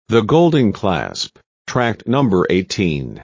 The Golden Clasp, Tract Number 18.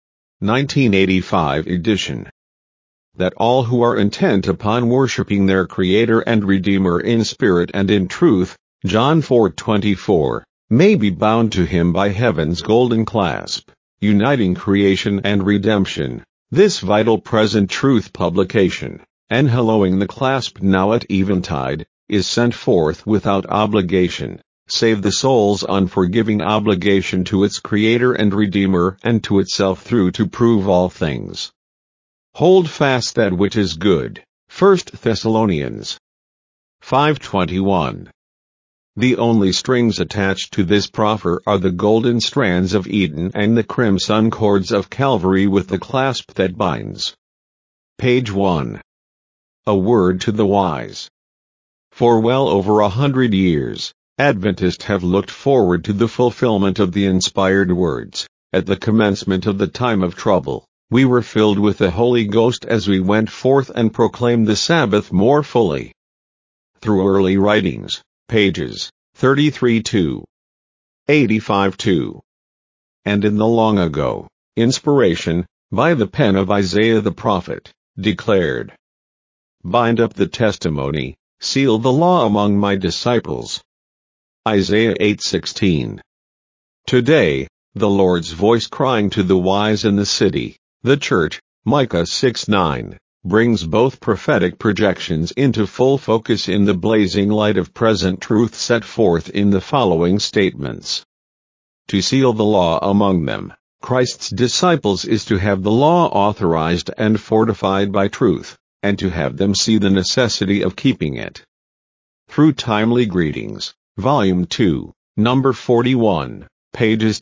1985 edition. That all who are intent upon worshipping their Creator and Redeemer in spirit and in truth, John 4:24, may be bound to Him by heaven's golden clasp, uniting creation and redemption. This vital present truth publication, and hallowing the clasp now at eventide, is sent forth without obligation, save the soul's unforgiving obligation to its Creator and Redeemer and to itself through to prove all things. Hold fast that which is good. 1 Thessalonians 5:21. The only strings attached to this proffer are the golden strands of Eden and the crimson cords of Calvary with the clasp that binds. Page 1. A word to the wise. For well over 100 years, Adventists have looked forward to the fulfillment of the inspired words. At the commencement of the time of trouble, we were filled with the Holy Ghost as we went forth and proclaimed the Sabbath more fully. Through early writings, pages 33-85-2. And in the long ago, inspiration, by the pen of Isaiah the prophet, declared, "Bind up the testimony, seal the law among my disciples." Isaiah 8:16. Today, the Lord's voice crying to the wise in the city, the church, Micah 6:9, brings both prophetic projections into full focus in the blazing light of present truth set forth in the following statements. To seal the law among them, Christ's disciples, is to have the law authorized and fortified by truth, and to have them see the necessity of keeping it. Through Timely Greetings, Volume 2, Number 41, pages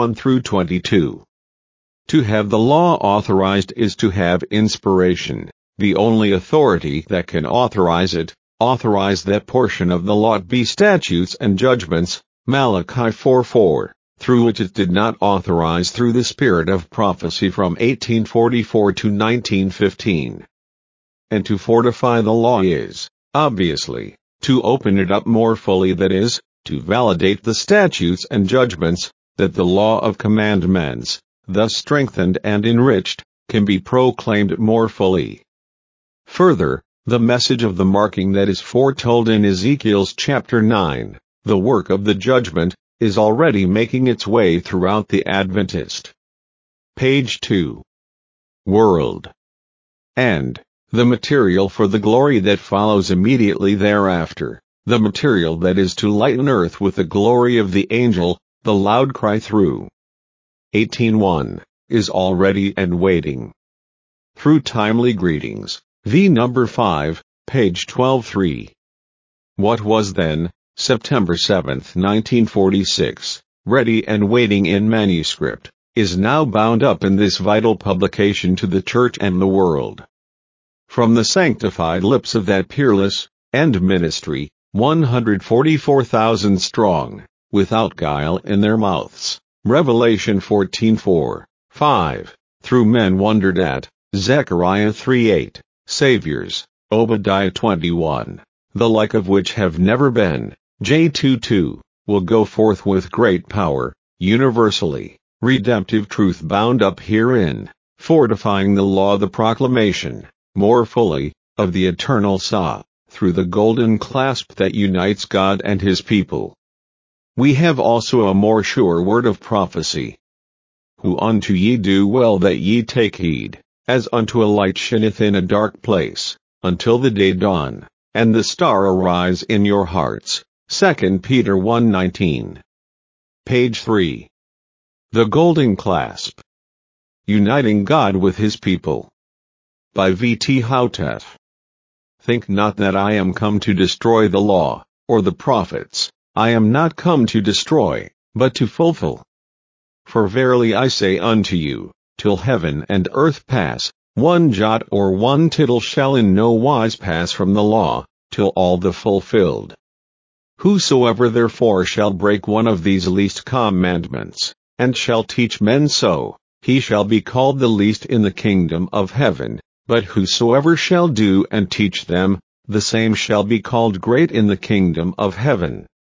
21-22. To have the law authorized is to have inspiration, the only authority that can authorize it. Authorize that portion of the law be statutes and judgments, Malachi 4:4, through which it did not authorize through the spirit of prophecy from 1844 to 1915. And to fortify the law is, obviously, to open it up more fully, that is, to validate the statutes and judgments, that the law of commandments, thus strengthened and enriched, can be proclaimed more fully. Further, the message of the marking that is foretold in Ezekiel's chapter 9, the work of the judgment, is already making its way throughout the Adventist. Page 2. World. And the material for the glory that follows immediately thereafter, the material that is to lighten earth with the glory of the angel, the loud cry through 18:1, is already and waiting. Through Timely Greetings, V number 5, page 12-3. What was then, September 7, 1946, ready and waiting in manuscript, is now bound up in this vital publication to the church and the world. From the sanctified lips of that peerless end ministry, 144,000 strong, without guile in their mouths, Revelation 14:4-5, through men wondered at, Zechariah 3:8, Saviors, Obadiah 21, the like of which have never been, J 2:2, will go forth with great power, universally, redemptive truth bound up herein, fortifying the law, the proclamation, more fully, of the eternal Sa, through the golden clasp that unites God and His people. We have also a more sure word of prophecy. Who unto ye do well that ye take heed, as unto a light shineth in a dark place, until the day dawn, and the star arise in your hearts. 2 Peter 1:19. Page 3. The Golden Clasp. Uniting God with His people. By V. T. Houteff. Think not that I am come to destroy the law, or the prophets. I am not come to destroy, but to fulfill. For verily I say unto you, till heaven and earth pass, one jot or one tittle shall in no wise pass from the law, till all the fulfilled. Whosoever therefore shall break one of these least commandments, and shall teach men so, he shall be called the least in the kingdom of heaven, but whosoever shall do and teach them, the same shall be called great in the kingdom of heaven.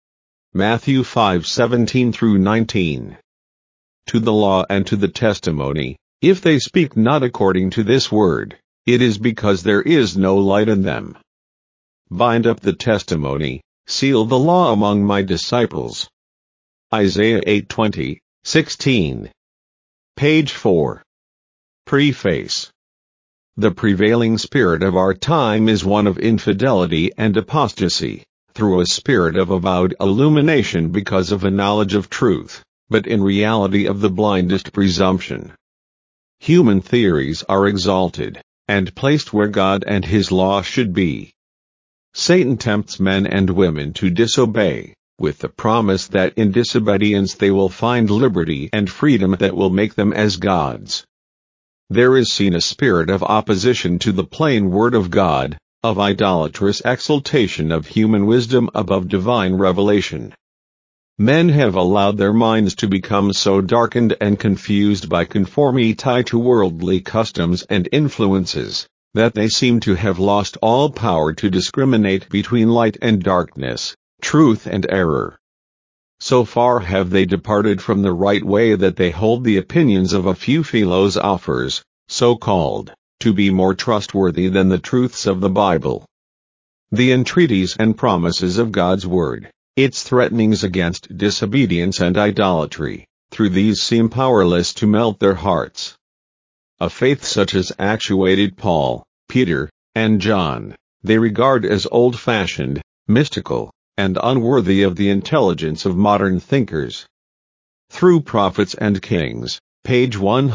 Matthew 5:17 through 19. To the law and to the testimony, if they speak not according to this word, it is because there is no light in them. Bind up the testimony, seal the law among my disciples. Isaiah 8:20, 16. Page 4. Preface. The prevailing spirit of our time is one of infidelity and apostasy, through a spirit of avowed illumination because of a knowledge of truth, but in reality of the blindest presumption. Human theories are exalted, and placed where God and His law should be. Satan tempts men and women to disobey, with the promise that in disobedience they will find liberty and freedom that will make them as gods. There is seen a spirit of opposition to the plain word of God, of idolatrous exaltation of human wisdom above divine revelation. Men have allowed their minds to become so darkened and confused by conformity to worldly customs and influences, that they seem to have lost all power to discriminate between light and darkness, truth and error. So far have they departed from the right way that they hold the opinions of a few philosophers, so-called, to be more trustworthy than the truths of the Bible. The entreaties and promises of God's Word, its threatenings against disobedience and idolatry, through these seem powerless to melt their hearts. A faith such as actuated Paul, Peter, and John, they regard as old-fashioned, mystical, and unworthy of the intelligence of modern thinkers. Through Prophets and Kings, page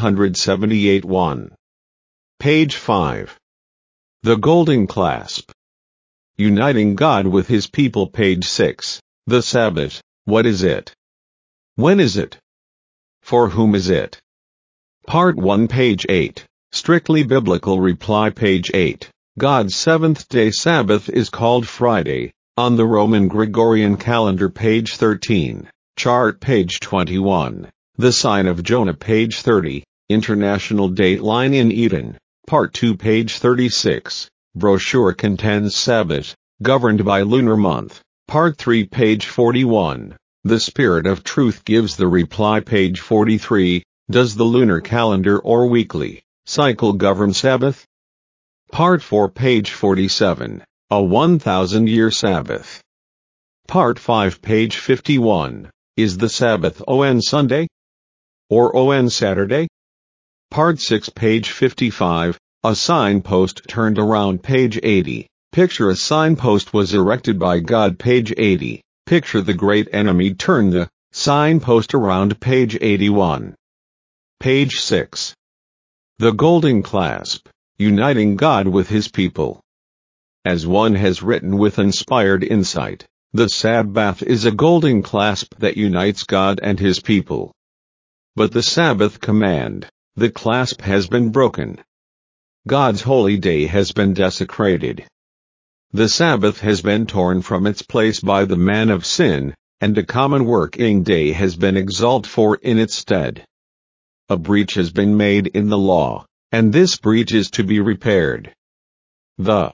178-1. Page 5. The Golden Clasp. Uniting God with His people, page 6. The Sabbath, what is it? When is it? For whom is it? Part 1, page 8. Strictly Biblical reply, page 8. God's seventh-day Sabbath is called Friday, on the Roman Gregorian calendar, page 13. Chart, page 21. The Sign of Jonah, page 30. International Dateline in Eden, Part 2, page 36. Brochure contends Sabbath, governed by lunar month, Part 3, page 41. The Spirit of Truth gives the reply, page 43. Does the lunar calendar or weekly cycle govern Sabbath? Part 4, page 47. A 1,000-year Sabbath. Part 5, page 51. Is the Sabbath on Sunday? Or on Saturday? Part 6, page 55. A signpost turned around, page 80. Picture a signpost was erected by God, page 80. Picture the great enemy turn the signpost around, page 81. Page 6. The Golden Clasp, uniting God with His people. As one has written with inspired insight, the Sabbath is a golden clasp that unites God and His people. But the Sabbath command, the clasp has been broken. God's holy day has been desecrated. The Sabbath has been torn from its place by the man of sin, and a common working day has been exalted for in its stead. A breach has been made in the law, and this breach is to be repaired. The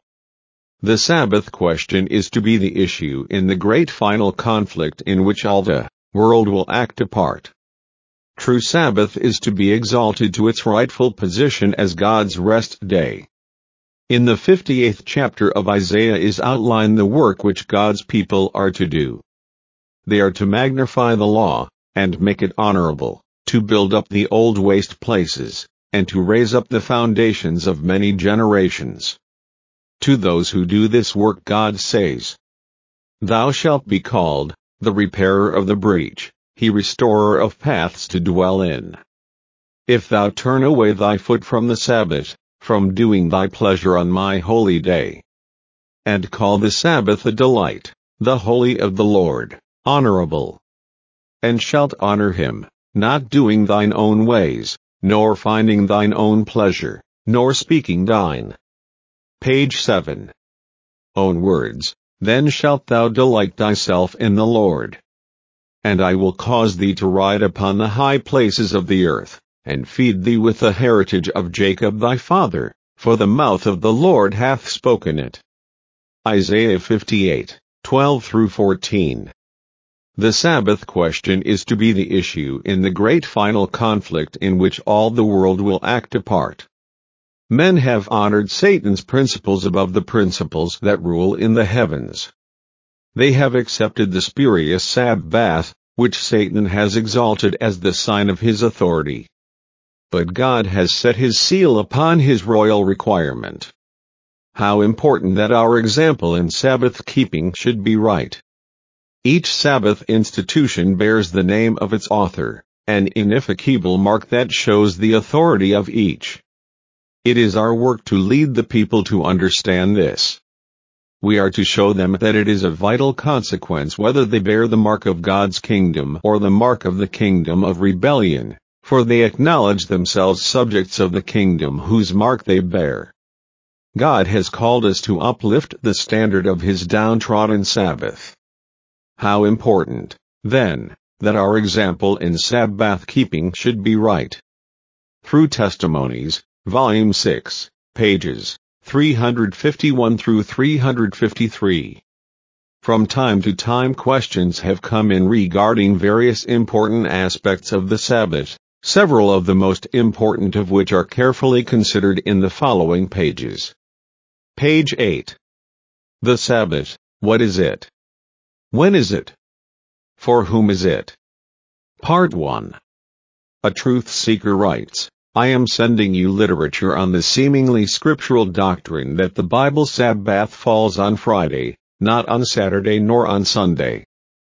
Sabbath question is to be the issue in the great final conflict in which all the world will act a part. True Sabbath is to be exalted to its rightful position as God's rest day. In the 58th chapter of Isaiah is outlined the work which God's people are to do. They are to magnify the law, and make it honorable, to build up the old waste places, and to raise up the foundations of many generations. To those who do this work God says, Thou shalt be called, the repairer of the breach, He restorer of paths to dwell in. If thou turn away thy foot from the Sabbath, from doing thy pleasure on my holy day, and call the Sabbath a delight, the holy of the Lord, honorable, and shalt honor Him, not doing thine own ways, nor finding thine own pleasure, nor speaking thine. Page 7. Own words, then shalt thou delight thyself in the Lord. And I will cause thee to ride upon the high places of the earth, and feed thee with the heritage of Jacob thy father, for the mouth of the Lord hath spoken it. Isaiah 58, 12 through 14. The Sabbath question is to be the issue in the great final conflict in which all the world will act a part. Men have honored Satan's principles above the principles that rule in the heavens. They have accepted the spurious Sabbath, which Satan has exalted as the sign of his authority. But God has set his seal upon his royal requirement. How important that our example in Sabbath keeping should be right. Each Sabbath institution bears the name of its author, an ineffaceable mark that shows the authority of each. It is our work to lead the people to understand this. We are to show them that it is of vital consequence whether they bear the mark of God's kingdom or the mark of the kingdom of rebellion, for they acknowledge themselves subjects of the kingdom whose mark they bear. God has called us to uplift the standard of his downtrodden Sabbath. How important, then, that our example in Sabbath keeping should be right. Through Testimonies, Volume 6, pages 351 through 353. From time to time questions have come in regarding various important aspects of the Sabbath, several of the most important of which are carefully considered in the following pages. Page 8. The Sabbath, what is it? When is it? For whom is it? Part 1. A truth seeker writes, I am sending you literature on the seemingly scriptural doctrine that the Bible Sabbath falls on Friday, not on Saturday nor on Sunday.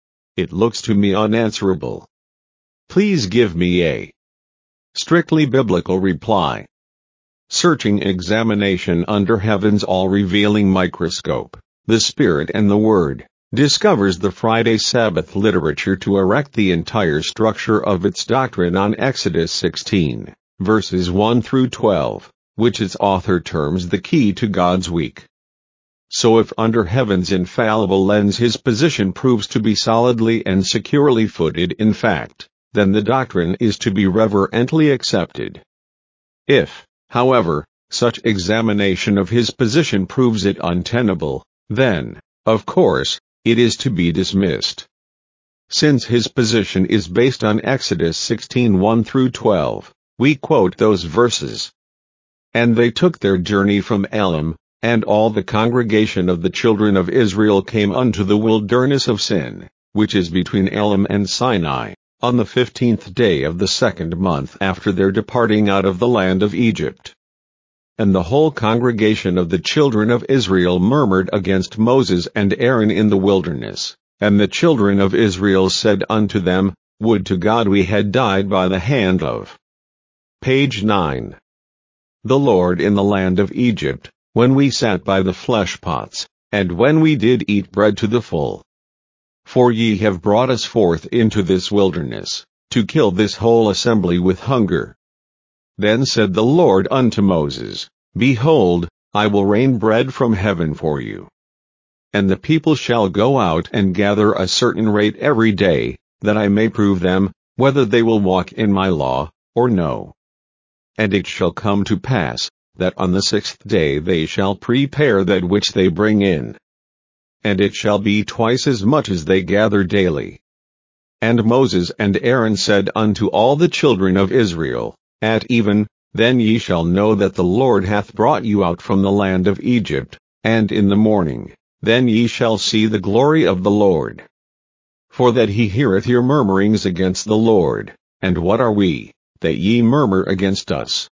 It looks to me unanswerable. Please give me a strictly biblical reply. Searching examination under heaven's all-revealing microscope, the Spirit and the Word discovers the Friday Sabbath literature to erect the entire structure of its doctrine on Exodus 16, verses 1 through 12, which its author terms the key to God's week. So if under heaven's infallible lens his position proves to be solidly and securely footed in fact, then the doctrine is to be reverently accepted. If, however, such examination of his position proves it untenable, then, of course, it is to be dismissed. Since his position is based on Exodus 16 1 through 12, we quote those verses. And they took their journey from Elim, and all the congregation of the children of Israel came unto the wilderness of Sin, which is between Elim and Sinai, on the 15th day of the 2nd month after their departing out of the land of Egypt. And the whole congregation of the children of Israel murmured against Moses and Aaron in the wilderness, and the children of Israel said unto them, Would to God we had died by the hand of. Page 9. The Lord in the land of Egypt, when we sat by the flesh pots, and when we did eat bread to the full. For ye have brought us forth into this wilderness, to kill this whole assembly with hunger. Then said the Lord unto Moses, Behold, I will rain bread from heaven for you. And the people shall go out and gather a certain rate every day, that I may prove them, whether they will walk in my law, or no. And it shall come to pass, that on the 6th day they shall prepare that which they bring in. And it shall be twice as much as they gather daily. And Moses and Aaron said unto all the children of Israel, At even, then ye shall know that the Lord hath brought you out from the land of Egypt, and in the morning, then ye shall see the glory of the Lord. For that he heareth your murmurings against the Lord, and what are we, that ye murmur against us?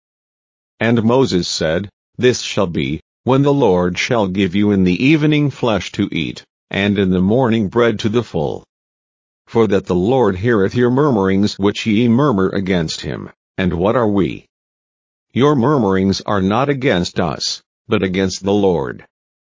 And Moses said, This shall be, when the Lord shall give you in the evening flesh to eat, and in the morning bread to the full. For that the Lord heareth your murmurings which ye murmur against him, and what are we? Your murmurings are not against us, but against the Lord.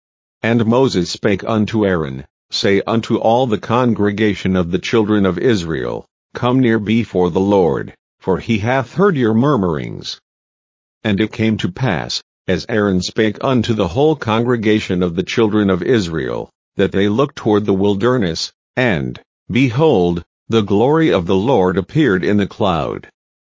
And Moses spake unto Aaron, Say unto all the congregation of the children of Israel, Come near before the Lord, for he hath heard your murmurings. And it came to pass, as Aaron spake unto the whole congregation of the children of Israel, that they looked toward the wilderness, and, behold, the glory of the Lord appeared in the cloud.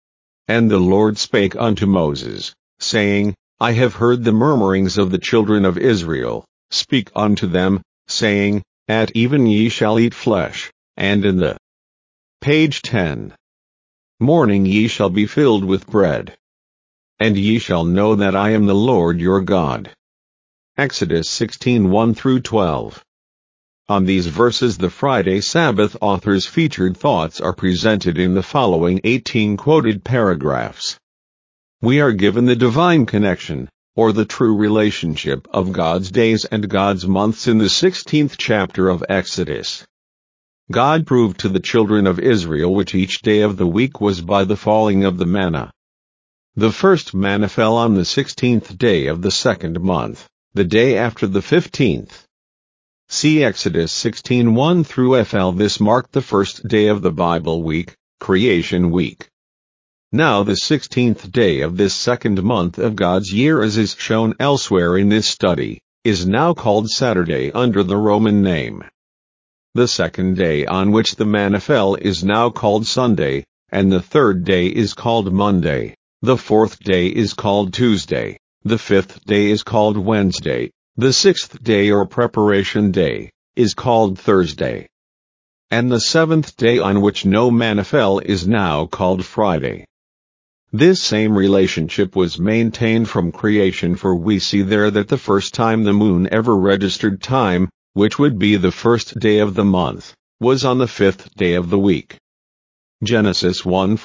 And the Lord spake unto Moses, saying, I have heard the murmurings of the children of Israel, speak unto them, saying, At even ye shall eat flesh, and in the page 10. Morning ye shall be filled with bread. And ye shall know that I am the Lord your God. Exodus 16:1-12. On these verses the Friday Sabbath author's featured thoughts are presented in the following 18 quoted paragraphs. We are given the divine connection, or the true relationship of God's days and God's months in the 16th chapter of Exodus. God proved to the children of Israel which each day of the week was by the falling of the manna. The first manna fell on the 16th day of the second month, the day after the 15th. See Exodus 16:1-FL. This marked the first day of the Bible week, Creation Week. Now the 16th day of this second month of God's year, as is shown elsewhere in this study, is now called Saturday under the Roman name. The second day on which the manna fell is now called Sunday, and the third day is called Monday, the fourth day is called Tuesday, the fifth day is called Wednesday, the sixth day or preparation day is called Thursday, and the seventh day on which no manna fell is now called Friday. This same relationship was maintained from creation, for we see there that the first time the moon ever registered time, which would be the first day of the month, was on the fifth day of the week. Genesis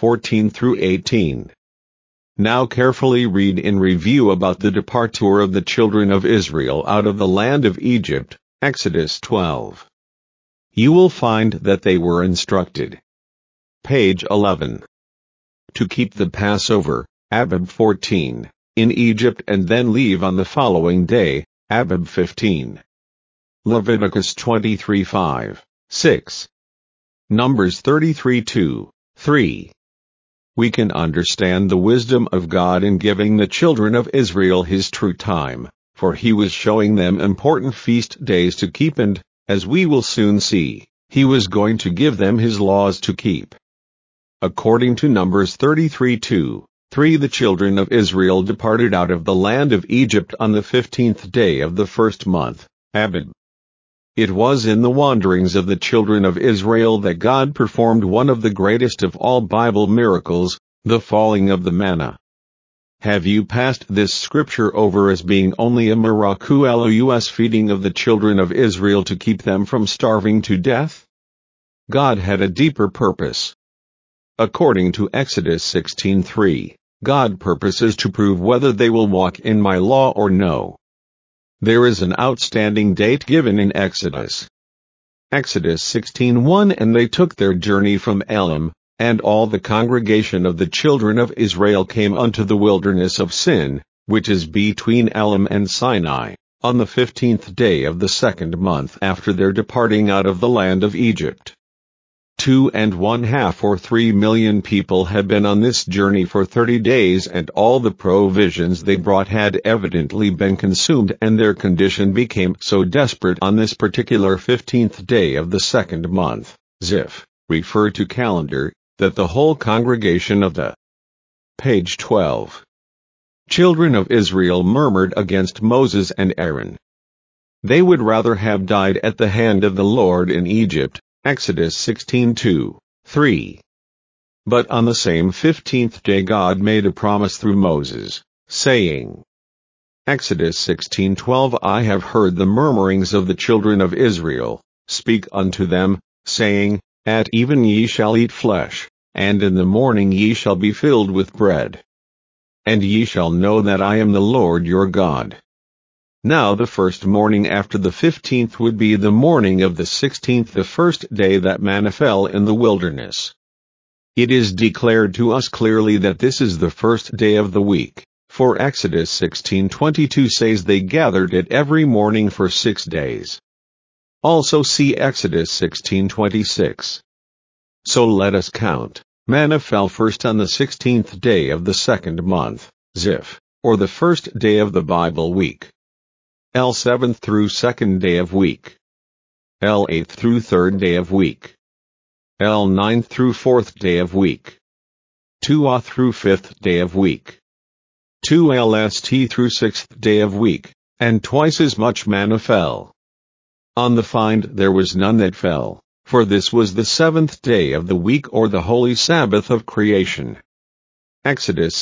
1:14-18. Now carefully read in review about the departure of the children of Israel out of the land of Egypt, Exodus 12. You will find that they were instructed. Page 11. To keep the Passover, Abib 14, in Egypt and then leave on the following day, Abib 15. Leviticus 23:5, 6. Numbers 33:2-3. We can understand the wisdom of God in giving the children of Israel his true time, for he was showing them important feast days to keep and, as we will soon see, he was going to give them his laws to keep. According to Numbers 33:2-3, the children of Israel departed out of the land of Egypt on the 15th day of the first month, Abib. It was in the wanderings of the children of Israel that God performed one of the greatest of all Bible miracles, the falling of the manna. Have you passed this scripture over as being only a miraculous feeding of the children of Israel to keep them from starving to death? God had a deeper purpose. According to Exodus 16:3, God purposes to prove whether they will walk in my law or no. There is an outstanding date given in Exodus. Exodus 16:1. And they took their journey from Elim, and all the congregation of the children of Israel came unto the wilderness of Sin, which is between Elim and Sinai, on the 15th day of the second month after their departing out of the land of Egypt. 2½ or 3 million people had been on this journey for 30 days, and all the provisions they brought had evidently been consumed, and their condition became so desperate on this particular 15th day of the second month, Ziph, refer to calendar, that the whole congregation of the page 12 children of Israel murmured against Moses and Aaron. They would rather have died at the hand of the Lord in Egypt, Exodus 16:2-3. But on the same 15th day God made a promise through Moses, saying, Exodus 16:12, I have heard the murmurings of the children of Israel, speak unto them, saying, At even ye shall eat flesh, and in the morning ye shall be filled with bread. And ye shall know that I am the Lord your God. Now the first morning after the 15th would be the morning of the 16th, the first day that manna fell in the wilderness. It is declared to us clearly that this is the first day of the week, for Exodus 16:22 says they gathered it every morning for 6 days. Also see Exodus 16:26. So let us count. Manna fell first on the 16th day of the second month, Ziph, or the first day of the Bible week. L 7th through 2nd day of week. L 8th through 3rd day of week. L 9th through 4th day of week. 2 through 5th day of week. 2 LST through 6th day of week, and twice as much manna fell. On the find there was none that fell, for this was the seventh day of the week, or the holy Sabbath of creation. Exodus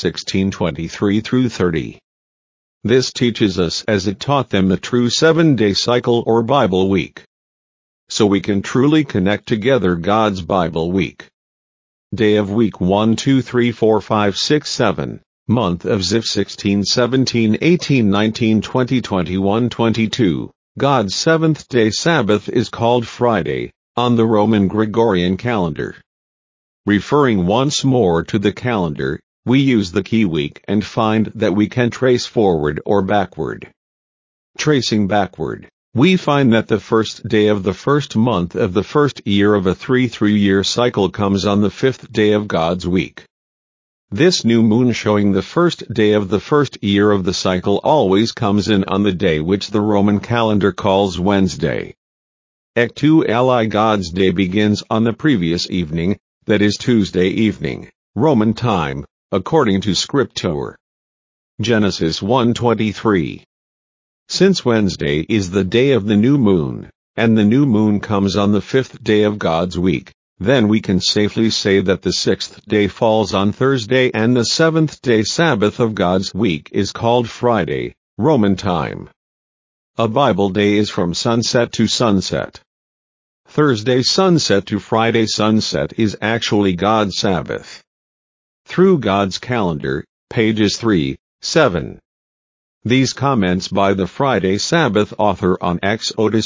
16:23-30. This teaches us, as it taught them, the true 7-day cycle or Bible week. So we can truly connect together God's Bible week. Day of week 1, 2, 3, 4, 5, 6, 7. Month of Ziph 16, 17, 18, 19, 20, 21, 22. God's seventh-day Sabbath is called Friday on the Roman Gregorian calendar. Referring once more to the calendar, we use the key week and find that we can trace forward or backward. Tracing backward, we find that the first day of the first month of the first year of a 3-year cycle comes on the 5th day of God's week. This new moon showing the first day of the first year of the cycle always comes in on the day which the Roman calendar calls Wednesday. Actually, God's day begins on the previous evening, that is Tuesday evening, Roman time, according to Scripture. Genesis 1:23. Since Wednesday is the day of the new moon, and the new moon comes on the 5th day of God's week, then we can safely say that the 6th day falls on Thursday and the 7th-day Sabbath of God's week is called Friday, Roman time. A Bible day is from sunset to sunset. Thursday sunset to Friday sunset is actually God's Sabbath. Through God's calendar, pages 3, 7. These comments by the Friday Sabbath author on Exodus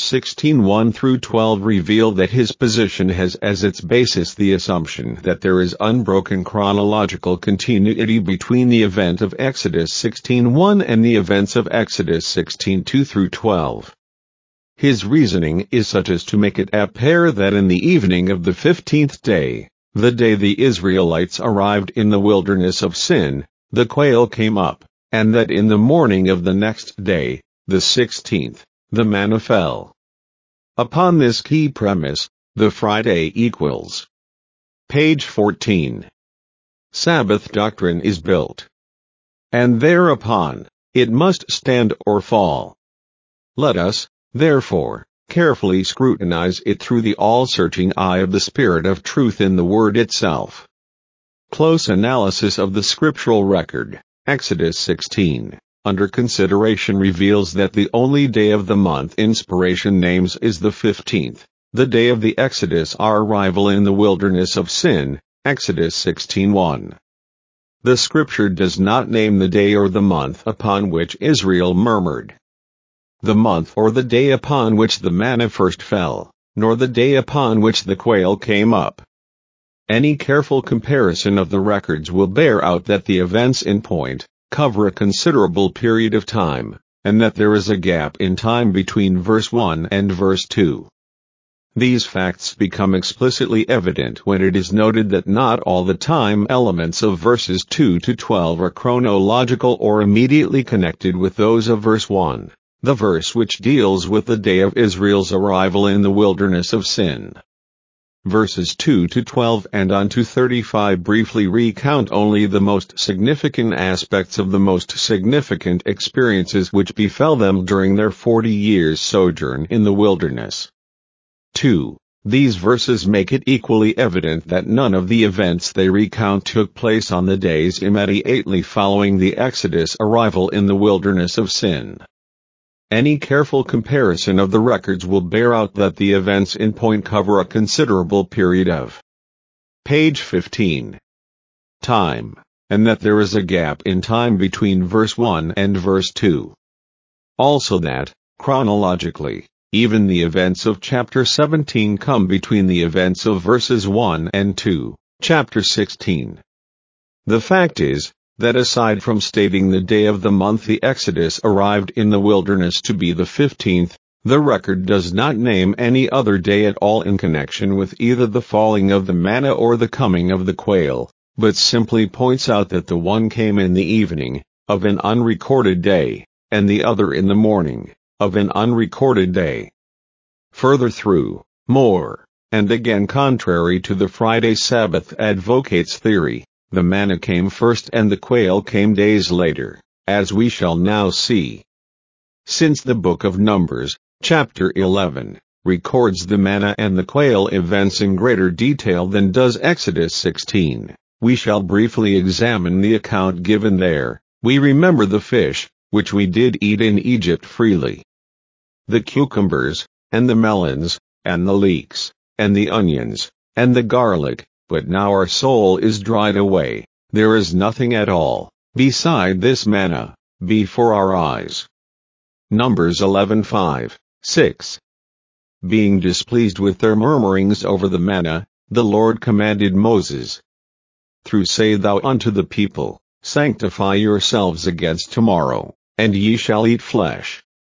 16:1-12 reveal that his position has as its basis the assumption that there is unbroken chronological continuity between the event of Exodus 16:1 and the events of Exodus 16:2-12. His reasoning is such as to make it appear that in the evening of the 15th day, the day the Israelites arrived in the wilderness of Sin, the quail came up, and that in the morning of the next day, the 16th, the manna fell. Upon this key premise, the Friday equals. Page 14. Sabbath doctrine is built. And thereupon, it must stand or fall. Let us, therefore, carefully scrutinize it through the all-searching eye of the Spirit of truth in the Word itself. Close analysis of the scriptural record, Exodus 16, under consideration reveals that the only day of the month inspiration names is the 15th, the day of the Exodus, our arrival in the wilderness of Sin, Exodus 16:1. The scripture does not name the day or the month upon which Israel murmured, the month or the day upon which the manna first fell, nor the day upon which the quail came up. Any careful comparison of the records will bear out that the events in point cover a considerable period of time, and that there is a gap in time between verse 1 and verse 2. These facts become explicitly evident when it is noted that not all the time elements of verses 2 to 12 are chronological or immediately connected with those of verse 1, the verse which deals with the day of Israel's arrival in the wilderness of Sin. Verses 2 to 12 and on to 35 briefly recount only the most significant aspects of the most significant experiences which befell them during their 40 years' sojourn in the wilderness. 2. These verses make it equally evident that none of the events they recount took place on the days immediately following the Exodus arrival in the wilderness of Sin. Any careful comparison of the records will bear out that the events in point cover a considerable period of page 15 time, and that there is a gap in time between verse 1 and verse 2. Also that, chronologically, even the events of chapter 17 come between the events of verses 1 and 2, chapter 16. The fact is, that aside from stating the day of the month the Exodus arrived in the wilderness to be the 15th, the record does not name any other day at all in connection with either the falling of the manna or the coming of the quail, but simply points out that the one came in the evening, of an unrecorded day, and the other in the morning, of an unrecorded day. Further through, more, and again contrary to the Friday Sabbath advocates theory, the manna came first and the quail came days later, as we shall now see. Since the book of Numbers, chapter 11, records the manna and the quail events in greater detail than does Exodus 16. We shall briefly examine the account given there. We remember the fish, which we did eat in Egypt freely, the cucumbers, and the melons, and the leeks, and the onions, and the garlic, but now our soul is dried away, there is nothing at all, beside this manna, before our eyes. Numbers 11:5, 6. Being displeased with their murmurings over the manna, the Lord commanded Moses, say thou unto the people, Sanctify yourselves against tomorrow, and ye shall eat flesh.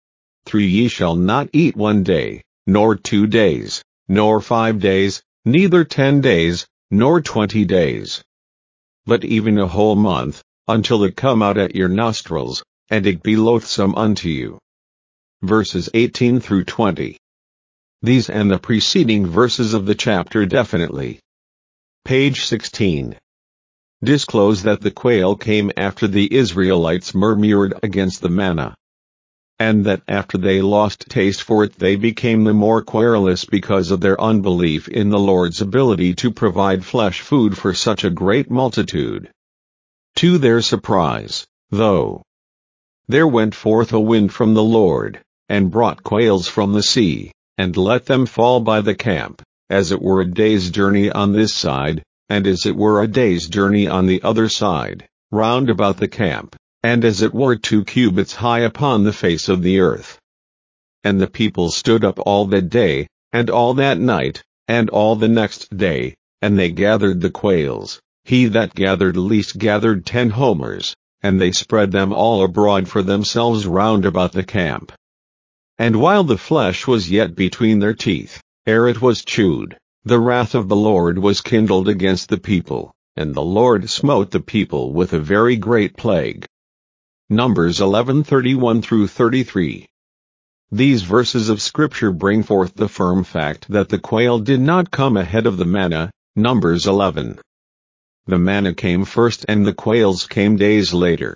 Ye shall not eat 1 day, nor 2 days, nor 5 days, neither 10 days, nor 20 days, but even a whole month, until it come out at your nostrils, and it be loathsome unto you. Verses 18 through 20. These and the preceding verses of the chapter definitely, page 16, disclose that the quail came after the Israelites murmured against the manna, and that after they lost taste for it they became the more querulous because of their unbelief in the Lord's ability to provide flesh food for such a great multitude. To their surprise, though, there went forth a wind from the Lord, and brought quails from the sea, and let them fall by the camp, as it were a day's journey on this side, and as it were a day's journey on the other side, round about the camp, and as it were 2 cubits high upon the face of the earth. And the people stood up all that day, and all that night, and all the next day, and they gathered the quails. He that gathered least gathered 10 homers, and they spread them all abroad for themselves round about the camp. And while the flesh was yet between their teeth, ere it was chewed, the wrath of the Lord was kindled against the people, and the Lord smote the people with a very great plague. Numbers 11:31 through 33. These verses of Scripture bring forth the firm fact that the quail did not come ahead of the manna, Numbers 11. The manna came first and the quails came days later.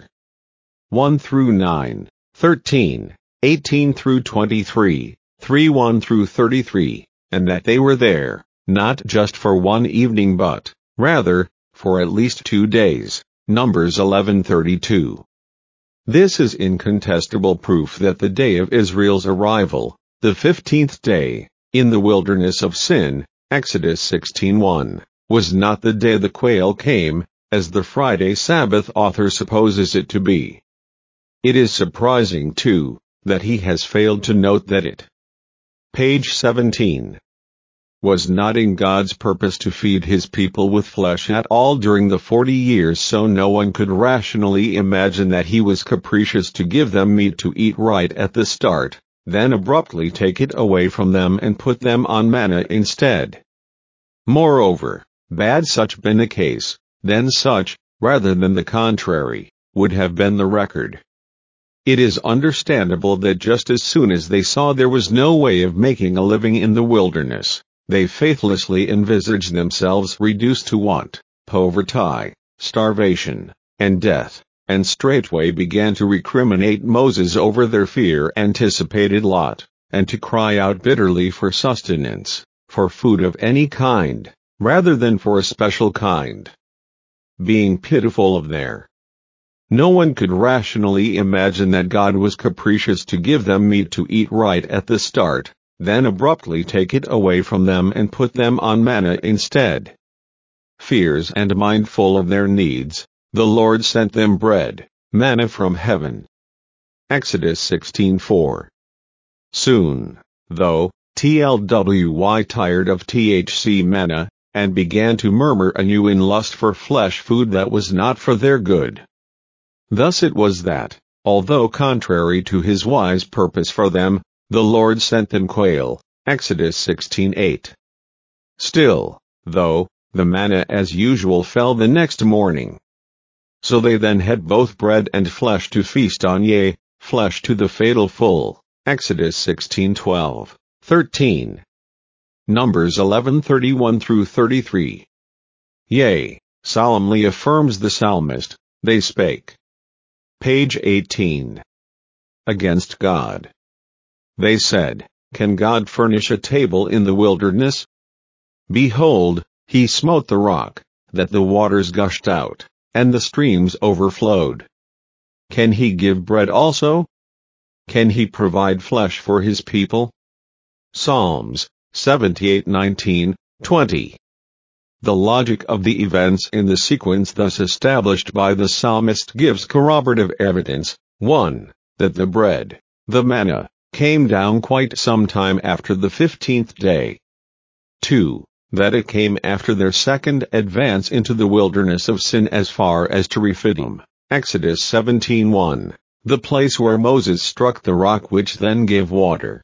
1 through 9, 13, 18 through 23, 3:1 through 33, and that they were there, not just for 1 evening but, rather, for at least 2 days, Numbers 11:32. This is incontestable proof that the day of Israel's arrival, the 15th day, in the wilderness of Sin, Exodus 16:1, was not the day the quail came, as the Friday Sabbath author supposes it to be. It is surprising, too, that he has failed to note that it, page 17, was not in God's purpose to feed his people with flesh at all during the 40 years, so no one could rationally imagine that he was capricious to give them meat to eat right at the start, then abruptly take it away from them and put them on manna instead. Moreover, had such been the case, then such, rather than the contrary, would have been the record. It is understandable that just as soon as they saw there was no way of making a living in the wilderness, they faithlessly envisaged themselves reduced to want, poverty, starvation, and death, and straightway began to recriminate Moses over their fear-anticipated lot, and to cry out bitterly for sustenance, for food of any kind, rather than for a special kind. Being pitiful of their, no one could rationally imagine that God was capricious to give them meat to eat right at the start, then abruptly take it away from them and put them on manna instead. Fears and mindful of their needs, the Lord sent them bread, manna from heaven. Exodus 16:4. Soon, though, TLWY tired of THC manna, and began to murmur anew in lust for flesh food that was not for their good. Thus it was that, although contrary to his wise purpose for them, the Lord sent them quail, Exodus 16:8. Still, though, the manna as usual fell the next morning. So they then had both bread and flesh to feast on, yea, flesh to the fatal full, Exodus 16:12, 13. Numbers 11:31 through 33. Yea, solemnly affirms the psalmist, they spake. Page 18. Against God. They said, Can God furnish a table in the wilderness? Behold, he smote the rock, that the waters gushed out, and the streams overflowed. Can he give bread also? Can he provide flesh for his people? Psalms 78:19, 20. The logic of the events in the sequence thus established by the psalmist gives corroborative evidence. 1. That the bread, the manna, came down quite some time after the 15th day. 2. That it came after their second advance into the wilderness of Sin as far as to Rephidim, Exodus 17:1, the place where Moses struck the rock which then gave water.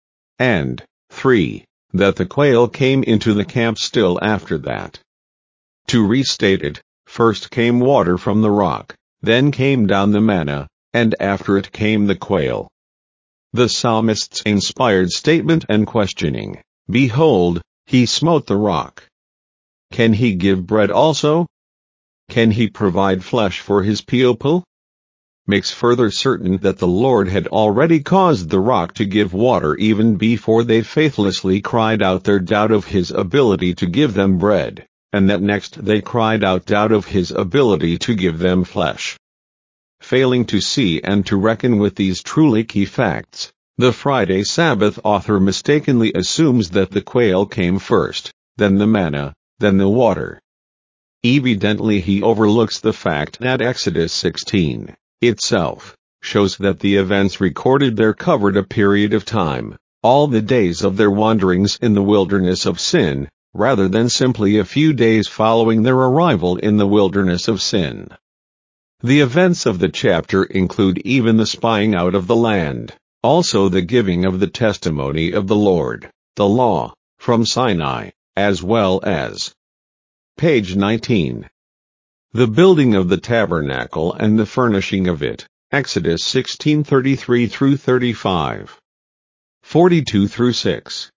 And 3. That the quail came into the camp still after that. To restate it, first came water from the rock, then came down the manna, and after it came the quail. The psalmist's inspired statement and questioning, behold, he smote the rock. Can he give bread also? Can he provide flesh for his people? Makes further certain that the Lord had already caused the rock to give water even before they faithlessly cried out their doubt of his ability to give them bread, and that next they cried out doubt of his ability to give them flesh. Failing to see and to reckon with these truly key facts, the Friday Sabbath author mistakenly assumes that the quail came first, then the manna, then the water. Evidently he overlooks the fact that Exodus 16 itself shows that the events recorded there covered a period of time, all the days of their wanderings in the wilderness of Sin, rather than simply a few days following their arrival in the wilderness of Sin. The events of the chapter include even the spying out of the land, also the giving of the testimony of the Lord, the law, from Sinai, as well as page 19. The building of the tabernacle and the furnishing of it, Exodus 16:33 through 35. 42 through 6.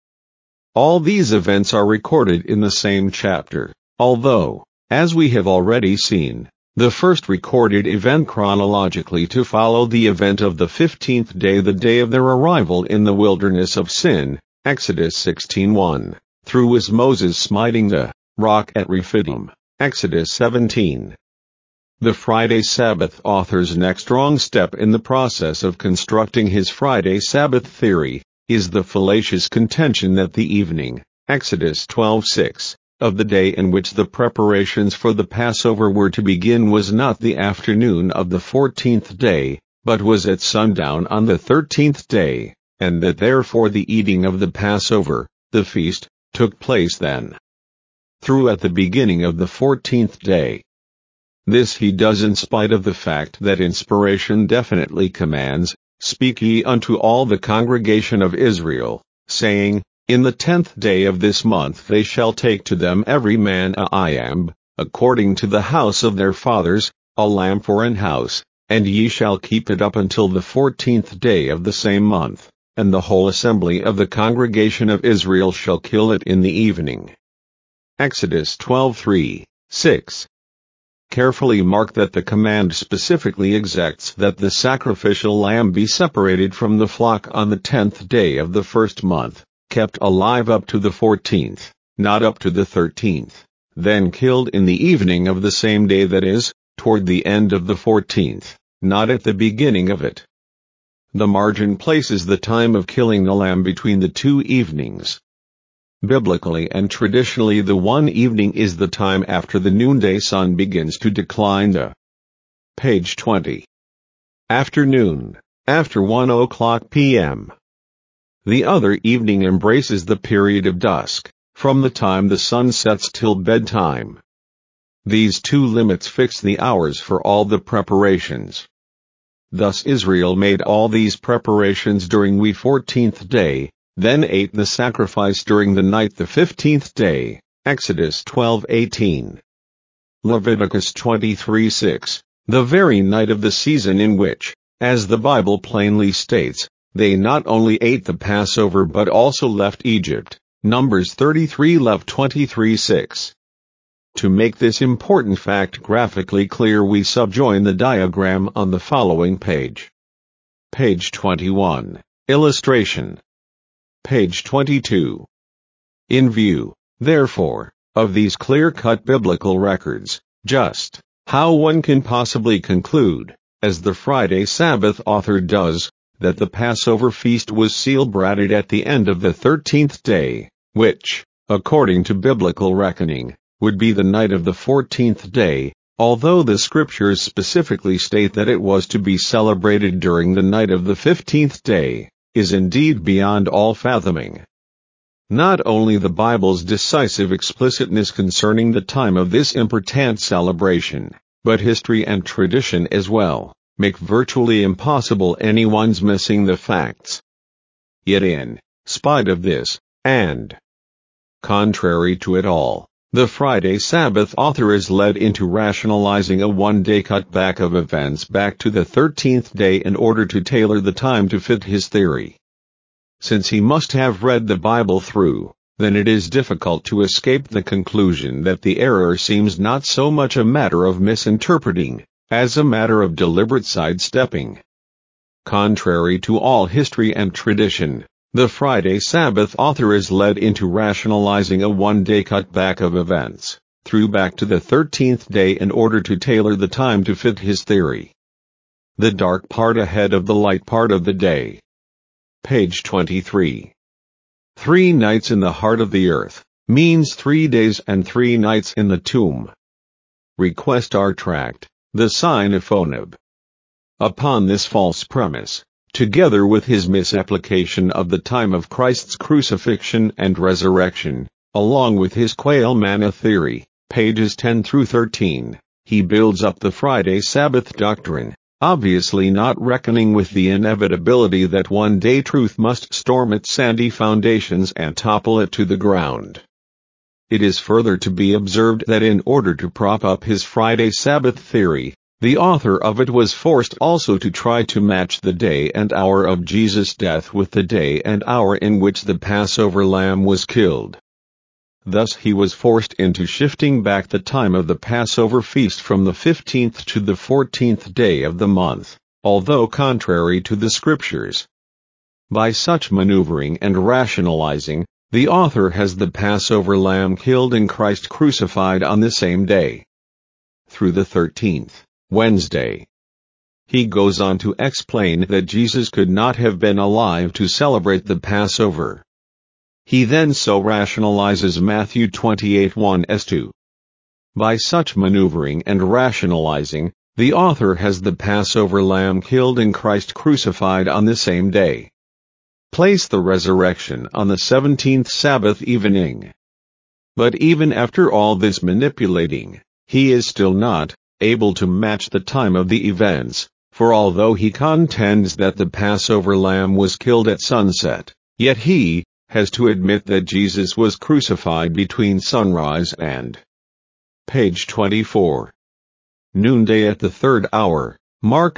All these events are recorded in the same chapter, although, as we have already seen, the first recorded event chronologically to follow the event of the 15th day, the day of their arrival in the wilderness of Sin, Exodus 16:1, through was Moses smiting the rock at Rephidim, Exodus 17. The Friday Sabbath author's next strong step in the process of constructing his Friday Sabbath theory is the fallacious contention that the evening, Exodus 12:6, of the day in which the preparations for the Passover were to begin was not the afternoon of the 14th day, but was at sundown on the 13th day, and that therefore the eating of the Passover, the feast, took place then, through at the beginning of the 14th day. This he does in spite of the fact that inspiration definitely commands, "Speak ye unto all the congregation of Israel, saying, In the 10th day of this month they shall take to them every man a iamb, according to the house of their fathers, a lamb for an house, and ye shall keep it up until the 14th day of the same month, and the whole assembly of the congregation of Israel shall kill it in the evening." Exodus 12:3, 6. Carefully mark that the command specifically exacts that the sacrificial lamb be separated from the flock on the 10th day of the first month, kept alive up to the 14th, not up to the 13th, then killed in the evening of the same day, that is, toward the end of the 14th, not at the beginning of it. The margin places the time of killing the lamb between the two evenings. Biblically and traditionally, the one evening is the time after the noonday sun begins to decline. Page 20. Afternoon, after 1:00 p.m. The other evening embraces the period of dusk, from the time the sun sets till bedtime. These two limits fix the hours for all the preparations. Thus Israel made all these preparations during the 14th day, then ate the sacrifice during the night the 15th day, Exodus 12:18. Leviticus 23:6, the very night of the season in which, as the Bible plainly states, they not only ate the Passover but also left Egypt, Numbers 33, Lev 23:6. To make this important fact graphically clear, we subjoin the diagram on the following page. Page 21, illustration. Page 22. In view, therefore, of these clear-cut biblical records, just how one can possibly conclude, as the Friday Sabbath author does, that the Passover feast was celebrated at the end of the 13th day, which, according to biblical reckoning, would be the night of the 14th day, although the scriptures specifically state that it was to be celebrated during the night of the 15th day, is indeed beyond all fathoming. Not only the Bible's decisive explicitness concerning the time of this important celebration, but history and tradition as well, make virtually impossible anyone's missing the facts. Yet in spite of this, and contrary to it all, the Friday Sabbath author is led into rationalizing a one-day cutback of events back to the 13th day in order to tailor the time to fit his theory. Since he must have read the Bible through, then it is difficult to escape the conclusion that the error seems not so much a matter of misinterpreting, as a matter of deliberate sidestepping. Contrary to all history and tradition, the Friday Sabbath author is led into rationalizing a one-day cutback of events, through back to the 13th day in order to tailor the time to fit his theory. The dark part ahead of the light part of the day. Page 23. 3 nights in the heart of the earth means 3 days and 3 nights in the tomb. Request our tract, The Sign of Onab. Upon this false premise, together with his misapplication of the time of Christ's crucifixion and resurrection, along with his quail manna theory, pages 10 through 13, he builds up the Friday Sabbath doctrine, obviously not reckoning with the inevitability that one-day truth must storm its sandy foundations and topple it to the ground. It is further to be observed that in order to prop up his Friday Sabbath theory, the author of it was forced also to try to match the day and hour of Jesus' death with the day and hour in which the Passover lamb was killed. Thus he was forced into shifting back the time of the Passover feast from the 15th to the 14th day of the month, although contrary to the scriptures. By such maneuvering and rationalizing, the author has the Passover lamb killed and Christ crucified on the same day. Through the 13th, Wednesday. He goes on to explain that Jesus could not have been alive to celebrate the Passover. He then so rationalizes Matthew 28:1 as to. By such maneuvering and rationalizing, the author has the Passover lamb killed and Christ crucified on the same day. Place the resurrection on the 17th Sabbath evening. But even after all this manipulating, he is still not able to match the time of the events, for although he contends that the Passover lamb was killed at sunset, yet he has to admit that Jesus was crucified between sunrise and page 24. Noonday at the 3rd hour, Mark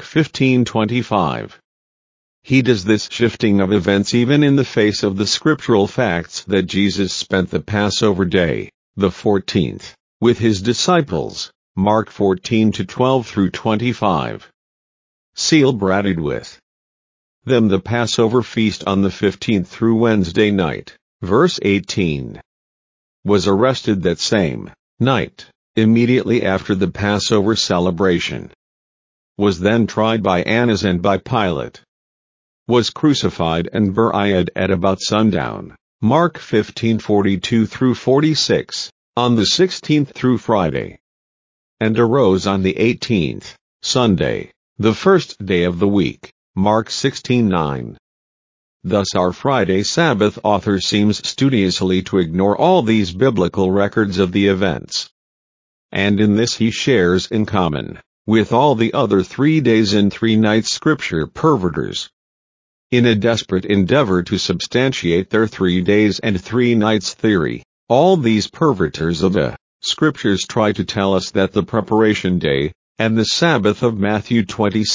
15:25. He does this shifting of events even in the face of the scriptural facts that Jesus spent the Passover day, the 14th, with his disciples, Mark 14:12 through 25. Celebrated with them the Passover feast on the 15th through Wednesday night, verse 18. Was arrested that same night, immediately after the Passover celebration. Was then tried by Annas and by Pilate. Was crucified and buried at about sundown, Mark 15:42 through 46, on the 16th through Friday. And arose on the 18th, Sunday, the first day of the week, Mark 16:9. Thus our Friday Sabbath author seems studiously to ignore all these biblical records of the events. And in this he shares in common with all the other 3 days and 3 nights scripture perverters. In a desperate endeavor to substantiate their 3 days and 3 nights theory, all these perverters of the scriptures try to tell us that the preparation day and the Sabbath of Matthew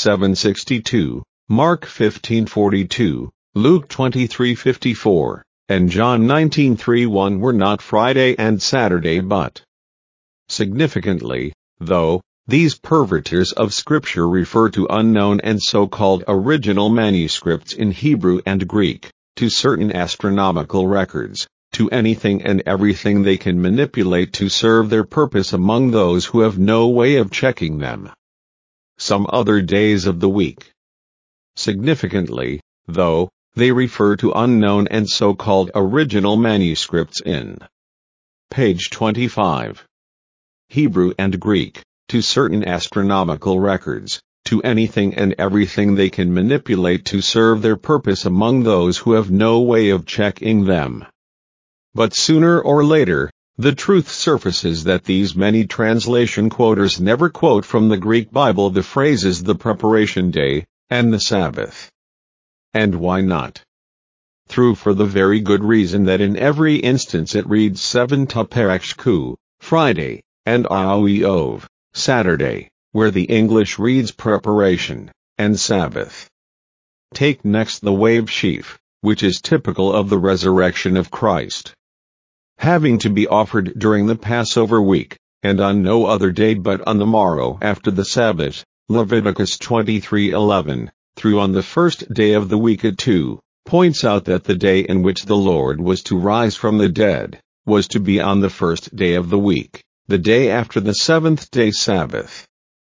27:62, Mark 15:42, Luke 23:54, and John 19:3-1 were not Friday and Saturday but. Significantly, though, these perverters of Scripture refer to unknown and so-called original manuscripts in Hebrew and Greek, to certain astronomical records, to anything and everything they can manipulate to serve their purpose among those who have no way of checking them. Some other days of the week. Significantly, though, they refer to unknown and so-called original manuscripts in page 25. Hebrew and Greek, to certain astronomical records, to anything and everything they can manipulate to serve their purpose among those who have no way of checking them. But sooner or later, the truth surfaces that these many translation quoters never quote from the Greek Bible the phrases the preparation day and the Sabbath. And why not? True, for the very good reason that in every instance it reads 7 Taperachku, Friday, and Aoiov, Saturday, where the English reads preparation and Sabbath. Take next the wave sheaf, which is typical of the resurrection of Christ. Having to be offered during the Passover week, and on no other day but on the morrow after the Sabbath, Leviticus 23:11, through on the first day of the week at 2, points out that the day in which the Lord was to rise from the dead, was to be on the first day of the week, the day after the seventh-day Sabbath.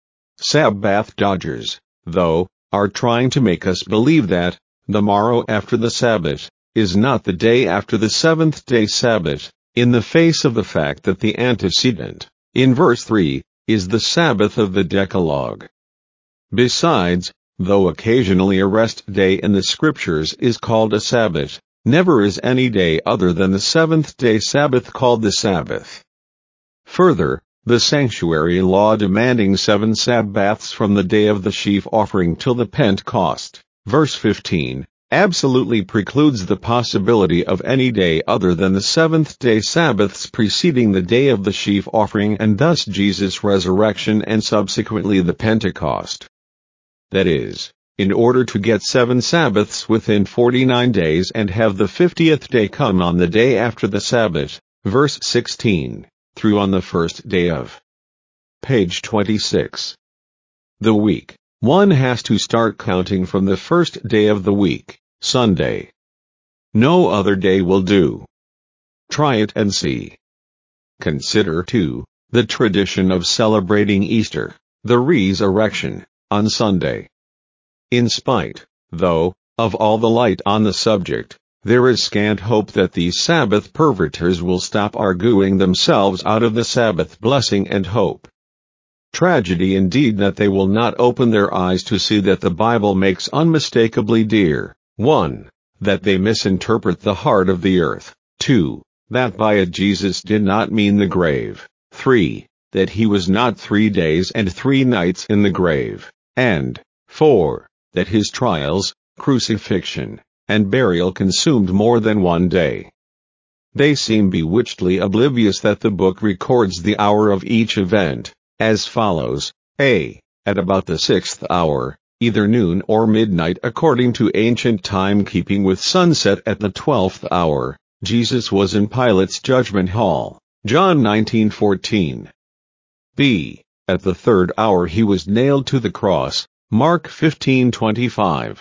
Sabbath dodgers, though, are trying to make us believe that, the morrow after the Sabbath, is not the day after the seventh-day Sabbath, in the face of the fact that the antecedent, in verse 3, is the Sabbath of the Decalogue. Besides, though occasionally a rest day in the Scriptures is called a Sabbath, never is any day other than the seventh-day Sabbath called the Sabbath. Further, the sanctuary law demanding 7 Sabbaths from the day of the sheaf offering till the Pentecost, verse 15, absolutely precludes the possibility of any day other than the seventh-day Sabbaths preceding the day of the sheaf offering and thus Jesus' resurrection and subsequently the Pentecost. That is, in order to get 7 Sabbaths within 49 days and have the 50th day come on the day after the Sabbath, verse 16, through on the first day of page 26. The week. One has to start counting from the first day of the week, Sunday. No other day will do. Try it and see. Consider, too, the tradition of celebrating Easter, the resurrection, on Sunday. In spite, though, of all the light on the subject, there is scant hope that these Sabbath perverters will stop arguing themselves out of the Sabbath blessing and hope. Tragedy indeed that they will not open their eyes to see that the Bible makes unmistakably dear, 1. That they misinterpret the heart of the earth, 2. That by it Jesus did not mean the grave, 3. That he was not 3 days and 3 nights in the grave, and 4. That his trials, crucifixion, and burial consumed more than 1 day. They seem bewitchedly oblivious that the book records the hour of each event, as follows: A. At about the 6th hour, either noon or midnight according to ancient timekeeping with sunset at the 12th hour, Jesus was in Pilate's judgment hall, John 19:14. B. At the 3rd hour he was nailed to the cross, Mark 15:25.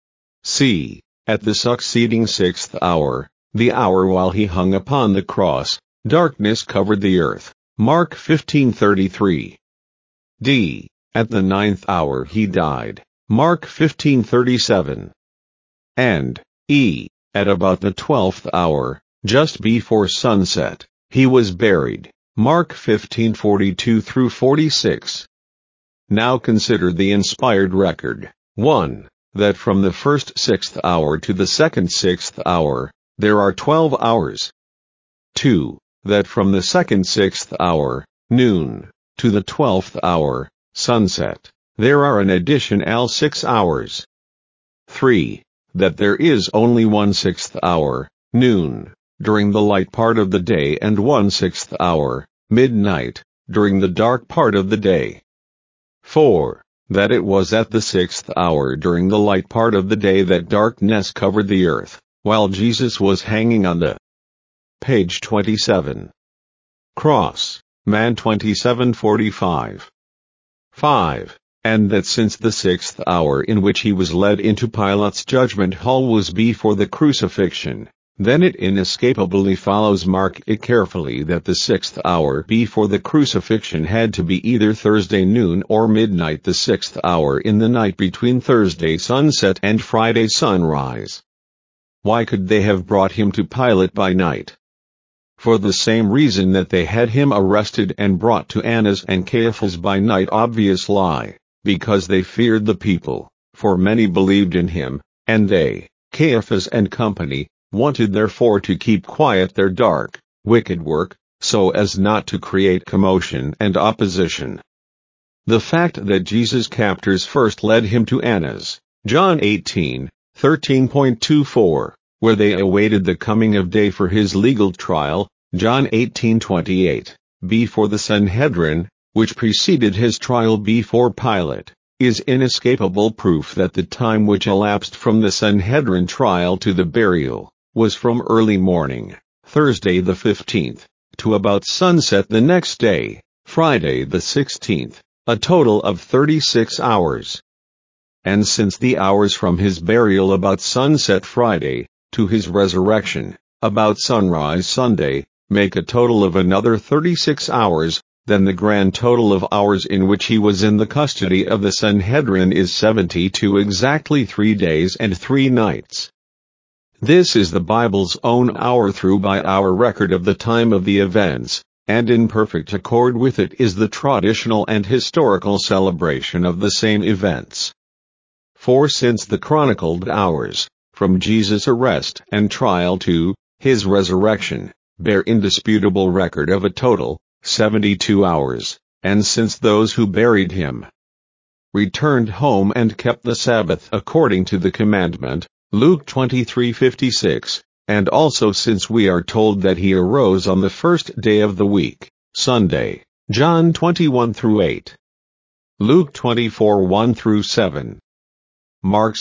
C. At the succeeding 6th hour, the hour while he hung upon the cross, darkness covered the earth, Mark 15:33. D. At the 9th hour he died, Mark 15:37. And E. At about the 12th hour, just before sunset, he was buried, Mark 15:42-46. Now consider the inspired record. 1. That from the first 6th hour to the second 6th hour, there are 12 hours. 2. That from the second 6th hour, noon, to the 12th hour, sunset, there are an additional 6 hours. 3. That there is only 1/6 hour, noon, during the light part of the day and 1/6 hour, midnight, during the dark part of the day. 4. That it was at the 6th hour during the light part of the day that darkness covered the earth, while Jesus was hanging on the page 27. Cross, man 27:45. 5. and that since the 6th hour in which he was led into Pilate's judgment hall was before the crucifixion, then it inescapably follows, mark it carefully, that the 6th hour before the crucifixion had to be either Thursday noon or midnight, the 6th hour in the night between Thursday sunset and Friday sunrise. Why could they have brought him to Pilate by night? For the same reason that they had him arrested and brought to Annas and Caiaphas by night. Obvious lie, because they feared the people, for many believed in him, and they, Caiaphas and company, wanted therefore to keep quiet their dark, wicked work, so as not to create commotion and opposition. The fact that Jesus' captors first led him to Annas, John 18:13.24, where they awaited the coming of day for his legal trial, John 18:28, before the Sanhedrin, which preceded his trial before Pilate, is inescapable proof that the time which elapsed from the Sanhedrin trial to the burial was from early morning, Thursday the 15th, to about sunset the next day, Friday the 16th, a total of 36 hours. And since the hours from his burial about sunset Friday, to his resurrection, about sunrise Sunday, make a total of another 36 hours, then the grand total of hours in which he was in the custody of the Sanhedrin is 72, exactly 3 days and 3 nights. This is the Bible's own hour-through-by-hour record of the time of the events, and in perfect accord with it is the traditional and historical celebration of the same events. For since the chronicled hours, from Jesus' arrest and trial to his resurrection, bear indisputable record of a total 72 hours, and since those who buried him returned home and kept the Sabbath according to the commandment, Luke 23:56, and also since we are told that he arose on the first day of the week, Sunday, John 21:8, Luke 24:1-7, Mark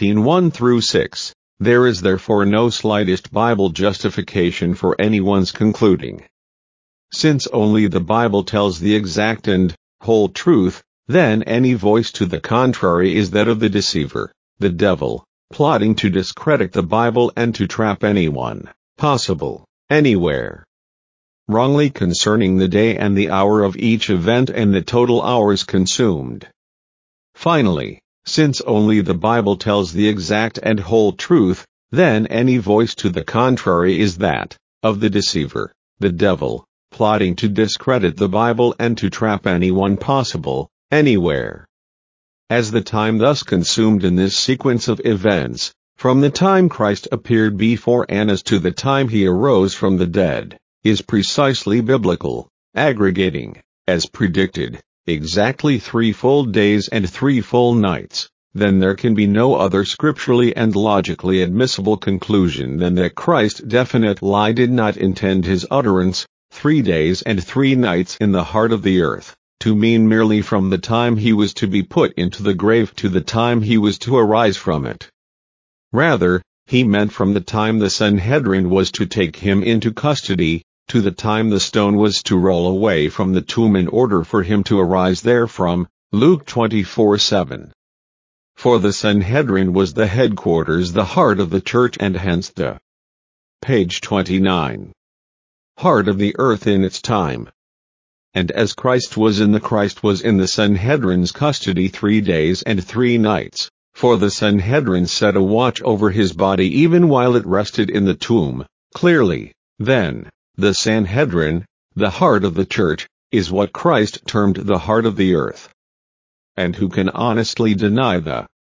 16:1-6, there is therefore no slightest Bible justification for anyone's concluding. Since only the Bible tells the exact and whole truth, then any voice to the contrary is that of the deceiver, the devil, plotting to discredit the Bible and to trap anyone, possible, anywhere, wrongly concerning the day and the hour of each event and the total hours consumed. Finally, since only the Bible tells the exact and whole truth, then any voice to the contrary is that of the deceiver, the devil, plotting to discredit the Bible and to trap anyone possible, anywhere. As the time thus consumed in this sequence of events, from the time Christ appeared before Annas to the time he arose from the dead, is precisely biblical, aggregating, as predicted, exactly 3 full days and 3 full nights, then there can be no other scripturally and logically admissible conclusion than that Christ definitely did not intend his utterance, 3 days and 3 nights in the heart of the earth, to mean merely from the time he was to be put into the grave to the time he was to arise from it. Rather, he meant from the time the Sanhedrin was to take him into custody, to the time the stone was to roll away from the tomb in order for him to arise therefrom, Luke 24:7. For the Sanhedrin was the headquarters, the heart of the church, and hence the page 29. Heart of the earth in its time. And as Christ was in the Sanhedrin's custody 3 days and 3 nights, for the Sanhedrin set a watch over his body even while it rested in the tomb, clearly, then, the Sanhedrin, the heart of the church, is what Christ termed the heart of the earth. And who can honestly deny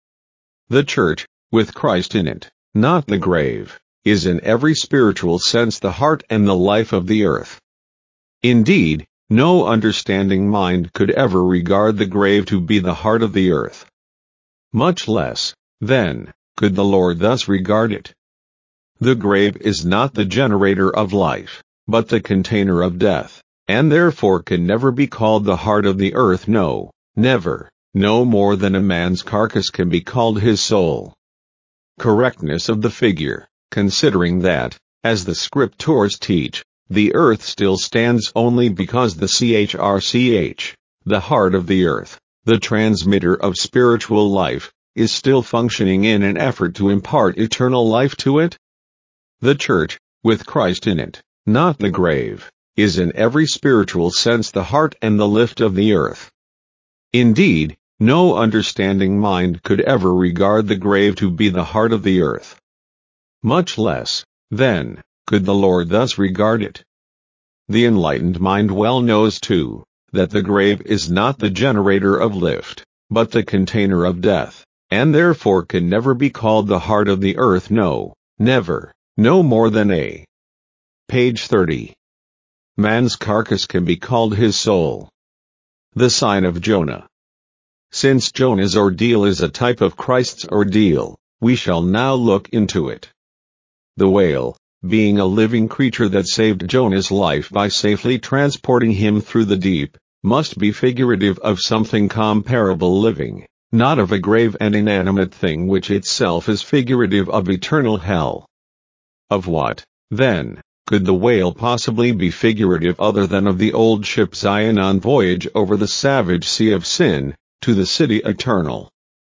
the church, with Christ in it, not the grave, is in every spiritual sense the heart and the life of the earth. Indeed, no understanding mind could ever regard the grave to be the heart of the earth. Much less, then, could the Lord thus regard it. The grave is not the generator of life, but the container of death, and therefore can never be called the heart of the earth, no, never, no more than a man's carcass can be called his soul. Correctness of the figure, considering that, as the scriptures teach, the earth still stands only because the CHRCH, the heart of the earth, the transmitter of spiritual life, is still functioning in an effort to impart eternal life to it? The church, with Christ in it, not the grave, is in every spiritual sense the heart and the lift of the earth. Indeed, no understanding mind could ever regard the grave to be the heart of the earth. Much less, then, could the Lord thus regard it. The enlightened mind well knows too, that the grave is not the generator of lift, but the container of death, and therefore can never be called the heart of the earth. No, never, no more than a. Page 30. Man's carcass can be called his soul. The sign of Jonah. Since Jonah's ordeal is a type of Christ's ordeal, we shall now look into it. The whale, being a living creature that saved Jonah's life by safely transporting him through the deep, must be figurative of something comparable living, not of a grave and inanimate thing which itself is figurative of eternal hell. Of what, then, could the whale possibly be figurative other than of the old ship Zion on voyage over the savage sea of sin, to the city eternal?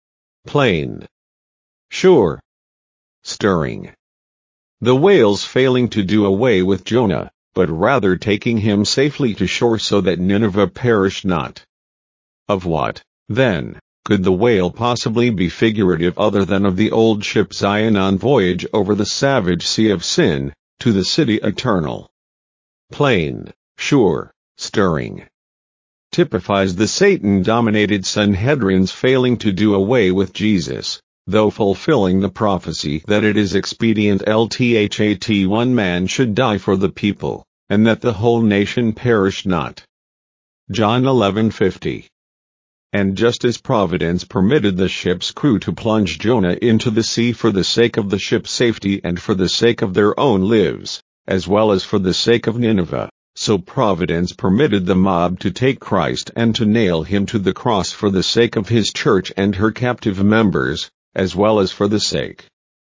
Plain. Sure. Stirring. The whale's failing to do away with Jonah, but rather taking him safely to shore so that Nineveh perish not. Of what, then, could the whale possibly be figurative other than of the old ship Zion on voyage over the savage sea of sin, to the city eternal? Plain, sure, stirring. Typifies the Satan-dominated Sanhedrin's failing to do away with Jesus, though fulfilling the prophecy that it is expedient that one man should die for the people, and that the whole nation perish not. John 11:50. And just as Providence permitted the ship's crew to plunge Jonah into the sea for the sake of the ship's safety and for the sake of their own lives, as well as for the sake of Nineveh, so Providence permitted the mob to take Christ and to nail him to the cross for the sake of his church and her captive members, as well as for the sake.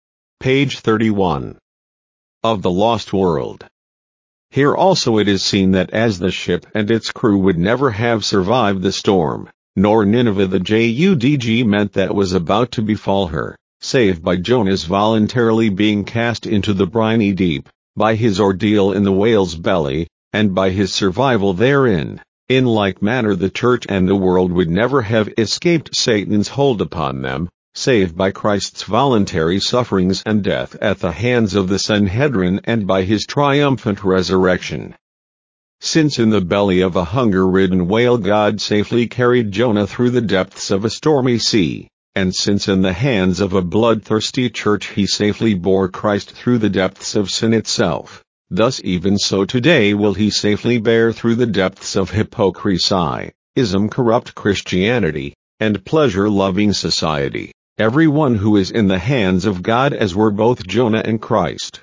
Page 31. Of the lost world. Here also it is seen that as the ship and its crew would never have survived the storm, nor Nineveh the judg meant that was about to befall her, save by Jonah's voluntarily being cast into the briny deep, by his ordeal in the whale's belly, and by his survival therein, in like manner the church and the world would never have escaped Satan's hold upon them, save by Christ's voluntary sufferings and death at the hands of the Sanhedrin and by his triumphant resurrection. Since in the belly of a hunger-ridden whale God safely carried Jonah through the depths of a stormy sea, and since in the hands of a bloodthirsty church he safely bore Christ through the depths of sin itself, thus even so today will he safely bear through the depths of hypocrisy, ism, corrupt Christianity, and pleasure-loving society, everyone who is in the hands of God as were both Jonah and Christ.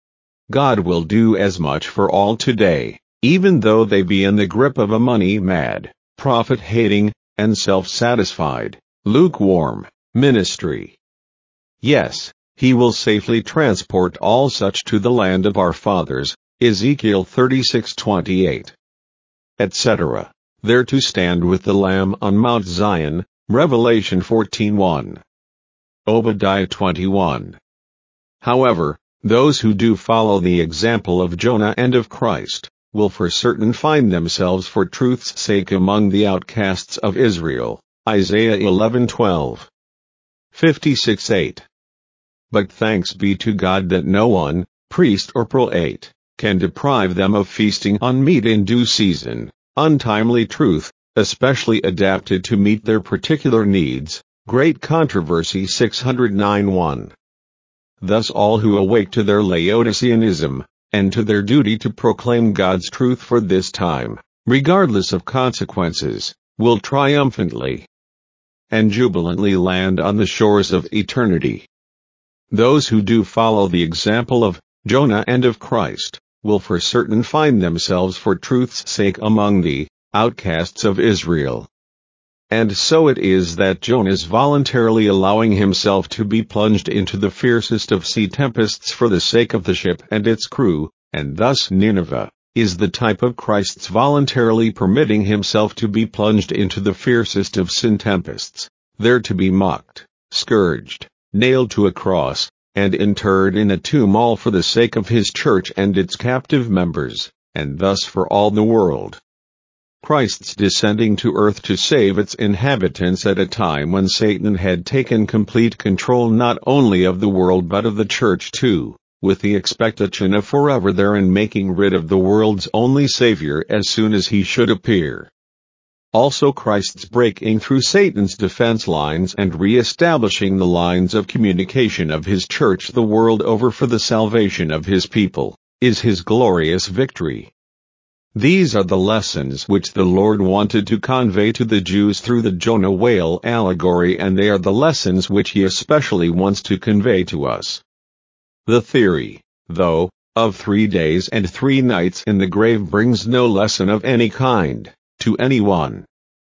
God will do as much for all today, even though they be in the grip of a money-mad, profit-hating, and self-satisfied, lukewarm ministry. Yes, he will safely transport all such to the land of our fathers, Ezekiel 36:28, etc., there to stand with the Lamb on Mount Zion, Revelation 14:1. Obadiah 21. However, those who do follow the example of Jonah and of Christ, will for certain find themselves for truth's sake among the outcasts of Israel, Isaiah 11:12. 56:8. But thanks be to God that no one, priest or prelate, can deprive them of feasting on meat in due season, untimely truth, especially adapted to meet their particular needs. Great Controversy 609:1. Thus all who awake to their Laodiceanism, and to their duty to proclaim God's truth for this time, regardless of consequences, will triumphantly and jubilantly land on the shores of eternity. Those who do follow the example of Jonah and of Christ, will for certain find themselves for truth's sake among the outcasts of Israel. And so it is that Jonah's voluntarily allowing himself to be plunged into the fiercest of sea tempests for the sake of the ship and its crew, and thus Nineveh, is the type of Christ's voluntarily permitting himself to be plunged into the fiercest of sin tempests, there to be mocked, scourged, nailed to a cross, and interred in a tomb, all for the sake of his church and its captive members, and thus for all the world. Christ's descending to earth to save its inhabitants at a time when Satan had taken complete control not only of the world but of the church too, with the expectation of forever therein making rid of the world's only Savior as soon as he should appear. Also Christ's breaking through Satan's defense lines and re-establishing the lines of communication of his church the world over for the salvation of his people, is his glorious victory. These are the lessons which the Lord wanted to convey to the Jews through the Jonah whale allegory, and they are the lessons which he especially wants to convey to us. The theory, though, of 3 days and 3 nights in the grave brings no lesson of any kind to anyone.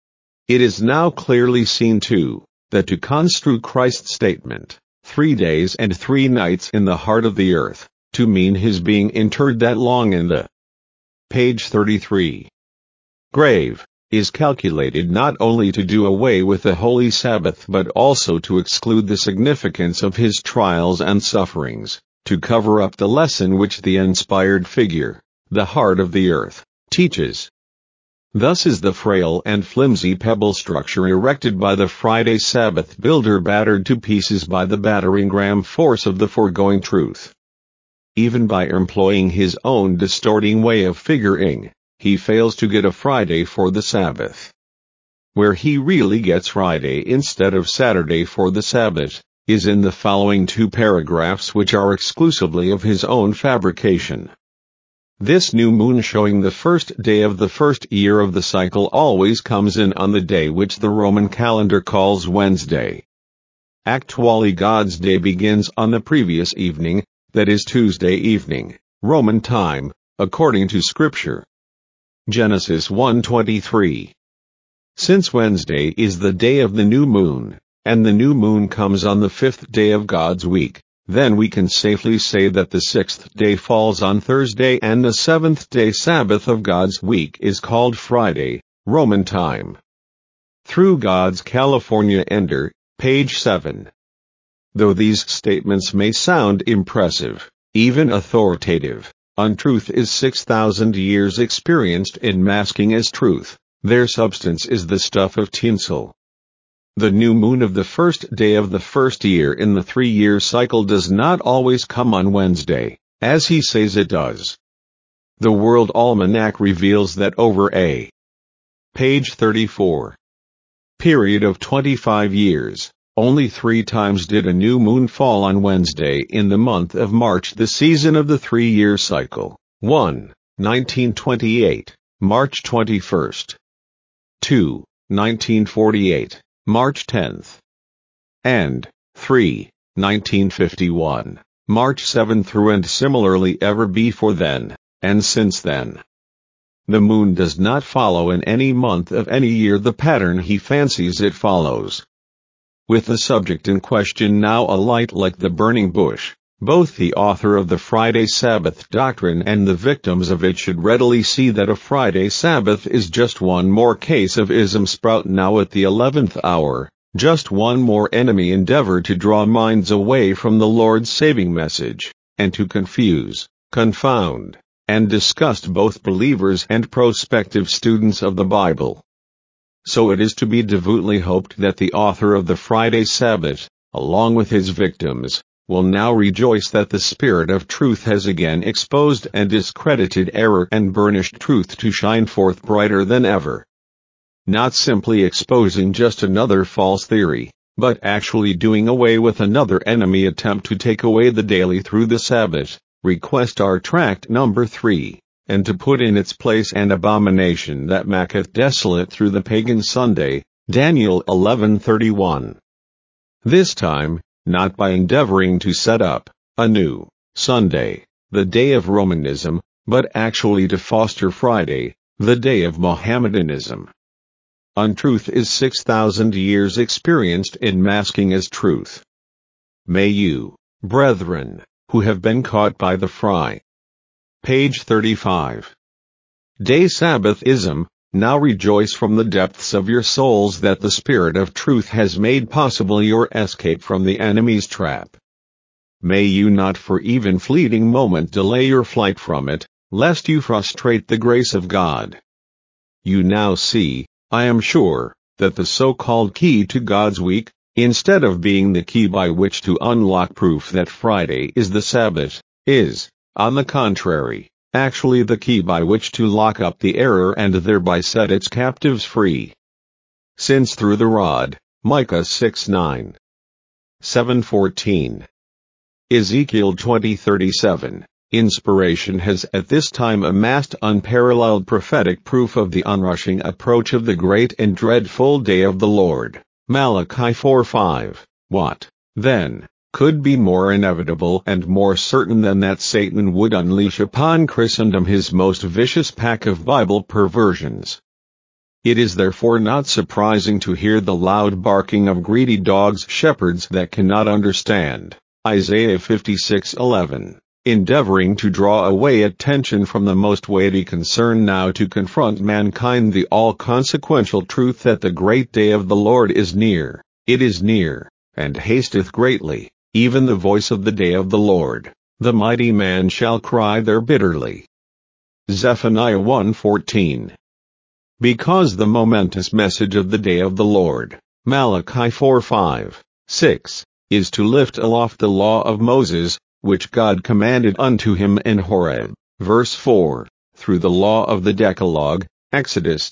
It is now clearly seen too, that to construe Christ's statement, 3 days and 3 nights in the heart of the earth, to mean his being interred that long in the page 33 grave, is calculated not only to do away with the holy Sabbath but also to exclude the significance of his trials and sufferings, to cover up the lesson which the inspired figure, the heart of the earth, teaches. Thus is the frail and flimsy pebble structure erected by the Friday Sabbath builder battered to pieces by the battering-ram force of the foregoing truth. Even by employing his own distorting way of figuring, he fails to get a Friday for the Sabbath. Where he really gets Friday instead of Saturday for the Sabbath, is in the following 2 paragraphs which are exclusively of his own fabrication. This new moon showing the first day of the first year of the cycle always comes in on the day which the Roman calendar calls Wednesday. Actually God's day begins on the previous evening, that is Tuesday evening, Roman time, according to Scripture. Genesis 1:23. Since Wednesday is the day of the new moon, and the new moon comes on the 5th day of God's week, then we can safely say that the 6th day falls on Thursday and the 7th day Sabbath of God's week is called Friday, Roman time. Through God's California Ender, page 7. Though these statements may sound impressive, even authoritative, untruth is 6,000 years experienced in masking as truth, their substance is the stuff of tinsel. The new moon of the first day of the first year in the 3-year cycle does not always come on Wednesday, as he says it does. The World Almanac reveals that over a page 34 period of 25 years, only 3 times did a new moon fall on Wednesday in the month of March, the season of the 3-year cycle. 1. 1928, March 21st. 2. 1948, March 10th. And 3. 1951, March 7th through, and similarly ever before then, and since then. The moon does not follow in any month of any year the pattern he fancies it follows. With the subject in question now alight like the burning bush, both the author of the Friday Sabbath doctrine and the victims of it should readily see that a Friday Sabbath is just one more case of ism sprout now at the 11th hour, just one more enemy endeavor to draw minds away from the Lord's saving message, and to confuse, confound, and disgust both believers and prospective students of the Bible. So it is to be devoutly hoped that the author of the Friday Sabbath, along with his victims, will now rejoice that the Spirit of truth has again exposed and discredited error and burnished truth to shine forth brighter than ever. Not simply exposing just another false theory, but actually doing away with another enemy attempt to take away the daily through the Sabbath, request our tract number 3. And to put in its place an abomination that maketh desolate through the pagan Sunday, Daniel 11:31. This time, not by endeavoring to set up a new Sunday, the day of Romanism, but actually to foster Friday, the day of Mohammedanism. Untruth is 6,000 years experienced in masking as truth. May you, brethren, who have been caught by the fry, page 35, Day Sabbathism, now rejoice from the depths of your souls that the Spirit of truth has made possible your escape from the enemy's trap. May you not for even fleeting moment delay your flight from it, lest you frustrate the grace of God. You now see, I am sure, that the so-called key to God's week, instead of being the key by which to unlock proof that Friday is the Sabbath, is, on the contrary, actually the key by which to lock up the error and thereby set its captives free. Since through the rod, Micah 6:9. 7:14. Ezekiel 20:37. Inspiration has at this time amassed unparalleled prophetic proof of the onrushing approach of the great and dreadful day of the Lord. Malachi 4:5. What, then, could be more inevitable and more certain than that Satan would unleash upon Christendom his most vicious pack of Bible perversions? It is therefore not surprising to hear the loud barking of greedy dogs, shepherds that cannot understand. Isaiah 56:11. Endeavoring to draw away attention from the most weighty concern now to confront mankind, the all-consequential truth that the great day of the Lord is near. It is near, and hasteth greatly, even the voice of the day of the Lord. The mighty man shall cry there bitterly. Zephaniah 1:14. Because the momentous message of the day of the Lord, Malachi 4:5, 6, is to lift aloft the law of Moses, which God commanded unto him in Horeb, verse 4, through the law of the Decalogue, Exodus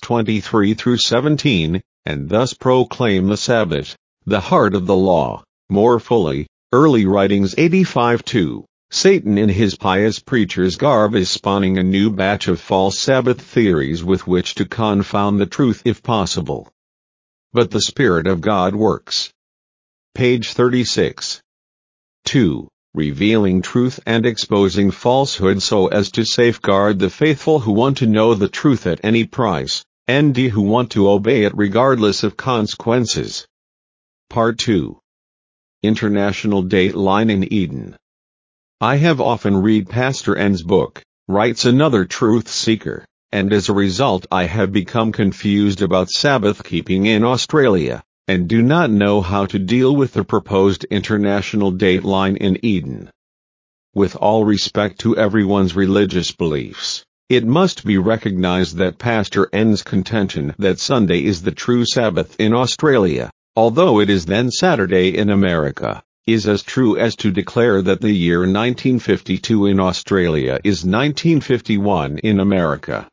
23-17, and thus proclaim the Sabbath, the heart of the law, more fully. Early Writings 85:2. Satan in his pious preacher's garb is spawning a new batch of false Sabbath theories with which to confound the truth if possible. But the Spirit of God works. Page 36. 2. Revealing truth and exposing falsehood so as to safeguard the faithful who want to know the truth at any price, and who want to obey it regardless of consequences. Part 2. International Dateline in Eden. I have often read Pastor N's book, writes another truth seeker, and as a result I have become confused about Sabbath keeping in Australia, and do not know how to deal with the proposed international dateline in Eden. With all respect to everyone's religious beliefs, it must be recognized that Pastor N's contention that Sunday is the true Sabbath in Australia, although it is then Saturday in America, is as true as to declare that the year 1952 in Australia is 1951 in America.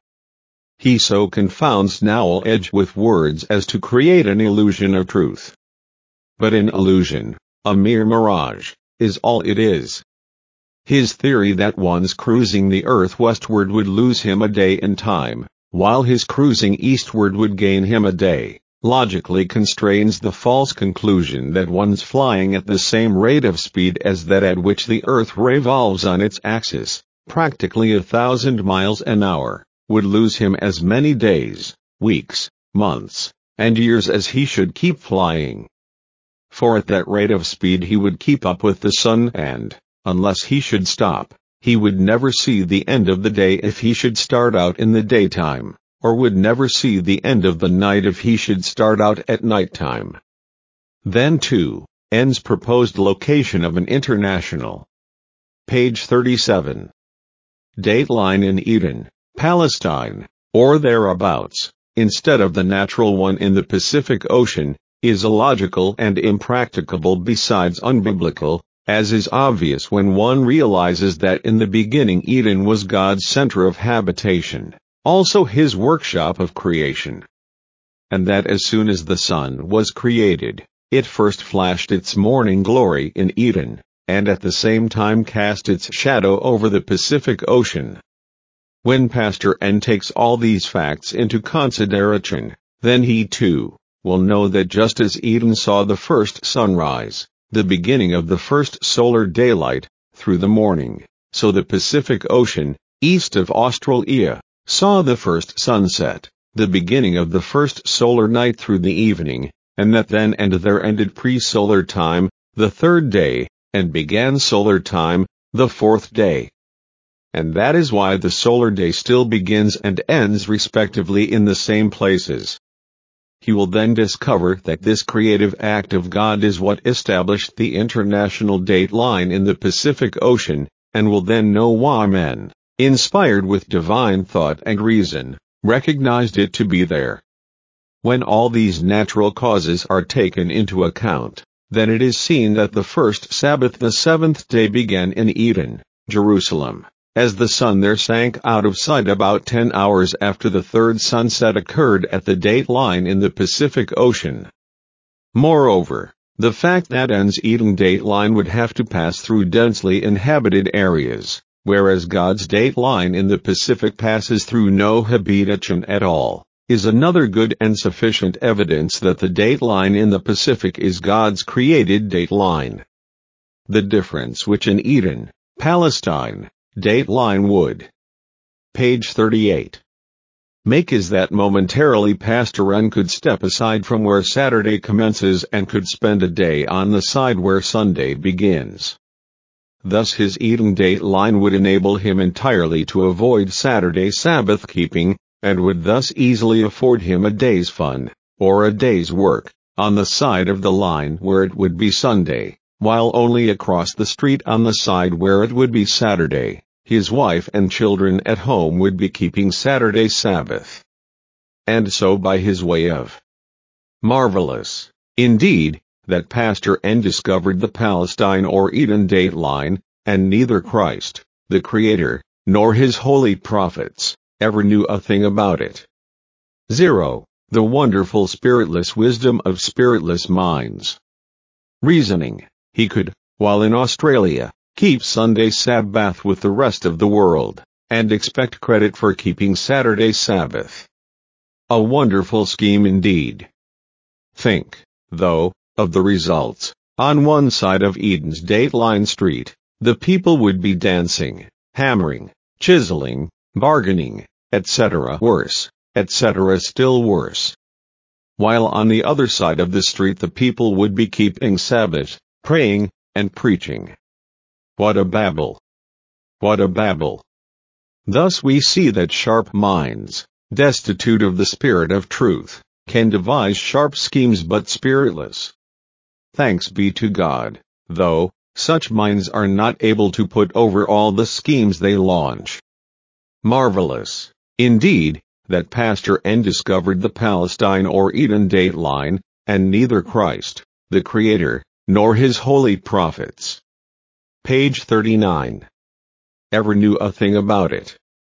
He so confounds knowledge with words as to create an illusion of truth. But an illusion, a mere mirage, is all it is. His theory that one's cruising the earth westward would lose him a day in time, while his cruising eastward would gain him a day, logically constrains the false conclusion that one's flying at the same rate of speed as that at which the earth revolves on its axis, practically 1,000 miles an hour, would lose him as many days, weeks, months, and years as he should keep flying. For at that rate of speed he would keep up with the sun and, unless he should stop, he would never see the end of the day if he should start out in the daytime, or would never see the end of the night if he should start out at nighttime. Then 2. N's proposed location of an international. Page 37. Dateline in Eden, Palestine, or thereabouts, instead of the natural one in the Pacific Ocean, is illogical and impracticable besides unbiblical, as is obvious when one realizes that in the beginning Eden was God's center of habitation, also his workshop of creation. And that as soon as the sun was created, it first flashed its morning glory in Eden, and at the same time cast its shadow over the Pacific Ocean. When Pastor N takes all these facts into consideration, then he too will know that just as Eden saw the first sunrise, the beginning of the first solar daylight, through the morning, so the Pacific Ocean, east of Australia, saw the first sunset, the beginning of the first solar night through the evening, and that then and there ended pre-solar time, the third day, and began solar time, the fourth day. and that is why the solar day still begins and ends respectively in the same places. He will then discover that this creative act of God is what established the international date line in the Pacific Ocean, and will then know why men, inspired with divine thought and reason, recognized it to be there. When all these natural causes are taken into account, then it is seen that the first Sabbath, the seventh day, began in Eden, Jerusalem, as the sun there sank out of sight about 10 hours after the third sunset occurred at the date line in the Pacific Ocean. Moreover, the fact that En's Eden date line would have to pass through densely inhabited areas, whereas God's date line in the Pacific passes through no habitation at all, is another good and sufficient evidence that the date line in the Pacific is God's created date line. The difference which in Eden, Palestine, date line would, page 38, make is that momentarily Pastor N could step aside from where Saturday commences and could spend a day on the side where Sunday begins. Thus his Eden date line would enable him entirely to avoid Saturday Sabbath keeping, and would thus easily afford him a day's fun, or a day's work, on the side of the line where it would be Sunday, while only across the street on the side where it would be Saturday, his wife and children at home would be keeping Saturday Sabbath. And so by his way of marvelous, indeed, that Pastor N discovered the Palestine or Eden date line, and neither Christ, the Creator, nor his holy prophets, ever knew a thing about it. 0. The wonderful spiritless wisdom of spiritless minds. Reasoning, he could, while in Australia, keep Sunday Sabbath with the rest of the world, and expect credit for keeping Saturday Sabbath. A wonderful scheme indeed. Think, though, of the results. On one side of Eden's Dateline Street, the people would be dancing, hammering, chiseling, bargaining, etc. Worse, etc. Still worse. While on the other side of the street the people would be keeping Sabbath, praying, and preaching. What a babel! What a babel! Thus we see that sharp minds, destitute of the spirit of truth, can devise sharp schemes but spiritless. Thanks be to God, though, such minds are not able to put over all the schemes they launch. Marvelous, indeed, that Pastor N discovered the Palestine or Eden date line, and neither Christ, the Creator, nor his holy prophets, page 39, ever knew a thing about it.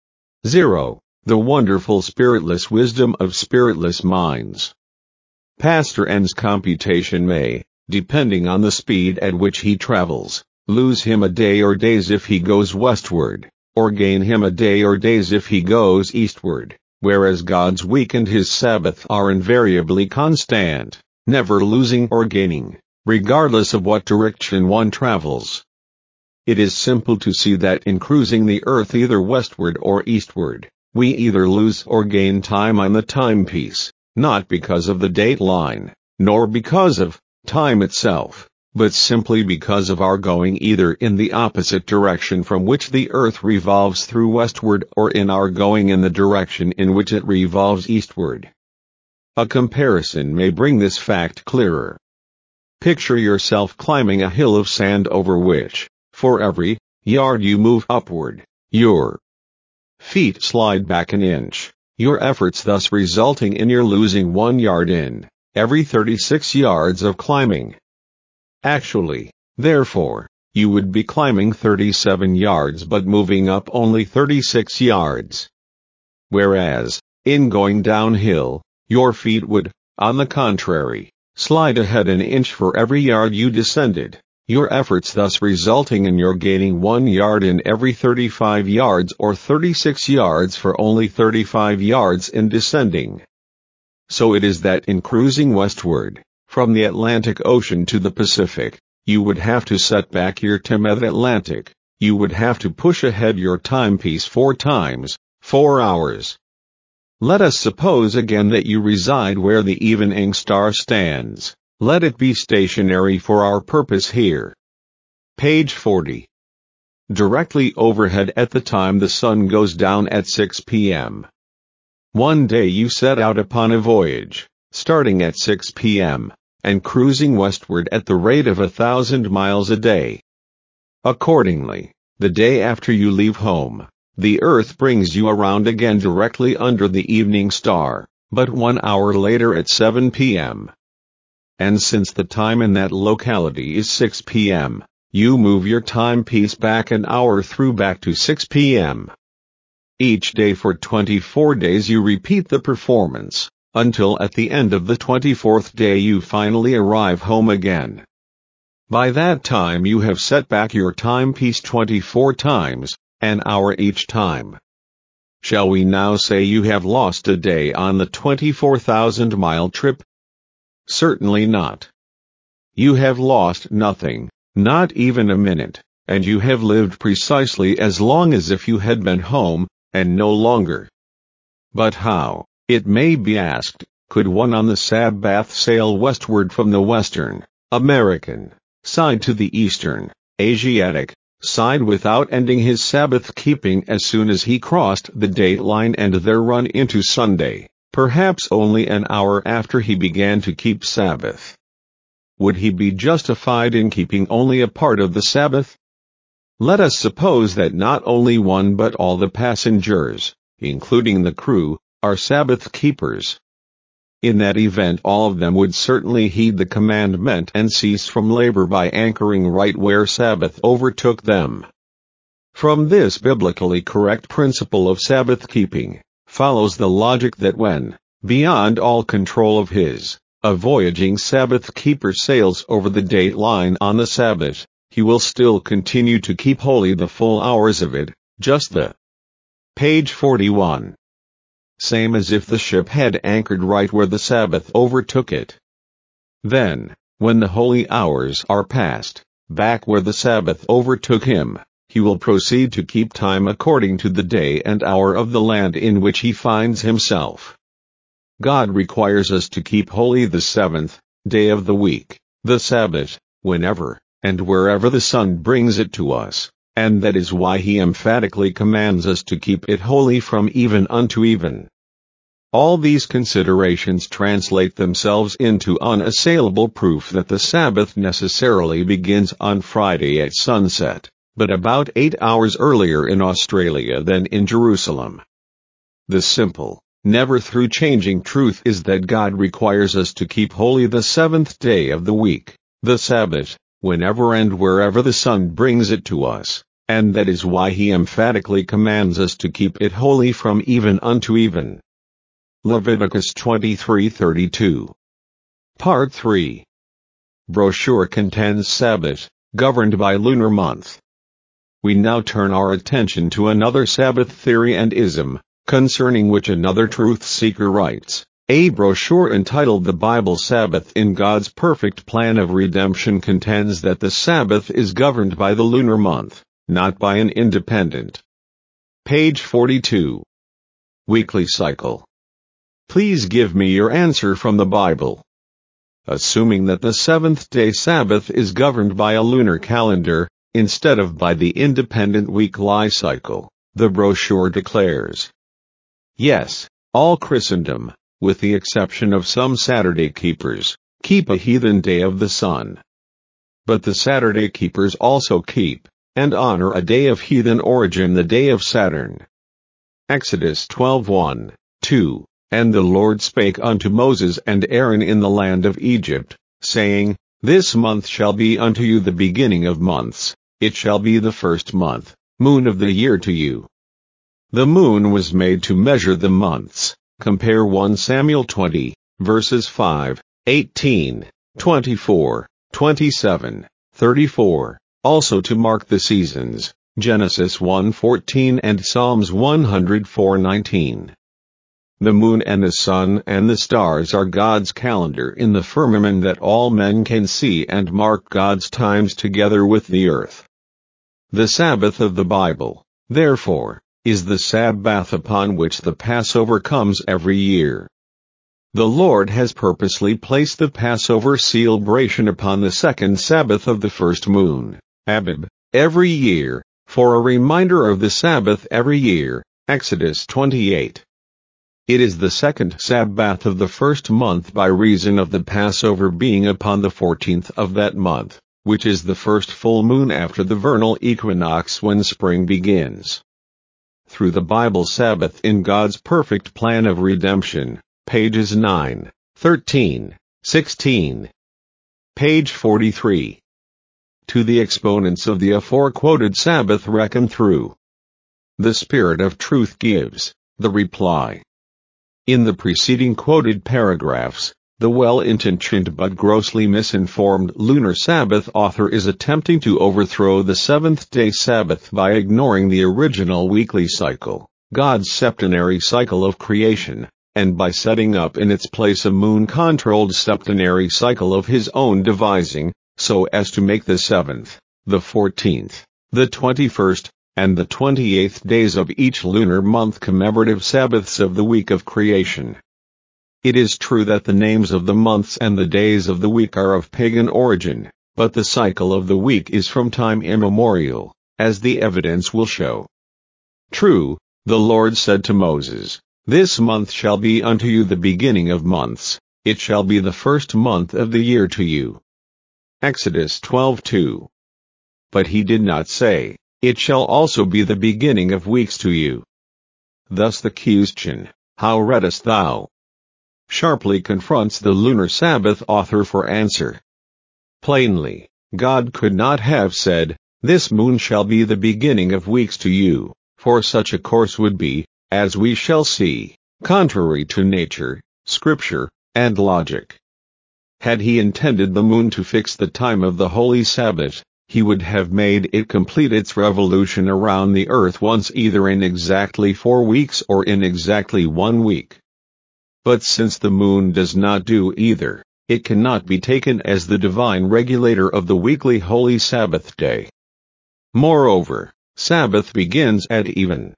0. The wonderful spiritless wisdom of spiritless minds. Pastor N's computation may, depending on the speed at which he travels, lose him a day or days if he goes westward, or gain him a day or days if he goes eastward, whereas God's week and his Sabbath are invariably constant, never losing or gaining, regardless of what direction one travels. It is simple to see that in cruising the earth either westward or eastward, we either lose or gain time on the timepiece, not because of the date line, nor because of time itself, but simply because of our going either in the opposite direction from which the earth revolves through westward or in our going in the direction in which it revolves eastward. A comparison may bring this fact clearer. Picture yourself climbing a hill of sand over which, for every yard you move upward, your feet slide back an inch, your efforts thus resulting in your losing 1 yard in every 36 yards of climbing. Actually, therefore, you would be climbing 37 yards but moving up only 36 yards. Whereas, in going downhill, your feet would, on the contrary, slide ahead an inch for every yard you descended, your efforts thus resulting in your gaining 1 yard in every 35 yards or 36 yards for only 35 yards in descending. So it is that in cruising westward, from the Atlantic Ocean to the Pacific, you would have to set back your time at Atlantic, you would have to push ahead your timepiece 4 times, 4 hours. Let us suppose again that you reside where the evening star stands. Let it be stationary for our purpose here. Page 40. directly overhead at the time the sun goes down at 6 p.m. One day you set out upon a voyage, starting at 6 p.m., and cruising westward at the rate of 1,000 miles a day. Accordingly, the day after you leave home, the earth brings you around again directly under the evening star, but 1 hour later at 7 p.m. And since the time in that locality is 6 p.m., you move your timepiece back an hour through back to 6 p.m. Each day for 24 days you repeat the performance, until at the end of the 24th day you finally arrive home again. By that time you have set back your timepiece 24 times, an hour each time. Shall we now say you have lost a day on the 24,000-mile trip? Certainly not. You have lost nothing, not even a minute, and you have lived precisely as long as if you had been home, and no longer. But how, it may be asked, could one on the Sabbath sail westward from the western, American, side to the eastern, Asiatic, side without ending his Sabbath keeping as soon as he crossed the date line and there run into Sunday, perhaps only an hour after he began to keep Sabbath? Would he be justified in keeping only a part of the Sabbath? Let us suppose that not only one but all the passengers, including the crew, are Sabbath keepers. In that event all of them would certainly heed the commandment and cease from labor by anchoring right where Sabbath overtook them. From this biblically correct principle of Sabbath keeping, follows the logic that when, beyond all control of a voyaging Sabbath keeper sails over the date line on the Sabbath, he will still continue to keep holy the full hours of it, just the page 41. Same as if the ship had anchored right where the Sabbath overtook it. Then, when the holy hours are past, back where the Sabbath overtook him, he will proceed to keep time according to the day and hour of the land in which he finds himself. God requires us to keep holy the seventh day of the week, the Sabbath, whenever and wherever the sun brings it to us, and that is why he emphatically commands us to keep it holy from even unto even. All these considerations translate themselves into unassailable proof that the Sabbath necessarily begins on Friday at sunset, but about 8 hours earlier in Australia than in Jerusalem. The simple, never through changing truth is that God requires us to keep holy the seventh day of the week, the Sabbath, whenever and wherever the sun brings it to us, and that is why he emphatically commands us to keep it holy from even unto even. Leviticus 23:32. Part 3. Brochure contends Sabbath, governed by lunar month. We now turn our attention to another Sabbath theory and ism, concerning which another truth seeker writes. A brochure entitled The Bible Sabbath in God's Perfect Plan of Redemption contends that the Sabbath is governed by the lunar month, not by an independent. Page 42. Weekly cycle. Please give me your answer from the Bible. Assuming that the seventh-day Sabbath is governed by a lunar calendar, instead of by the independent weekly cycle, the brochure declares. Yes, all Christendom, with the exception of some Saturday keepers, keep a heathen day of the sun. But the Saturday keepers also keep, and honor a day of heathen origin, the day of Saturn. Exodus 12:1, 2. And the Lord spake unto Moses and Aaron in the land of Egypt, saying, This month shall be unto you the beginning of months, it shall be the first month, moon of the year to you. The moon was made to measure the months. Compare 1 Samuel 20, verses 5, 18, 24, 27, 34, also to mark the seasons, Genesis 1:14 and Psalms 104:19. The moon and the sun and the stars are God's calendar in the firmament that all men can see and mark God's times together with the earth. The Sabbath of the Bible, therefore, is the Sabbath upon which the Passover comes every year. The Lord has purposely placed the Passover celebration upon the second Sabbath of the first moon, Abib, every year, for a reminder of the Sabbath every year. Exodus 28. It is the second Sabbath of the first month by reason of the Passover being upon the 14th of that month, which is the first full moon after the vernal equinox when spring begins. Through the Bible Sabbath in God's perfect plan of redemption, pages 9, 13, 16. Page 43. To the exponents of the aforequoted Sabbath reckon through. The Spirit of Truth gives the reply. In the preceding quoted paragraphs, the well-intentioned but grossly misinformed lunar Sabbath author is attempting to overthrow the seventh-day Sabbath by ignoring the original weekly cycle, God's septenary cycle of creation, and by setting up in its place a moon-controlled septenary cycle of his own devising, so as to make the 7th, the 14th, the 21st, and the 28th days of each lunar month commemorative Sabbaths of the week of creation. It is true that the names of the months and the days of the week are of pagan origin, but the cycle of the week is from time immemorial, as the evidence will show. True, the Lord said to Moses, "This month shall be unto you the beginning of months, it shall be the first month of the year to you." Exodus 12:2. But he did not say, "It shall also be the beginning of weeks to you." Thus the question, "How readest thou?" sharply confronts the lunar Sabbath author for answer. Plainly, God could not have said, "This moon shall be the beginning of weeks to you," for such a course would be, as we shall see, contrary to nature, scripture, and logic. Had he intended the moon to fix the time of the holy Sabbath, he would have made it complete its revolution around the earth once either in exactly 4 weeks or in exactly 1 week. But since the moon does not do either, it cannot be taken as the divine regulator of the weekly holy Sabbath day. Moreover, Sabbath begins at even.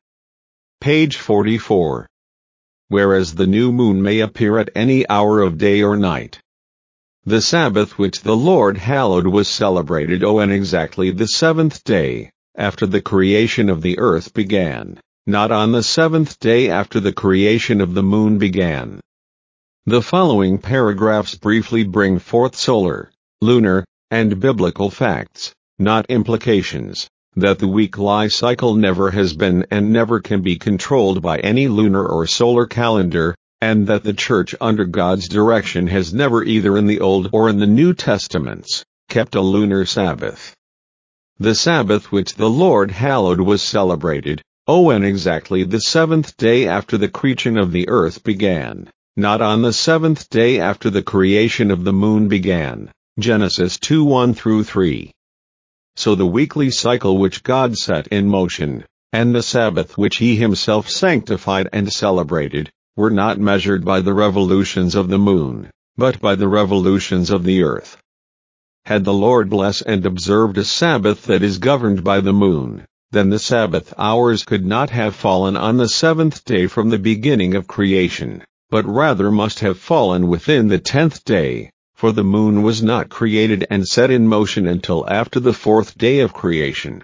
Page 44. Whereas the new moon may appear at any hour of day or night. The Sabbath which the Lord hallowed was celebrated on exactly the 7th day, after the creation of the earth began, not on the 7th day after the creation of the moon began. The following paragraphs briefly bring forth solar, lunar, and biblical facts, not implications, that the weekly cycle never has been and never can be controlled by any lunar or solar calendar, and that the Church under God's direction has never either in the Old or in the New Testaments kept a lunar Sabbath. The Sabbath which the Lord hallowed was celebrated, on exactly the 7th day after the creation of the earth began, not on the 7th day after the creation of the moon began. Genesis 2:1-3. So the weekly cycle which God set in motion, and the Sabbath which he himself sanctified and celebrated, were not measured by the revolutions of the moon, but by the revolutions of the earth. Had the Lord blessed and observed a Sabbath that is governed by the moon, then the Sabbath hours could not have fallen on the 7th day from the beginning of creation, but rather must have fallen within the 10th day, for the moon was not created and set in motion until after the 4th day of creation.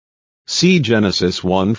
See Genesis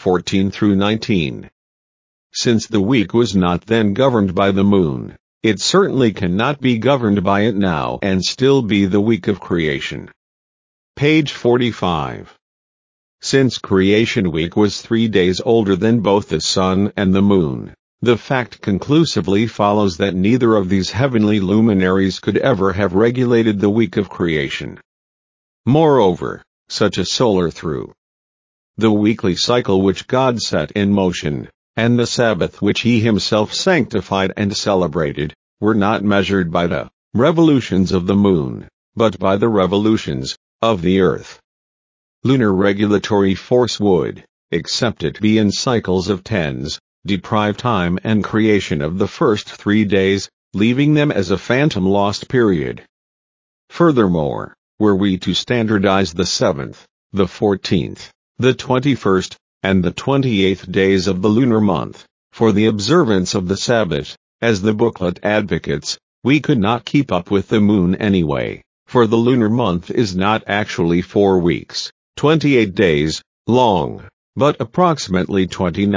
1:14-19. Since the week was not then governed by the moon, it certainly cannot be governed by it now and still be the week of creation. Page 45. Since creation week was 3 days older than both the sun and the moon, the fact conclusively follows that neither of these heavenly luminaries could ever have regulated the week of creation. Moreover, such a solar through the weekly cycle which God set in motion, and the Sabbath which he himself sanctified and celebrated, were not measured by the revolutions of the moon, but by the revolutions of the earth. Lunar regulatory force would, except it be in cycles of tens, deprive time and creation of the first 3 days, leaving them as a phantom lost period. Furthermore, were we to standardize the 7th, the 14th, the 21st, and the 28th days of the lunar month, for the observance of the Sabbath, as the booklet advocates, we could not keep up with the moon anyway, for the lunar month is not actually 4 weeks, 28 days, long, but approximately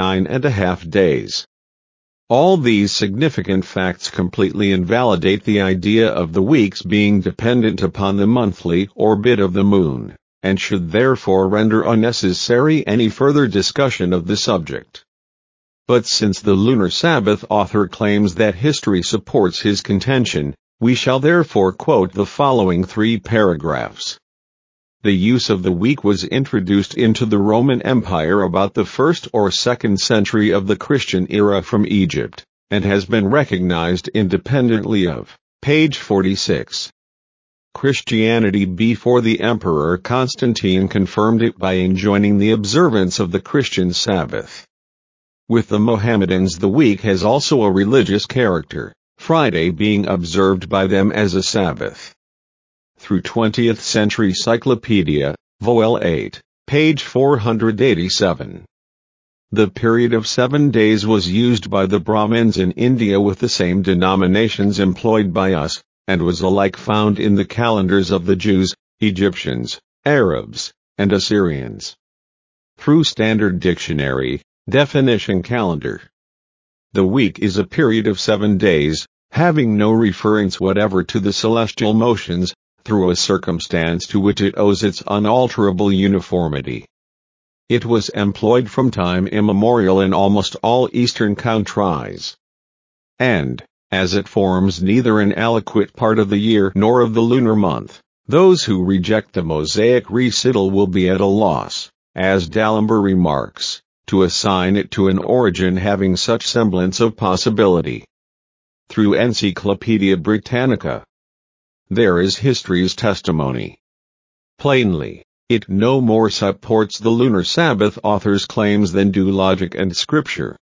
29.5 days. All these significant facts completely invalidate the idea of the weeks being dependent upon the monthly orbit of the moon, and should therefore render unnecessary any further discussion of the subject. But since the lunar Sabbath author claims that history supports his contention, we shall therefore quote the following 3 paragraphs. The use of the week was introduced into the Roman Empire about the 1st or 2nd century of the Christian era from Egypt, and has been recognized independently of page 46. Christianity before the Emperor Constantine confirmed it by enjoining the observance of the Christian Sabbath. With the Mohammedans the week has also a religious character, Friday being observed by them as a Sabbath. Through 20th Century Cyclopedia, Vol. 8, page 487. The period of 7 days was used by the Brahmins in India with the same denominations employed by us, and was alike found in the calendars of the Jews, Egyptians, Arabs, and Assyrians. Through Standard Dictionary, definition calendar. The week is a period of 7 days, having no reference whatever to the celestial motions, through a circumstance to which it owes its unalterable uniformity. It was employed from time immemorial in almost all Eastern countries. And, as it forms neither an adequate part of the year nor of the lunar month, those who reject the Mosaic recital will be at a loss, as D'Alembert remarks, to assign it to an origin having such semblance of possibility. Through Encyclopaedia Britannica. There is history's testimony. Plainly, it no more supports the lunar Sabbath author's claims than do logic and scripture.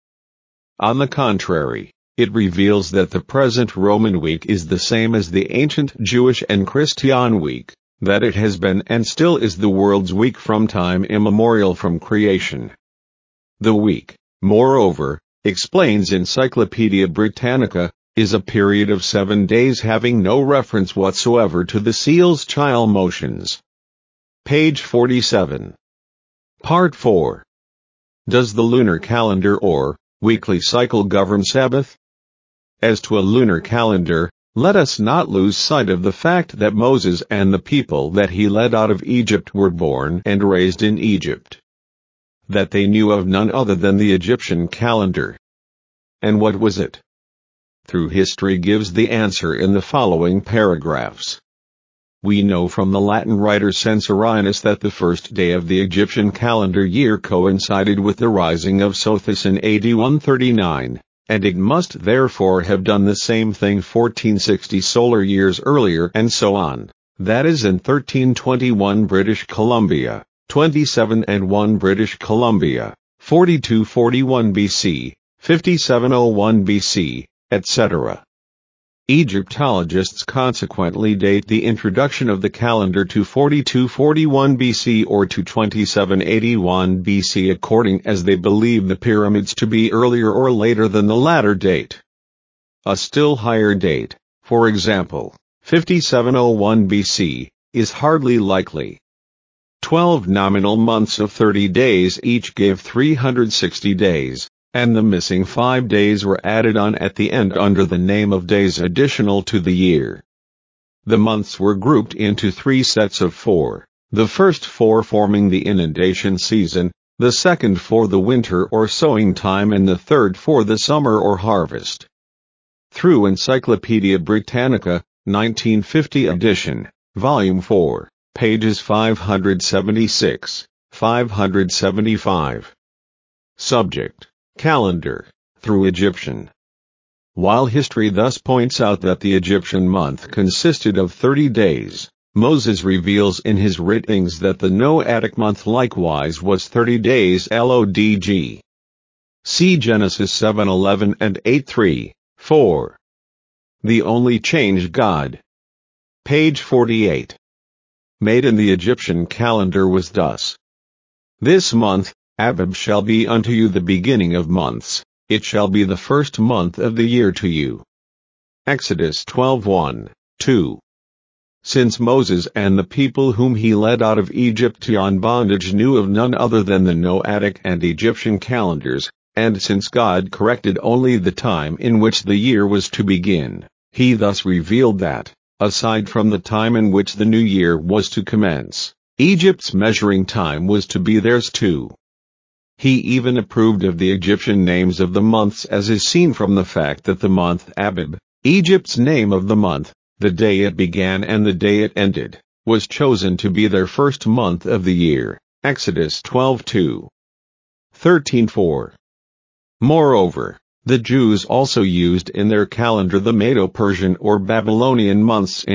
On the contrary, it reveals that the present Roman week is the same as the ancient Jewish and Christian week, that it has been and still is the world's week from time immemorial from creation. The week, moreover, explains Encyclopaedia Britannica, is a period of 7 days having no reference whatsoever to the celestial motions. Page 47. Part 4. Does the lunar calendar or weekly cycle govern Sabbath? As to a lunar calendar, let us not lose sight of the fact that Moses and the people that he led out of Egypt were born and raised in Egypt. That they knew of none other than the Egyptian calendar. And what was it? Through history gives the answer in the following paragraphs. We know from the Latin writer Censorinus that the first day of the Egyptian calendar year coincided with the rising of Sothis in AD 139, and it must therefore have done the same thing 1460 solar years earlier and so on, that is in 1321 British Columbia, 2701 British Columbia, 4241 BC, 5701 BC, etc. Egyptologists consequently date the introduction of the calendar to 4241 BC or to 2781 BC according as they believe the pyramids to be earlier or later than the latter date. A still higher date, for example, 5701 BC, is hardly likely. 12 nominal months of 30 days each gave 360 days. And the missing 5 days were added on at the end under the name of days additional to the year. The months were grouped into 3 sets of 4, the first 4 forming the inundation season, the second for the winter or sowing time and the third for the summer or harvest. Through Encyclopaedia Britannica, 1950 edition, Volume 4, pages 576, 575. Subject. Calendar, through Egyptian. While history thus points out that the Egyptian month consisted of 30 days, Moses reveals in his writings that the Noahic month likewise was 30 days LODG. See Genesis 7:11 and 8:3, 4. The only change God. Page 48. Made in the Egyptian calendar was thus. This month, Abib shall be unto you the beginning of months, it shall be the first month of the year to you. Exodus 12:1, 2. since Moses and the people whom he led out of Egypt beyond bondage knew of none other than the Noahic and Egyptian calendars, and since God corrected only the time in which the year was to begin, he thus revealed that, aside from the time in which the new year was to commence, Egypt's measuring time was to be theirs too. He even approved of the Egyptian names of the months, as is seen from the fact that the month Abib, Egypt's name of the month, the day it began and the day it ended, was chosen to be their first month of the year. Exodus 12:2. 13:4. Moreover, the Jews also used in their calendar the Medo-Persian or Babylonian months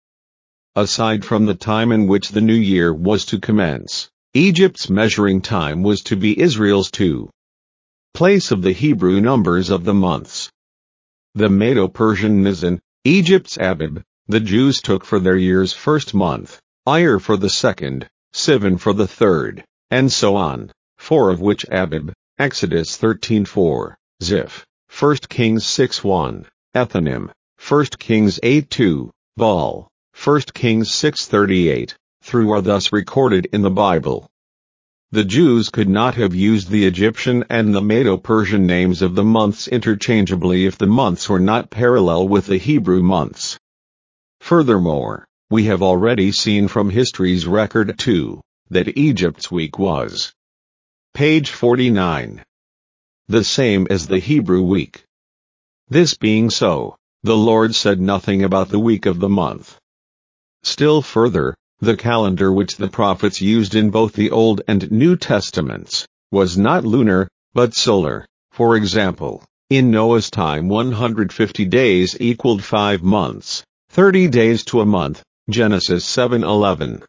aside from the time in which the new year was to commence, Egypt's measuring time was to be Israel's too. Place of the Hebrew numbers of the months. The Medo-Persian Nisan, Egypt's Abib, the Jews took for their year's first month, Iyar for the second, Sivan for the third, and so on, four of which Abib, Exodus 13:4, Ziph, 1 Kings 6:1, Ethanim, 1 Kings 8:2, Baal, 1 Kings 6:38, through are thus recorded in the Bible. The Jews could not have used the Egyptian and the Medo-Persian names of the months interchangeably if the months were not parallel with the Hebrew months. Furthermore, we have already seen from history's record too, that Egypt's week was page 49. The same as the Hebrew week. This being so, the Lord said nothing about the week of the month. Still further, the calendar which the prophets used in both the Old and New Testaments was not lunar, but solar. For example, in Noah's time 150 days equaled 5 months, 30 days to a month, Genesis 7:11.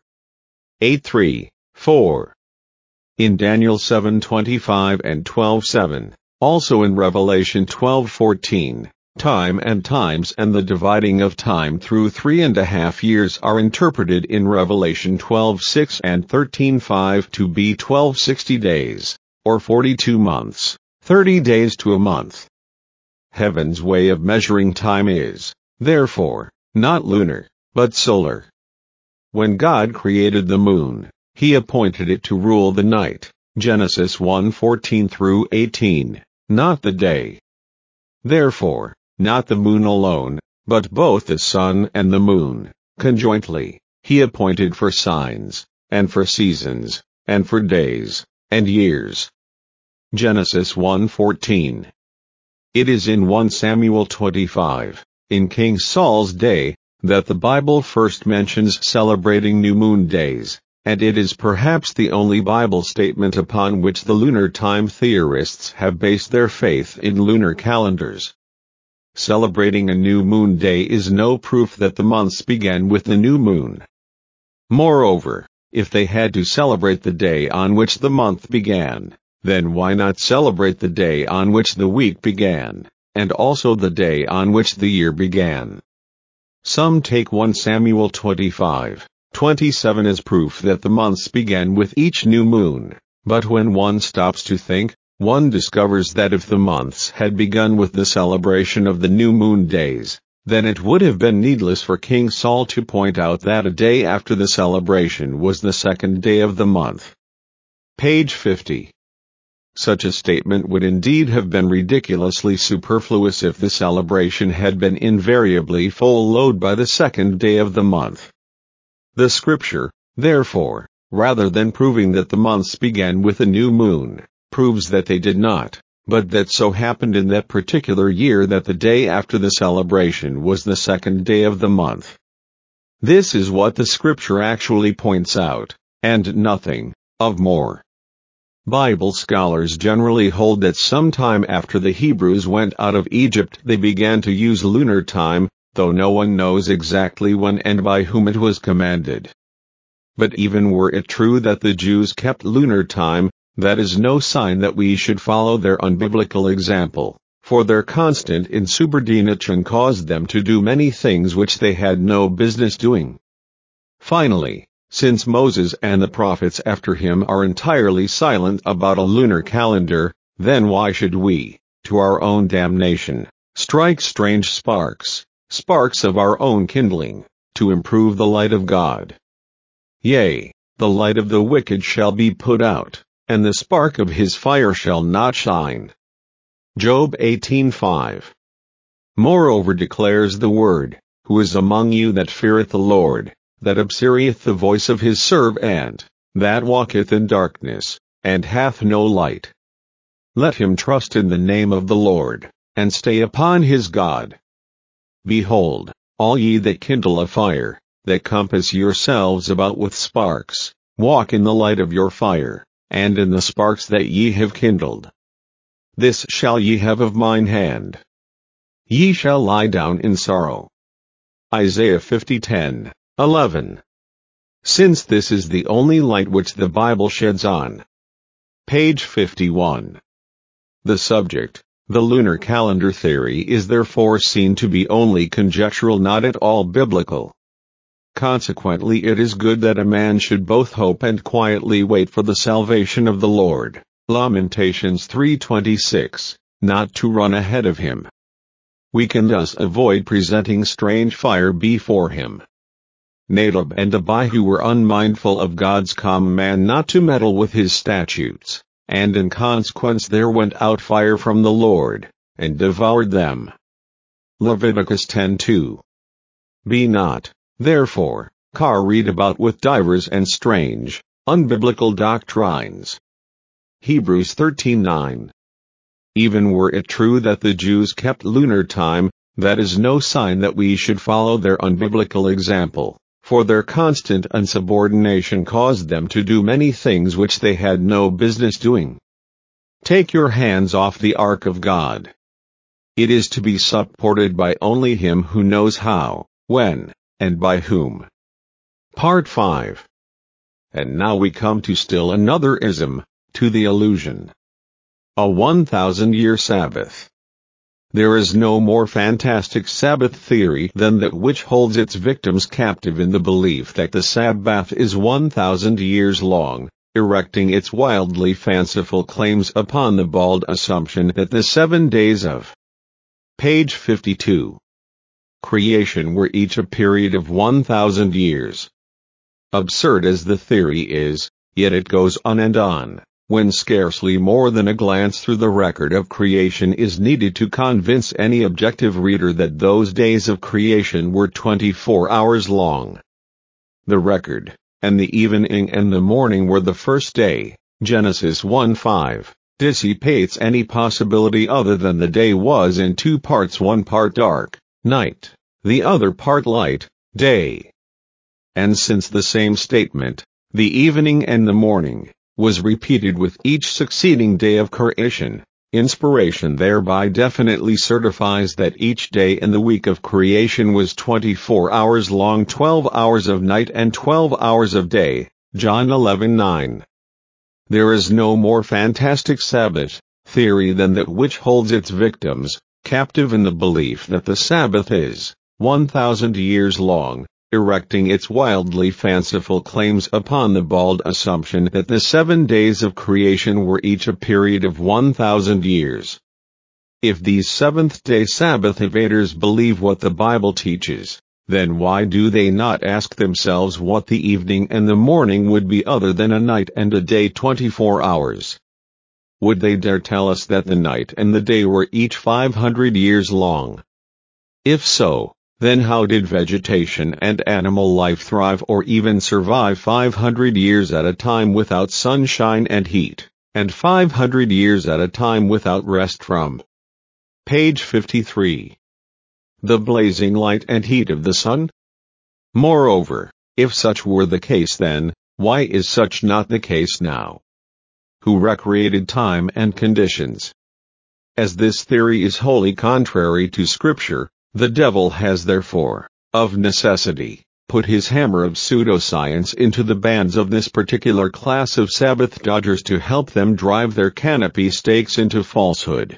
8:3, 4. In Daniel 7:25 and 12:7, also in Revelation 12:14. Time and times and the dividing of time through 3.5 years are interpreted in Revelation 12:6 and 13:5 to be 1260 days, or 42 months, 30 days to a month. Heaven's way of measuring time is, therefore, not lunar, but solar. When God created the moon, he appointed it to rule the night, Genesis 1:14 through 18, not the day. Therefore, not the moon alone, but both the sun and the moon, conjointly, he appointed for signs, and for seasons, and for days, and years. Genesis 1:14. It is in 1 Samuel 25, in King Saul's day, that the Bible first mentions celebrating new moon days, and it is perhaps the only Bible statement upon which the lunar time theorists have based their faith in lunar calendars. Celebrating a new moon day is no proof that the months began with the new moon. Moreover, if they had to celebrate the day on which the month began, then why not celebrate the day on which the week began, and also the day on which the year began? Some take 1 Samuel 25:27 as proof that the months began with each new moon, but when one stops to think, one discovers that if the months had begun with the celebration of the new moon days, then it would have been needless for King Saul to point out that a day after the celebration was the second day of the month. Page 50. Such a statement would indeed have been ridiculously superfluous if the celebration had been invariably full load by the second day of the month. The scripture, therefore, rather than proving that the months began with a new moon, proves that they did not, but that so happened in that particular year that the day after the celebration was the second day of the month. This is what the scripture actually points out, and nothing of more. Bible scholars generally hold that sometime after the Hebrews went out of Egypt they began to use lunar time, though no one knows exactly when and by whom it was commanded. But even were it true that the Jews kept lunar time, that is no sign that we should follow their unbiblical example, for their constant insubordination caused them to do many things which they had no business doing. Finally, since Moses and the prophets after him are entirely silent about a lunar calendar, then why should we, to our own damnation, strike strange sparks of our own kindling, to improve the light of God. Yea, the light of the wicked shall be put out, and the spark of his fire shall not shine. Job 18:5. Moreover declares the word, who is among you that feareth the Lord, that observeth the voice of his servant, that walketh in darkness, and hath no light. Let him trust in the name of the Lord, and stay upon his God. Behold, all ye that kindle a fire, that compass yourselves about with sparks, walk in the light of your fire, and in the sparks that ye have kindled. This shall ye have of mine hand. Ye shall lie down in sorrow. Isaiah 50:10-11. Since this is the only light which the Bible sheds on. Page 51. The subject, the lunar calendar theory, is therefore seen to be only conjectural, not at all biblical. Consequently, it is good that a man should both hope and quietly wait for the salvation of the Lord, Lamentations 3:26, not to run ahead of him. We can thus avoid presenting strange fire before him. Nadab and Abihu were unmindful of God's command not to meddle with his statutes, and in consequence there went out fire from the Lord, and devoured them. Leviticus 10:2. Be not, therefore, carried about with divers and strange, unbiblical doctrines. Hebrews 13:9. Even were it true that the Jews kept lunar time, that is no sign that we should follow their unbiblical example, for their constant insubordination caused them to do many things which they had no business doing. Take your hands off the ark of God. It is to be supported by only him who knows how, when, and by whom. Part 5. And now we come to still another ism, to the illusion. A 1,000-year Sabbath. There is no more fantastic Sabbath theory than that which holds its victims captive in the belief that the Sabbath is 1,000 years long, erecting its wildly fanciful claims upon the bald assumption that the 7 days of page 52 creation were each a period of 1,000 years. Absurd as the theory is, yet it goes on and on, when scarcely more than a glance through the record of creation is needed to convince any objective reader that those days of creation were 24 hours long. The record, and the evening and the morning were the first day, Genesis 1:5, dissipates any possibility other than the day was in two parts, one part dark, night, the other part light, day. And since the same statement, the evening and the morning, was repeated with each succeeding day of creation, inspiration thereby definitely certifies that each day in the week of creation was 24 hours long, 12 hours of night and 12 hours of day, John 11:9. There is no more fantastic Sabbath theory than that which holds its victims captive in the belief that the Sabbath is 1,000 years long, erecting its wildly fanciful claims upon the bald assumption that the 7 days of creation were each a period of 1,000 years. If these seventh-day Sabbath evaders believe what the Bible teaches, then why do they not ask themselves what the evening and the morning would be other than a night and a day 24 hours? Would they dare tell us that the night and the day were each 500 years long? If so, then how did vegetation and animal life thrive or even survive 500 years at a time without sunshine and heat, and 500 years at a time without rest from? Page 53. The blazing light and heat of the sun? Moreover, if such were the case then, why is such not the case now? Who recreated time and conditions? As this theory is wholly contrary to Scripture, the devil has therefore, of necessity, put his hammer of pseudoscience into the bands of this particular class of Sabbath dodgers to help them drive their canopy stakes into falsehood.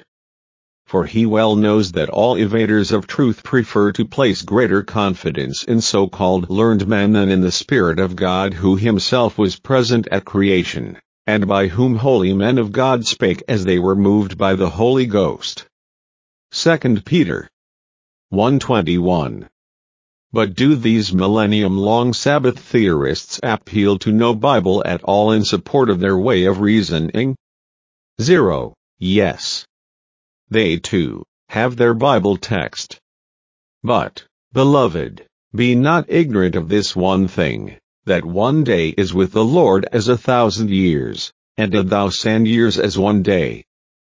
For he well knows that all evaders of truth prefer to place greater confidence in so-called learned men than in the Spirit of God, who himself was present at creation, and by whom holy men of God spake as they were moved by the Holy Ghost. 2 Peter 1:21. But do these millennium-long Sabbath theorists appeal to no Bible at all in support of their way of reasoning? 0. Yes. They too have their Bible text. But, beloved, be not ignorant of this one thing, that one day is with the Lord as 1,000 years, and 1,000 years as one day.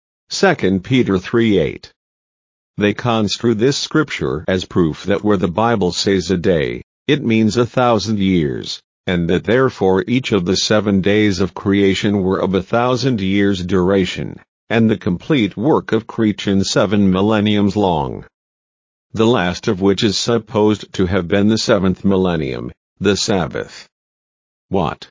2 Peter 3:8. They construe this scripture as proof that where the Bible says a day, it means 1,000 years, and that therefore each of the 7 days of creation were of 1,000 years duration, and the complete work of creation 7 millenniums long. The last of which is supposed to have been the 7th millennium, the Sabbath. What?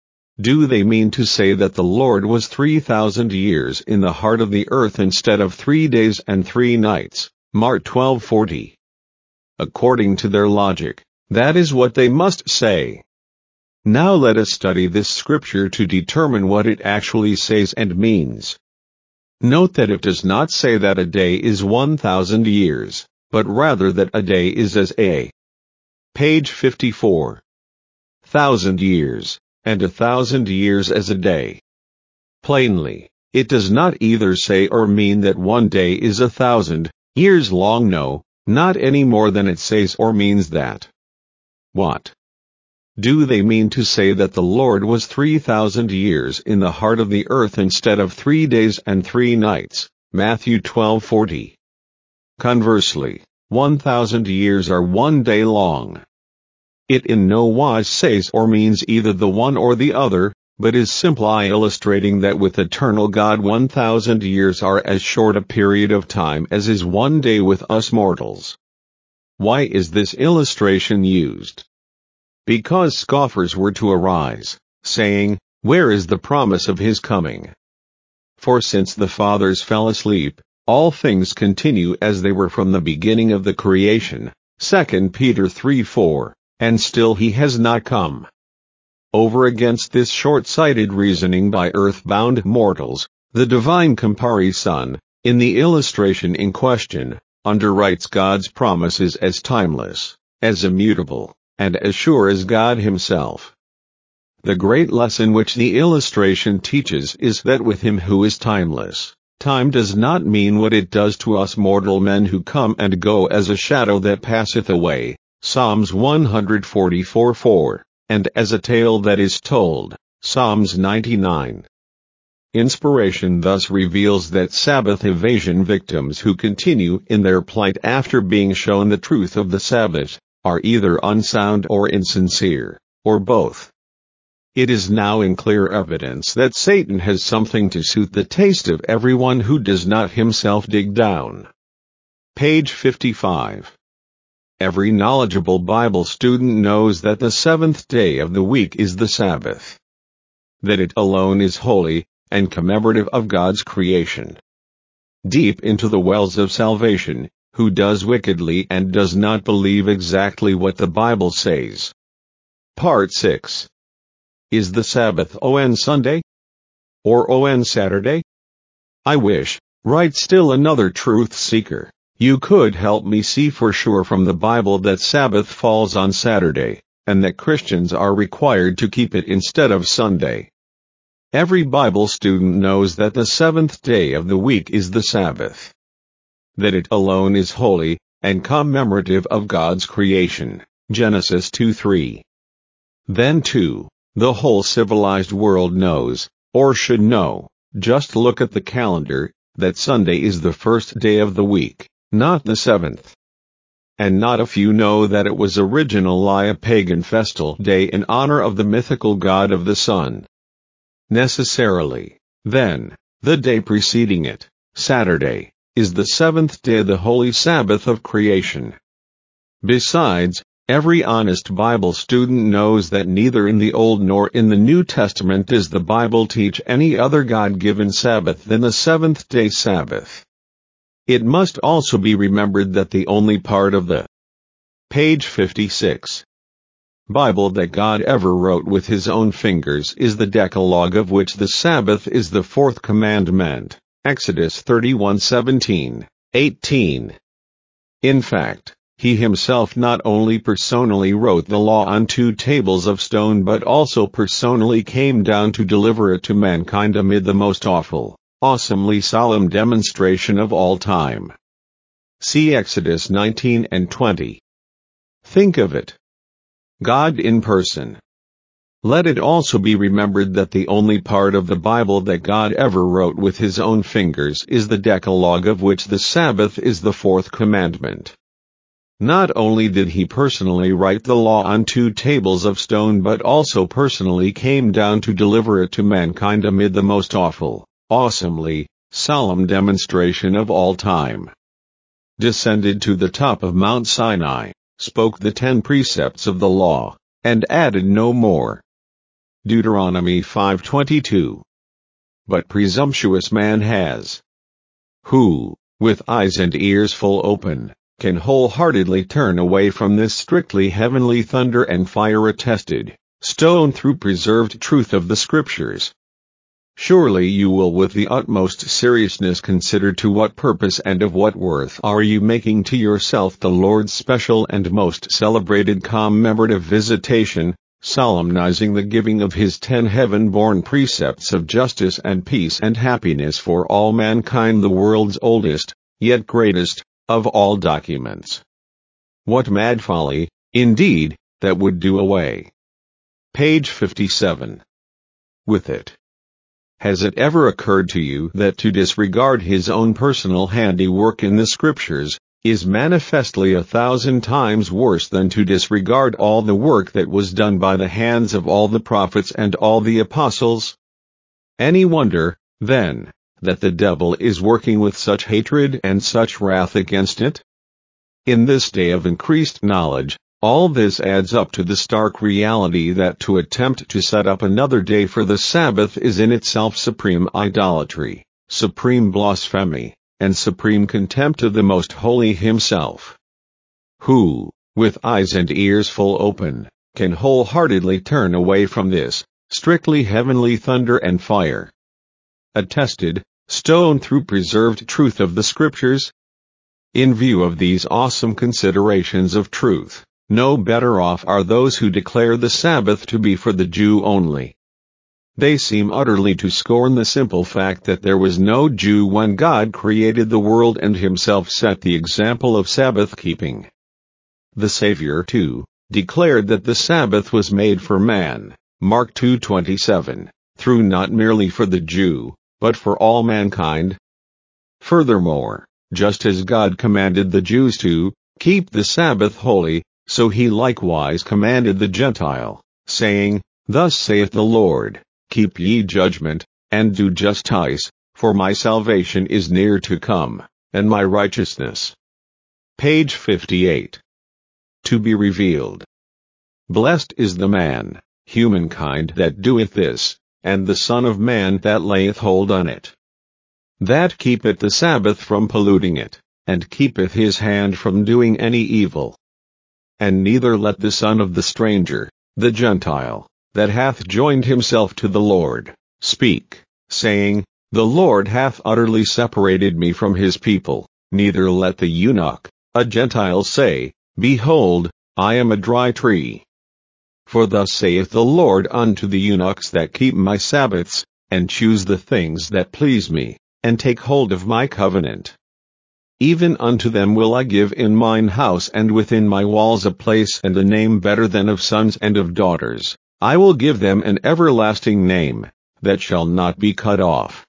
Do they mean to say that the Lord was 3,000 years in the heart of the earth instead of 3 days and 3 nights, Mark 12:40? According to their logic, that is what they must say. Now let us study this scripture to determine what it actually says and means. Note that it does not say that a day is 1,000 years, but rather that a day is as a. Page 54. 1,000 years, and 1,000 years as a day. Plainly, it does not either say or mean that one day is 1,000 years long. No, not any more than it says or means that. What? Do they mean to say that the Lord was 3,000 years in the heart of the earth instead of 3 days and 3 nights, Matthew 12:40? Conversely, 1,000 years are one day long. It in no wise says or means either the one or the other, but is simply illustrating that with eternal God 1,000 years are as short a period of time as is one day with us mortals. Why is this illustration used? Because scoffers were to arise, saying, "Where is the promise of his coming?" For since the fathers fell asleep, all things continue as they were from the beginning of the creation, 2 Peter 3:4, and still he has not come. Over against this short-sighted reasoning by earth-bound mortals, the divine comparison, in the illustration in question, underwrites God's promises as timeless, as immutable, and as sure as God himself. The great lesson which the illustration teaches is that with him who is timeless, time does not mean what it does to us mortal men who come and go as a shadow that passeth away, Psalms 144:4, and as a tale that is told, Psalms 99. Inspiration thus reveals that Sabbath evasion victims who continue in their plight after being shown the truth of the Sabbath, are either unsound or insincere, or both. It is now in clear evidence that Satan has something to suit the taste of everyone who does not himself dig down. Page 55. Every knowledgeable Bible student knows that the 7th day of the week is the Sabbath. That it alone is holy, and commemorative of God's creation. Deep into the wells of salvation, who does wickedly and does not believe exactly what the Bible says? Part 6. Is the Sabbath on Sunday? Or on Saturday? I wish, right still another truth seeker, you could help me see for sure from the Bible that Sabbath falls on Saturday, and that Christians are required to keep it instead of Sunday. Every Bible student knows that the 7th day of the week is the Sabbath. That it alone is holy, and commemorative of God's creation, Genesis 2:3. Then too, the whole civilized world knows, or should know, just look at the calendar, that Sunday is the first day of the week, not the 7th. And not a few know that it was originally a pagan festal day in honor of the mythical god of the sun. Necessarily, then, the day preceding it, Saturday, is the 7th day, the holy Sabbath of creation. Besides, every honest Bible student knows that neither in the Old nor in the New Testament does the Bible teach any other God-given Sabbath than the 7th day Sabbath. It must also be remembered that the only part of the page 56 Bible that God ever wrote with his own fingers is the Decalogue, of which the Sabbath is the 4th commandment, Exodus 31:17, 18. In fact, he himself not only personally wrote the law on 2 tables of stone but also personally came down to deliver it to mankind amid the most awful, awesomely solemn demonstration of all time. See Exodus 19 and 20. Think of it. God in person. Let it also be remembered that the only part of the Bible that God ever wrote with his own fingers is the Decalogue, of which the Sabbath is the 4th commandment. Not only did he personally write the law on 2 tables of stone but also personally came down to deliver it to mankind amid the most awful, awesomely solemn demonstration of all time. Descended to the top of Mount Sinai, spoke the 10 precepts of the law, and added no more. Deuteronomy 5:22. But presumptuous man has, who, with eyes and ears full open, can wholeheartedly turn away from this strictly heavenly thunder and fire attested, stone through preserved truth of the Scriptures. Surely you will with the utmost seriousness consider to what purpose and of what worth are you making to yourself the Lord's special and most celebrated commemorative visitation, solemnizing the giving of his 10 heaven-born precepts of justice and peace and happiness for all mankind, the world's oldest, yet greatest, of all documents. What mad folly, indeed, that would do away. Page 57. With it. Has it ever occurred to you that to disregard his own personal handiwork in the Scriptures is manifestly 1,000 times worse than to disregard all the work that was done by the hands of all the prophets and all the apostles? Any wonder, then, that the devil is working with such hatred and such wrath against it? In this day of increased knowledge, all this adds up to the stark reality that to attempt to set up another day for the Sabbath is in itself supreme idolatry, supreme blasphemy, and supreme contempt of the Most Holy Himself. Who, with eyes and ears full open, can wholeheartedly turn away from this strictly heavenly thunder and fire? Attested, stone through preserved truth of the Scriptures? In view of these awesome considerations of truth, no better off are those who declare the Sabbath to be for the Jew only. They seem utterly to scorn the simple fact that there was no Jew when God created the world and himself set the example of Sabbath-keeping. The Savior, too, declared that the Sabbath was made for man, Mark 2:27, through not merely for the Jew, but for all mankind. Furthermore, just as God commanded the Jews to keep the Sabbath holy, so he likewise commanded the Gentile, saying, Thus saith the Lord, Keep ye judgment, and do justice, for my salvation is near to come, and my righteousness. Page 58. To be revealed. Blessed is the man, humankind, that doeth this, and the Son of Man that layeth hold on it. That keepeth the Sabbath from polluting it, and keepeth his hand from doing any evil. And neither let the son of the stranger, the Gentile, that hath joined himself to the Lord, speak, saying, The Lord hath utterly separated me from his people, neither let the eunuch, a Gentile, say, Behold, I am a dry tree. For thus saith the Lord unto the eunuchs that keep my Sabbaths, and choose the things that please me, and take hold of my covenant. Even unto them will I give in mine house and within my walls a place and a name better than of sons and of daughters. I will give them an everlasting name, that shall not be cut off.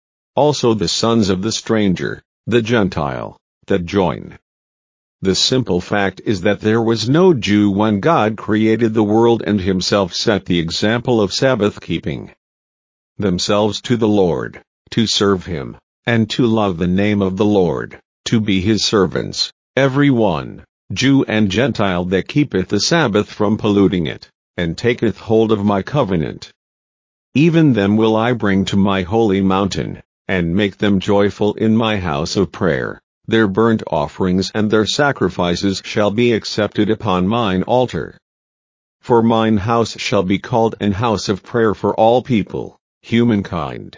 Also the sons of the stranger, the Gentile, that join. The simple fact is that there was no Jew when God created the world and himself set the example of Sabbath-keeping. Themselves to the Lord, to serve him, and to love the name of the Lord, to be his servants, every one, Jew and Gentile, that keepeth the Sabbath from polluting it, and taketh hold of my covenant. Even them will I bring to my holy mountain, and make them joyful in my house of prayer. Their burnt offerings and their sacrifices shall be accepted upon mine altar. For mine house shall be called an house of prayer for all people, humankind.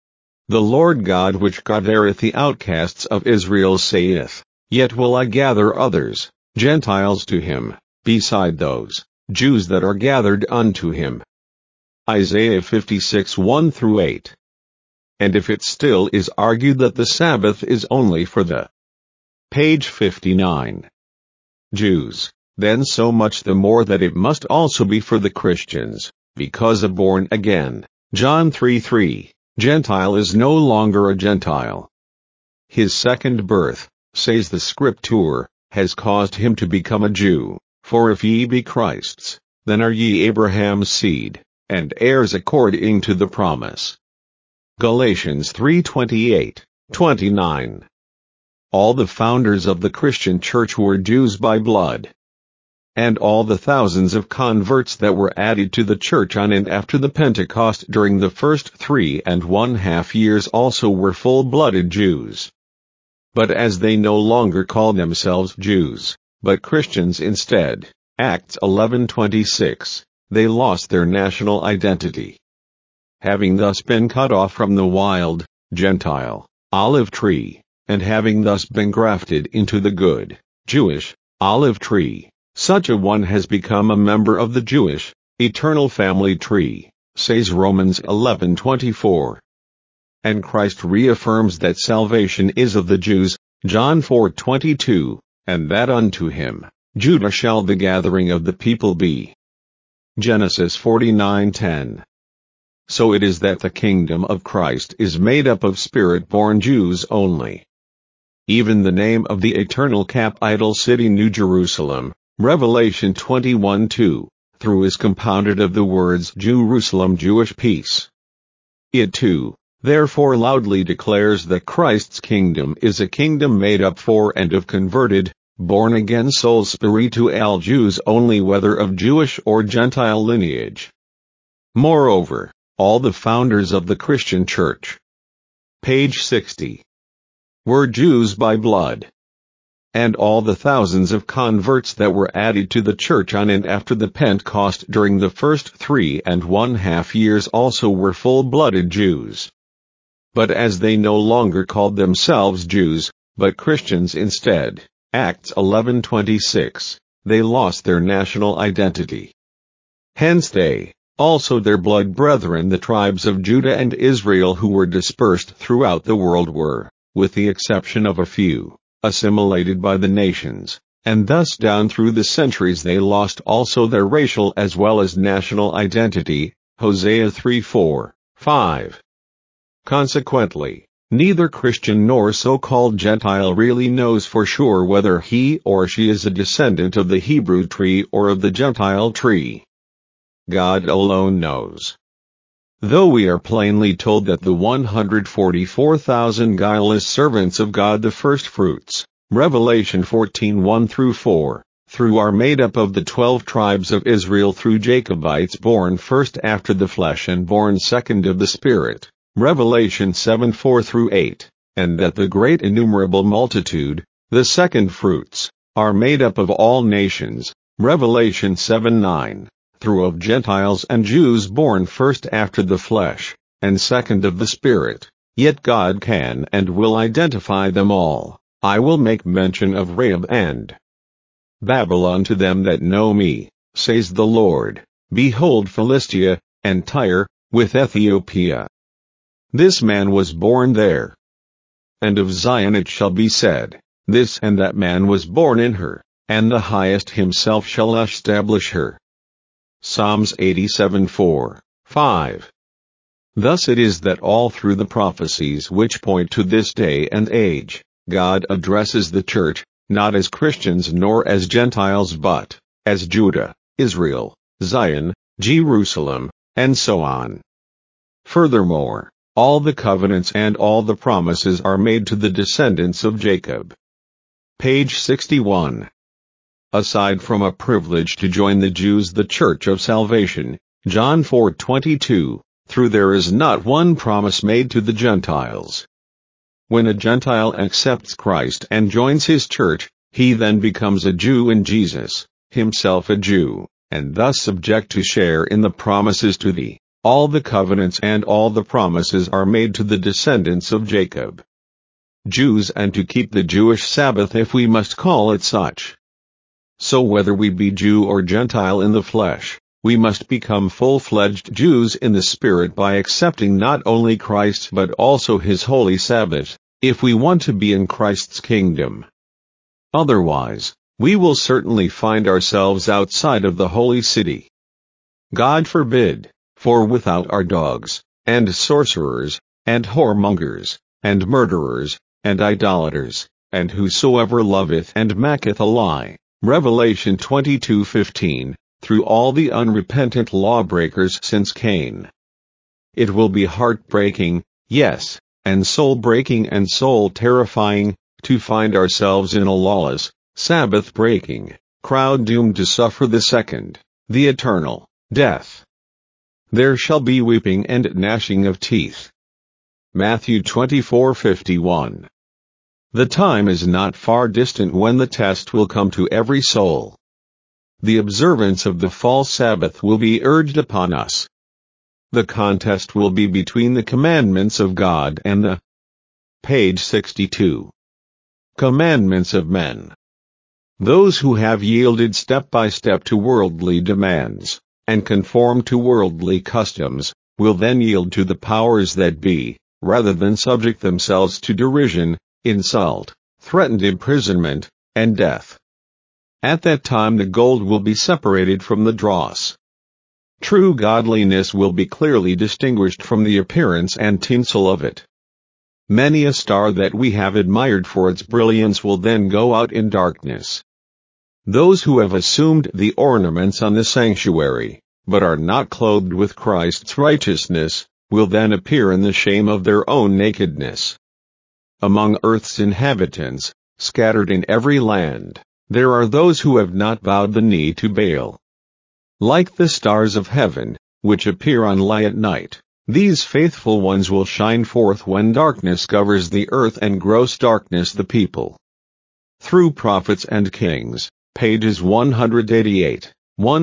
The Lord God which gathereth the outcasts of Israel saith, Yet will I gather others, Gentiles to him, beside those Jews that are gathered unto him. Isaiah 56 1-8. And if it still is argued that the Sabbath is only for the page 59 Jews, then so much the more that it must also be for the Christians, because a born again, John 3:3, Gentile is no longer a Gentile. His second birth, says the Scripture, has caused him to become a Jew, for if ye be Christ's, then are ye Abraham's seed, and heirs according to the promise. Galatians 3:28-29. All the founders of the Christian church were Jews by blood. And all the thousands of converts that were added to the church on and after the Pentecost during the first 3.5 years also were full-blooded Jews. But as they no longer call themselves Jews, but Christians instead, Acts 11:26, they lost their national identity. Having thus been cut off from the wild, Gentile, olive tree, and having thus been grafted into the good, Jewish, olive tree, such a one has become a member of the Jewish, eternal family tree, says Romans 11:24. And Christ reaffirms that salvation is of the Jews, John 4:22, and that unto him, Judah shall the gathering of the people be. Genesis 49:10. So it is that the kingdom of Christ is made up of spirit-born Jews only. Even the name of the eternal capital city New Jerusalem, Revelation 21:2, through is compounded of the words Jerusalem, Jewish peace. It too, therefore loudly declares that Christ's kingdom is a kingdom made up for and of converted, born-again souls, spiritual Jews only, whether of Jewish or Gentile lineage. Moreover, all the founders of the Christian church, page 60, were Jews by blood. And all the thousands of converts that were added to the church on and after the Pentecost during the first 3.5 years also were full-blooded Jews. But as they no longer called themselves Jews, but Christians instead, Acts 11:26, they lost their national identity. Hence they, also their blood brethren the tribes of Judah and Israel who were dispersed throughout the world were, with the exception of a few, assimilated by the nations, and thus down through the centuries they lost also their racial as well as national identity, Hosea 3:4-5. Consequently, neither Christian nor so-called Gentile really knows for sure whether he or she is a descendant of the Hebrew tree or of the Gentile tree. God alone knows. Though we are plainly told that the 144,000 guileless servants of God, the firstfruits, Revelation 14:1-4, through are made up of the 12 tribes of Israel through Jacobites born first after the flesh and born second of the Spirit, Revelation 7:4-8, and that the great innumerable multitude, the second fruits, are made up of all nations, Revelation 7:9. Through of Gentiles and Jews born first after the flesh, and second of the Spirit, yet God can and will identify them all. I will make mention of Rahab and Babylon to them that know me, says the Lord. Behold Philistia, and Tyre, with Ethiopia. This man was born there. And of Zion it shall be said, this and that man was born in her, and the Highest himself shall establish her. Psalms 87:4-5. Thus it is that all through the prophecies which point to this day and age, God addresses the church, not as Christians nor as Gentiles but as Judah, Israel, Zion, Jerusalem, and so on. Furthermore, all the covenants and all the promises are made to the descendants of Jacob. Page 61. Aside from a privilege to join the Jews, the church of salvation, John 4:22, through there is not one promise made to the Gentiles. When a Gentile accepts Christ and joins his church, he then becomes a Jew in Jesus, himself a Jew, and thus subject to share in the promises to thee. All the covenants and all the promises are made to the descendants of Jacob. Jews, and to keep the Jewish Sabbath, if we must call it such. So whether we be Jew or Gentile in the flesh, we must become full-fledged Jews in the Spirit by accepting not only Christ but also His holy Sabbath, if we want to be in Christ's kingdom. Otherwise, we will certainly find ourselves outside of the holy city. God forbid, for without are dogs, and sorcerers, and whoremongers, and murderers, and idolaters, and whosoever loveth and maketh a lie. Revelation 22:15, through all the unrepentant lawbreakers since Cain. It will be heartbreaking, yes, and soul-breaking and soul-terrifying, to find ourselves in a lawless, Sabbath-breaking crowd doomed to suffer the second, the eternal, death. There shall be weeping and gnashing of teeth. Matthew 24:51. The time is not far distant when the test will come to every soul. The observance of the false Sabbath will be urged upon us. The contest will be between the commandments of God and the page 62. Commandments of men. Those who have yielded step by step to worldly demands, and conformed to worldly customs, will then yield to the powers that be, rather than subject themselves to derision, insult, threatened imprisonment, and death. At that time the gold will be separated from the dross. True godliness will be clearly distinguished from the appearance and tinsel of it. Many a star that we have admired for its brilliance will then go out in darkness. Those who have assumed the ornaments on the sanctuary, but are not clothed with Christ's righteousness, will then appear in the shame of their own nakedness. Among earth's inhabitants, scattered in every land, there are those who have not bowed the knee to Baal. Like the stars of heaven, which appear on light at night, these faithful ones will shine forth when darkness covers the earth and gross darkness the people. Through Prophets and Kings, pages 188,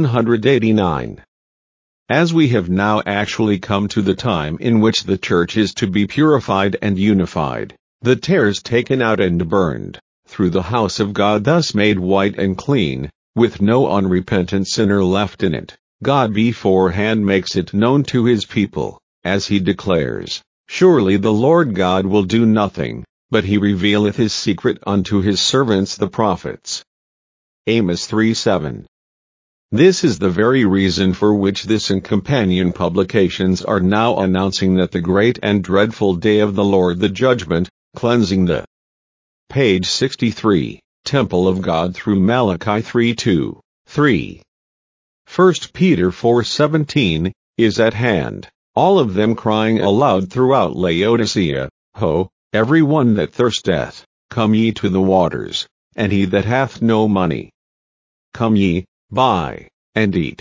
189. As we have now actually come to the time in which the church is to be purified and unified, the tares taken out and burned, through the house of God thus made white and clean, with no unrepentant sinner left in it, God beforehand makes it known to His people, as He declares, Surely the Lord God will do nothing, but He revealeth His secret unto His servants the prophets. Amos 3:7. This is the very reason for which this and companion publications are now announcing that the great and dreadful day of the Lord, the judgment, cleansing the page 63, temple of God through Malachi 3:2, 3. 1 Peter 4:17, is at hand, all of them crying aloud throughout Laodicea, Ho, every one that thirsteth, come ye to the waters, and he that hath no money. Come ye, buy, and eat.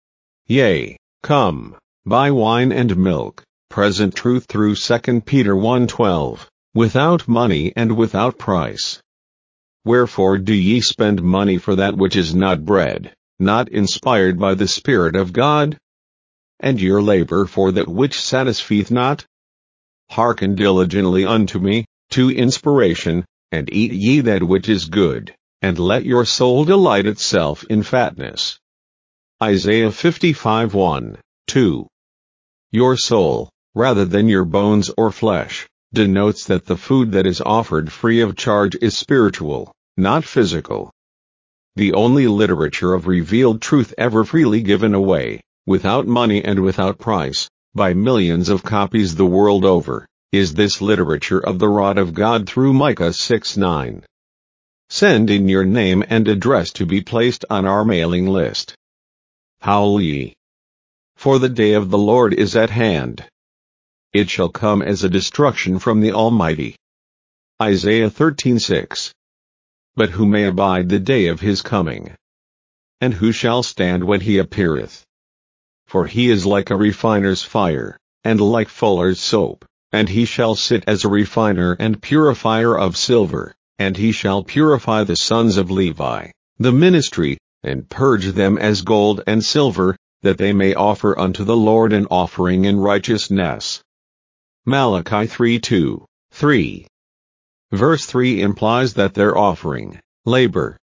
Yea, come, buy wine and milk, present truth through 2 Peter 1:12, without money and without price. Wherefore do ye spend money for that which is not bread, not inspired by the Spirit of God? And your labor for that which satisfieth not? Hearken diligently unto me, to inspiration, and eat ye that which is good, and let your soul delight itself in fatness. Isaiah 55:1, 2. Your soul, rather than your bones or flesh, denotes that the food that is offered free of charge is spiritual, not physical. The only literature of revealed truth ever freely given away, without money and without price, by millions of copies the world over, is this literature of the rod of God through Micah 6:9. Send in your name and address to be placed on our mailing list. Howl ye! For the day of the Lord is at hand. It shall come as a destruction from the Almighty. Isaiah 13:6. But who may abide the day of His coming? And who shall stand when He appeareth? For He is like a refiner's fire, and like fuller's soap, and He shall sit as a refiner and purifier of silver, and He shall purify the sons of Levi, the ministry, and purge them as gold and silver, that they may offer unto the Lord an offering in righteousness. Malachi 3:2, 3. Verse 3 implies that their offering, labor,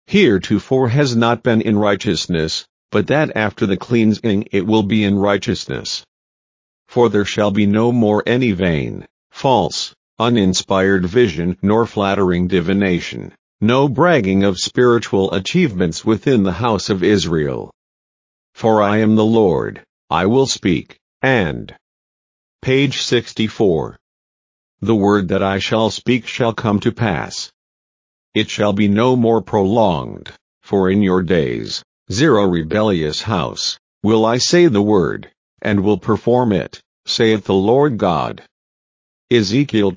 heretofore has not been in righteousness, but that after the cleansing it will be in righteousness. For there shall be no more any vain, false, uninspired vision nor flattering divination, no bragging of spiritual achievements within the house of Israel. For I am the Lord, I will speak, and page 64. The word that I shall speak shall come to pass. It shall be no more prolonged, for in your days, rebellious house, will I say the word, and will perform it, saith the Lord God. Ezekiel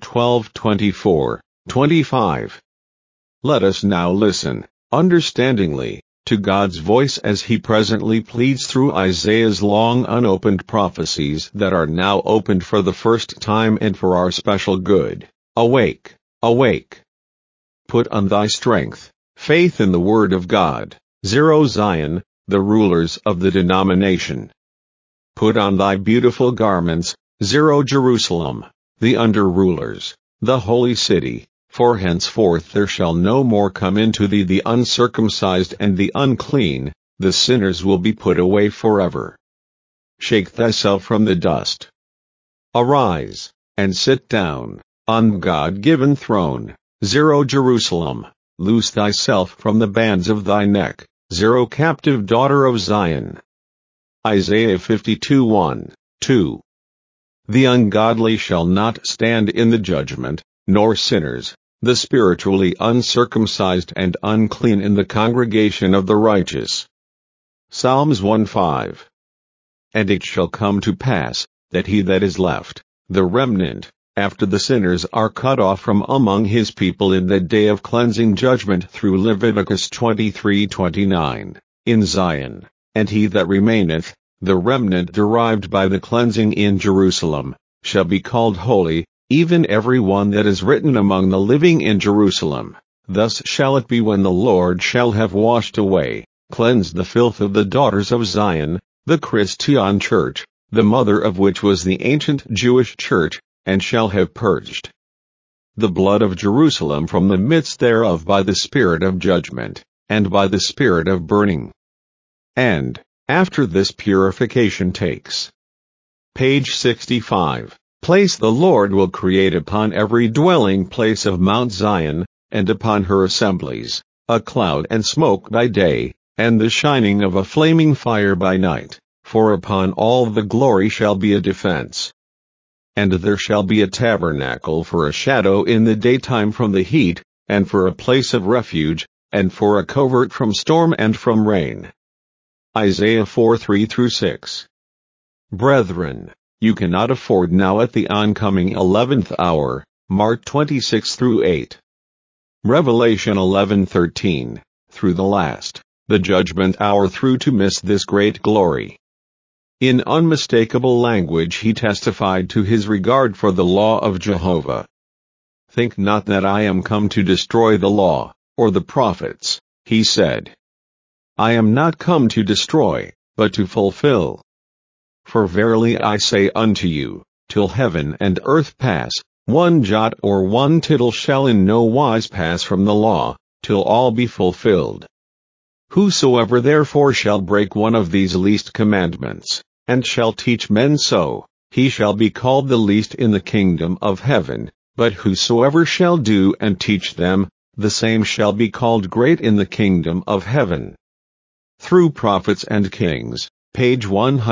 12:24, 25. Let us now listen, understandingly, to God's voice as he presently pleads through Isaiah's long unopened prophecies that are now opened for the first time and for our special good. Awake, awake. Put on thy strength, faith in the word of God, Zion, the rulers of the denomination. Put on thy beautiful garments, Jerusalem, the under-rulers, the holy city, for henceforth there shall no more come into thee the uncircumcised and the unclean, the sinners will be put away forever. Shake thyself from the dust. Arise, and sit down, on the God-given throne, Jerusalem, loose thyself from the bands of thy neck, captive daughter of Zion. Isaiah 52:1, 2. The ungodly shall not stand in the judgment, nor sinners, the spiritually uncircumcised and unclean in the congregation of the righteous. Psalms 1:5. And it shall come to pass, that he that is left, the remnant, after the sinners are cut off from among his people in the day of cleansing judgment through Leviticus 23:29, in Zion, and he that remaineth, the remnant derived by the cleansing in Jerusalem, shall be called holy, even every one that is written among the living in Jerusalem. Thus shall it be when the Lord shall have washed away, cleansed the filth of the daughters of Zion, the Christian church, the mother of which was the ancient Jewish church, and shall have purged the blood of Jerusalem from the midst thereof by the spirit of judgment, and by the spirit of burning. And, after this purification takes page 65, place the Lord will create upon every dwelling place of Mount Zion, and upon her assemblies, a cloud and smoke by day, and the shining of a flaming fire by night, for upon all the glory shall be a defense. And there shall be a tabernacle for a shadow in the daytime from the heat, and for a place of refuge, and for a covert from storm and from rain. Isaiah 4:3-6. Brethren, you cannot afford now at the oncoming 11th hour, Mark 26-8. Revelation 11:13, through the last, the judgment hour through to miss this great glory. In unmistakable language he testified to his regard for the law of Jehovah. Think not that I am come to destroy the law, or the prophets, he said. I am not come to destroy, but to fulfill. For verily I say unto you, till heaven and earth pass, one jot or one tittle shall in no wise pass from the law, till all be fulfilled. Whosoever therefore shall break one of these least commandments, and shall teach men so, he shall be called the least in the kingdom of heaven, but whosoever shall do and teach them, the same shall be called great in the kingdom of heaven. Through Prophets and Kings, page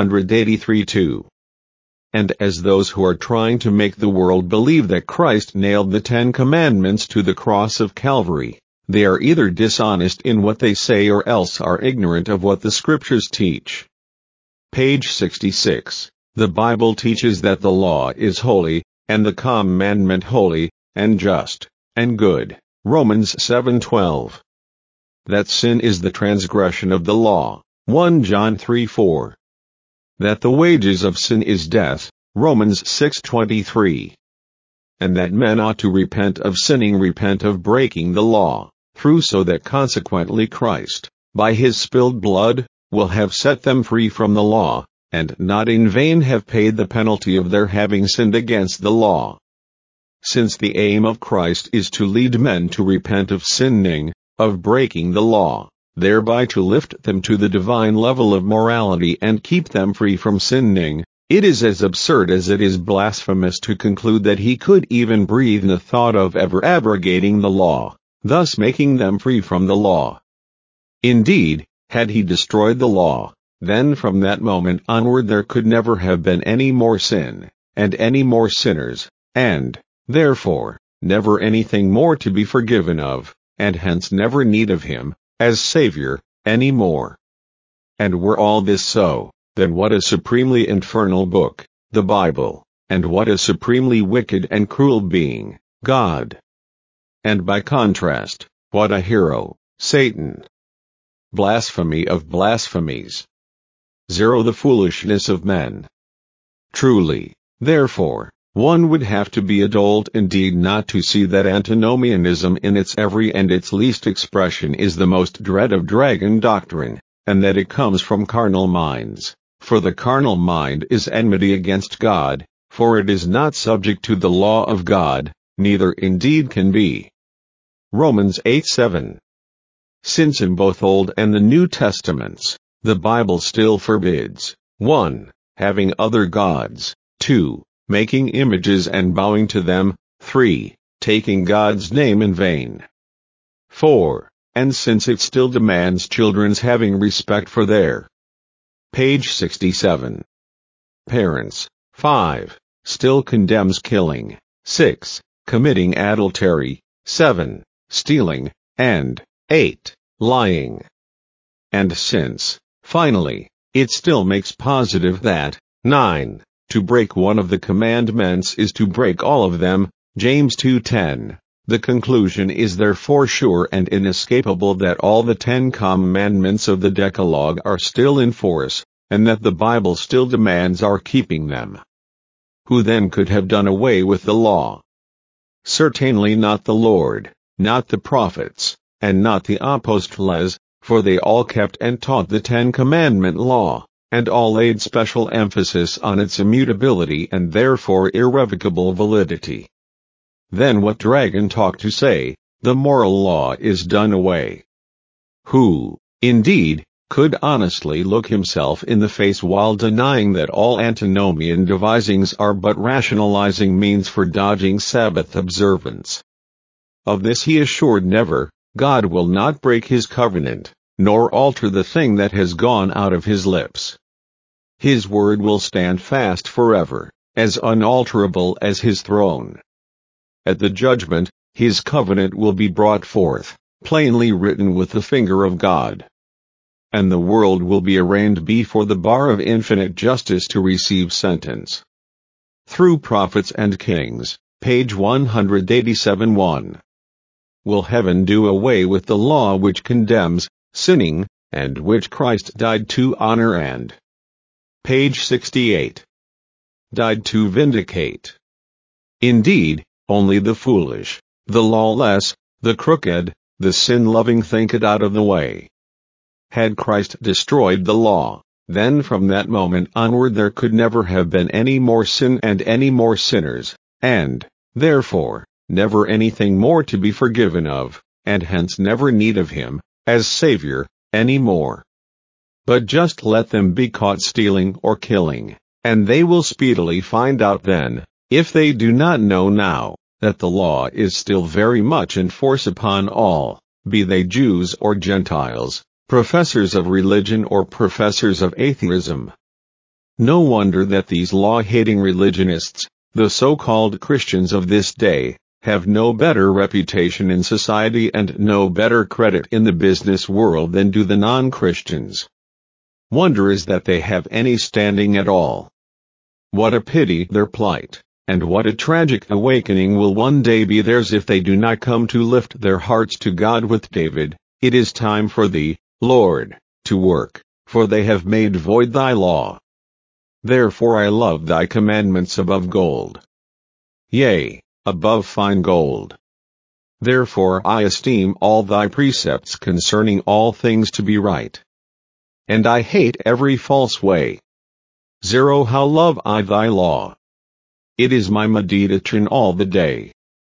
183-2. And as those who are trying to make the world believe that Christ nailed the 10 Commandments to the cross of Calvary, they are either dishonest in what they say or else are ignorant of what the Scriptures teach. Page 66. The Bible teaches that the law is holy, and the commandment holy, and just, and good. Romans 7:12. That sin is the transgression of the law. 1 John 3:4. That the wages of sin is death. Romans 6:23. And that men ought to repent of sinning, repent of breaking the law, through so that consequently Christ, by his spilled blood, will have set them free from the law, and not in vain have paid the penalty of their having sinned against the law. Since the aim of Christ is to lead men to repent of sinning, of breaking the law, thereby to lift them to the divine level of morality and keep them free from sinning, it is as absurd as it is blasphemous to conclude that he could even breathe the thought of ever abrogating the law, thus making them free from the law. Indeed, had he destroyed the law, then from that moment onward there could never have been any more sin, and any more sinners, and, therefore, never anything more to be forgiven of, and hence never need of him, as Savior, any more. And were all this so, then what a supremely infernal book, the Bible, and what a supremely wicked and cruel being, God. And by contrast, what a hero, Satan. Blasphemy of blasphemies. 0. The foolishness of men. Truly, therefore, one would have to be a dolt indeed not to see that antinomianism in its every and its least expression is the most dread of dragon doctrine, and that it comes from carnal minds. For the carnal mind is enmity against God, for it is not subject to the law of God, neither indeed can be. Romans 8:7. Since in both Old and the New Testaments, the Bible still forbids, 1. Having other gods, 2. Making images and bowing to them, 3. Taking God's name in vain. 4. And since it still demands children's having respect for their page 67. Parents, 5. Still condemns killing, 6. Committing adultery, 7. Stealing, and 8. Lying. And since, finally, it still makes positive that, 9. To break one of the commandments is to break all of them, James 2:10. The conclusion is therefore sure and inescapable that all the 10 commandments of the Decalogue are still in force, and that the Bible still demands our keeping them. Who then could have done away with the law? Certainly not the Lord, not the prophets, and not the apostles, for they all kept and taught the 10-commandment law, and all laid special emphasis on its immutability and therefore irrevocable validity. Then what dragon talk to say, the moral law is done away? Who, indeed, could honestly look himself in the face while denying that all antinomian devisings are but rationalizing means for dodging Sabbath observance? Of this he assured never, God will not break his covenant, nor alter the thing that has gone out of his lips. His word will stand fast forever, as unalterable as his throne. At the judgment, his covenant will be brought forth, plainly written with the finger of God. And the world will be arraigned before the bar of infinite justice to receive sentence. Through prophets and kings, page 187-1. Will heaven do away with the law which condemns sinning, and which Christ died to honor and page 68. Died to vindicate? Indeed, only the foolish, the lawless, the crooked, the sin-loving think it out of the way. Had Christ destroyed the law, then from that moment onward there could never have been any more sin and any more sinners, and, therefore, never anything more to be forgiven of, and hence never need of him, as Savior, any more. But just let them be caught stealing or killing, and they will speedily find out then, if they do not know now, that the law is still very much in force upon all, be they Jews or Gentiles, professors of religion or professors of atheism. No wonder that these law-hating religionists, the so-called Christians of this day, have no better reputation in society and no better credit in the business world than do the non-Christians. Wonder is that they have any standing at all. What a pity their plight, and what a tragic awakening will one day be theirs if they do not come to lift their hearts to God with David, "It is time for thee, Lord, to work, for they have made void thy law. Therefore I love thy commandments above gold. Yea, above fine gold. Therefore I esteem all thy precepts concerning all things to be right. And I hate every false way. 0. How love I thy law! It is my meditation all the day.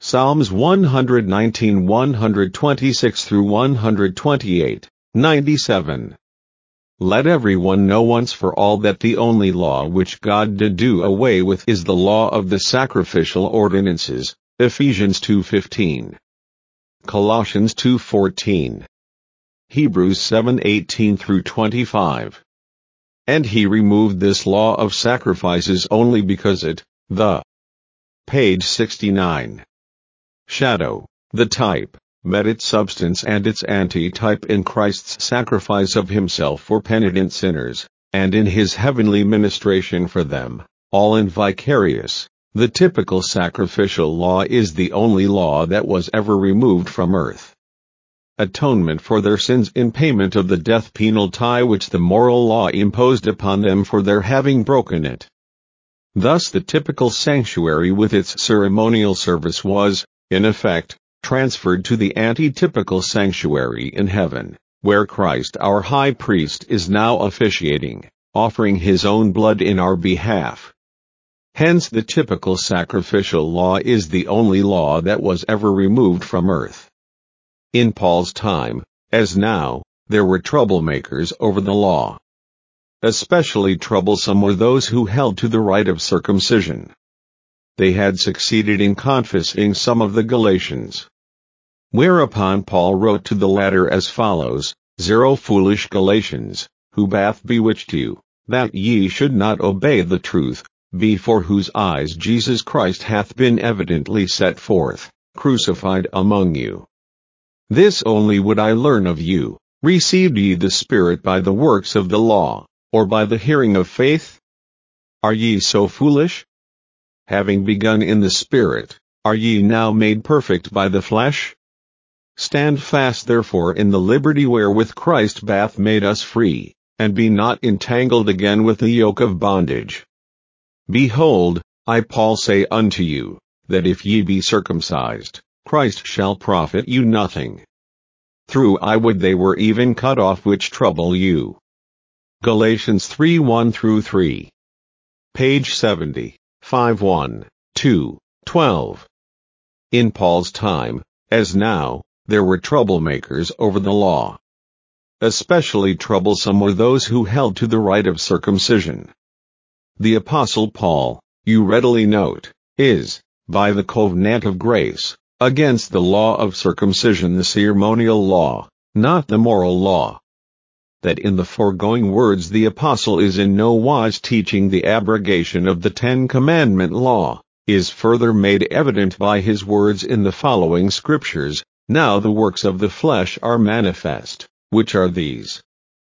Psalms 119, 126 through 128, 97. Let everyone know once for all that the only law which God did do away with is the law of the sacrificial ordinances. Ephesians 2:15. Colossians 2:14. Hebrews 7:18 through 25. And he removed this law of sacrifices only because page 69. Shadow, the type, met its substance and its antitype in Christ's sacrifice of himself for penitent sinners, and in his heavenly ministration for them, all in vicarious. The typical sacrificial law is the only law that was ever removed from earth. Atonement for their sins in payment of the death penalty which the moral law imposed upon them for their having broken it. Thus the typical sanctuary with its ceremonial service was, in effect, transferred to the anti-typical sanctuary in heaven, where Christ our high priest is now officiating, offering his own blood in our behalf. Hence the typical sacrificial law is the only law that was ever removed from earth. In Paul's time, as now, there were troublemakers over the law. Especially troublesome were those who held to the rite of circumcision. They had succeeded in confiscating some of the Galatians. Whereupon Paul wrote to the latter as follows, 0 Foolish Galatians, who hath bewitched you, that ye should not obey the truth, before whose eyes Jesus Christ hath been evidently set forth, crucified among you. This only would I learn of you, received ye the Spirit by the works of the law, or by the hearing of faith? Are ye so foolish? Having begun in the Spirit, are ye now made perfect by the flesh? Stand fast therefore in the liberty wherewith Christ hath made us free, and be not entangled again with the yoke of bondage. Behold, I Paul say unto you, that if ye be circumcised, Christ shall profit you nothing. Through I would they were even cut off which trouble you. Galatians 3:1 through 3. Page 70, 5:1, 2, 12. In Paul's time, as now, there were troublemakers over the law. Especially troublesome were those who held to the rite of circumcision. The Apostle Paul, you readily note, is, by the covenant of grace, against the law of circumcision, the ceremonial law, not the moral law. That in the foregoing words the Apostle is in no wise teaching the abrogation of the 10 Commandment law, is further made evident by his words in the following scriptures, now the works of the flesh are manifest, which are these: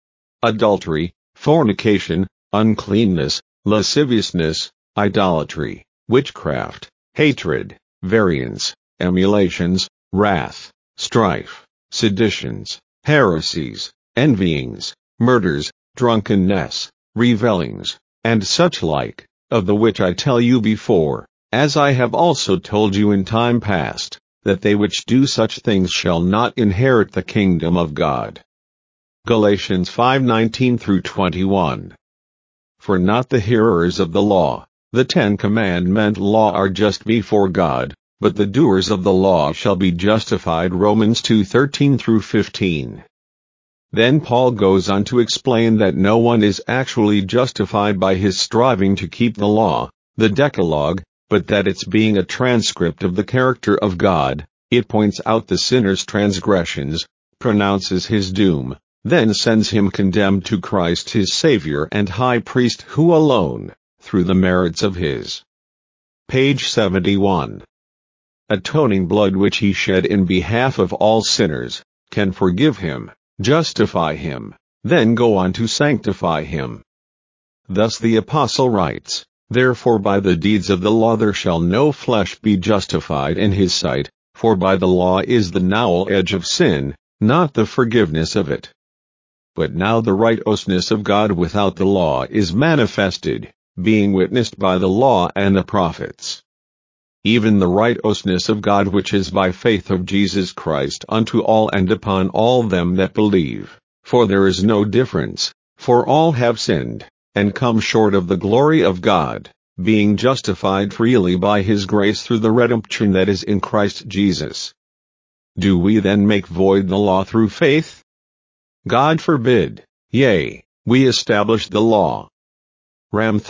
adultery, fornication, uncleanness, lasciviousness, idolatry, witchcraft, hatred, variance, emulations, wrath, strife, seditions, heresies, envyings, murders, drunkenness, revellings, and such like, of the which I tell you before, as I have also told you in time past, that they which do such things shall not inherit the kingdom of God. Galatians 5:19 through 21. For not the hearers of the law, the 10 Commandment law are just before God, but the doers of the law shall be justified. Romans 2:13 through 15. Then Paul goes on to explain that no one is actually justified by his striving to keep the law, the Decalogue, but that its being a transcript of the character of God, it points out the sinner's transgressions, pronounces his doom, then sends him condemned to Christ his Savior and High Priest, who alone, through the merits of his page 71 atoning blood which he shed in behalf of all sinners, can forgive him, justify him, then go on to sanctify him. Thus the Apostle writes, Therefore by the deeds of the law there shall no flesh be justified in his sight, for by the law is the knowledge of sin, not the forgiveness of it. But now the righteousness of God without the law is manifested, being witnessed by the law and the prophets. Even the righteousness of God which is by faith of Jesus Christ unto all and upon all them that believe, for there is no difference, for all have sinned, and come short of the glory of God, being justified freely by his grace through the redemption that is in Christ Jesus. Do we then make void the law through faith? God forbid. Yea, we establish the law. Rom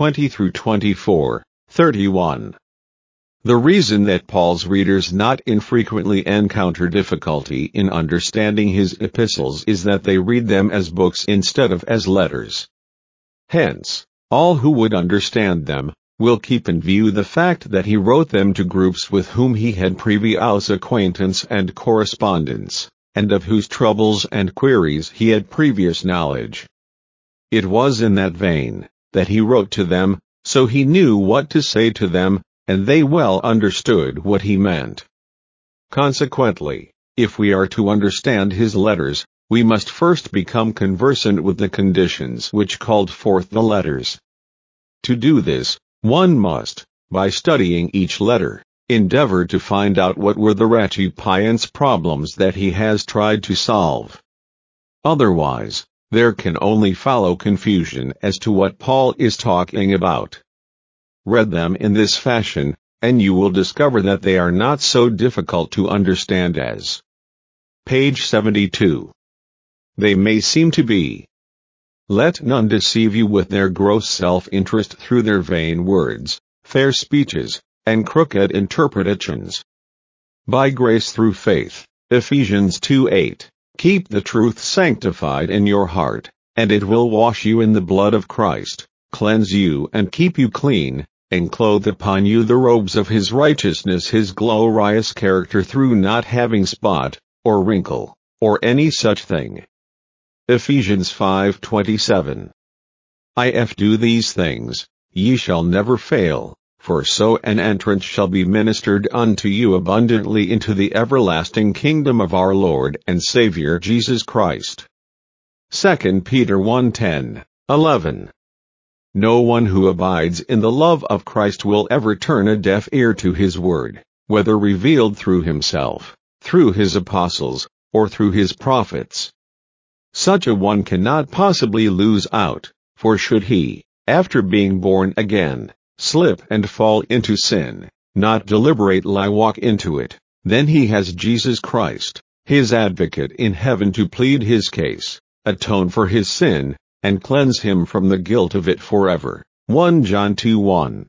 3:20-24, 31. The reason that Paul's readers not infrequently encounter difficulty in understanding his epistles is that they read them as books instead of as letters. Hence, all who would understand them will keep in view the fact that he wrote them to groups with whom he had previous acquaintance and correspondence, and of whose troubles and queries he had previous knowledge. It was in that vein that he wrote to them, so he knew what to say to them, and they well understood what he meant. Consequently, if we are to understand his letters, we must first become conversant with the conditions which called forth the letters. To do this, one must, by studying each letter, endeavor to find out what were the recipient's problems that he has tried to solve. Otherwise, there can only follow confusion as to what Paul is talking about. Read them in this fashion, and you will discover that they are not so difficult to understand as page 72. They may seem to be. Let none deceive you with their gross self-interest through their vain words, fair speeches, and crooked interpretations. By grace through faith, Ephesians 2:8, keep the truth sanctified in your heart, and it will wash you in the blood of Christ, cleanse you and keep you clean, and clothe upon you the robes of his righteousness, his glorious character, through not having spot, or wrinkle, or any such thing. Ephesians 5:27. If do these things, ye shall never fail, for so an entrance shall be ministered unto you abundantly into the everlasting kingdom of our Lord and Savior Jesus Christ. 2 Peter 1:10, 11. No one who abides in the love of Christ will ever turn a deaf ear to his word, whether revealed through himself, through his apostles, or through his prophets. Such a one cannot possibly lose out, for should he, after being born again, slip and fall into sin, not deliberately walk into it, then he has Jesus Christ, his advocate in heaven, to plead his case, atone for his sin, and cleanse him from the guilt of it forever. 1 John 2:1.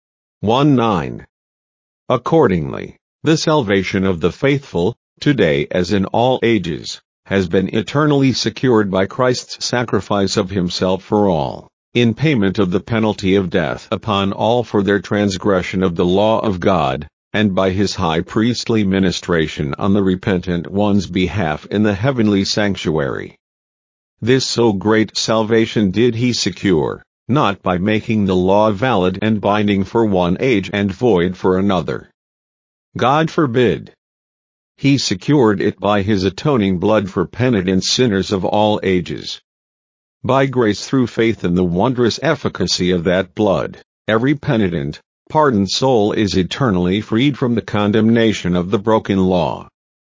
1:9. Accordingly, the salvation of the faithful, today as in all ages, has been eternally secured by Christ's sacrifice of himself for all, in payment of the penalty of death upon all for their transgression of the law of God, and by his high priestly ministration on the repentant one's behalf in the heavenly sanctuary. This so great salvation did he secure, not by making the law valid and binding for one age and void for another. God forbid. He secured it by his atoning blood for penitent sinners of all ages. By grace through faith in the wondrous efficacy of that blood, every penitent, pardoned soul is eternally freed from the condemnation of the broken law.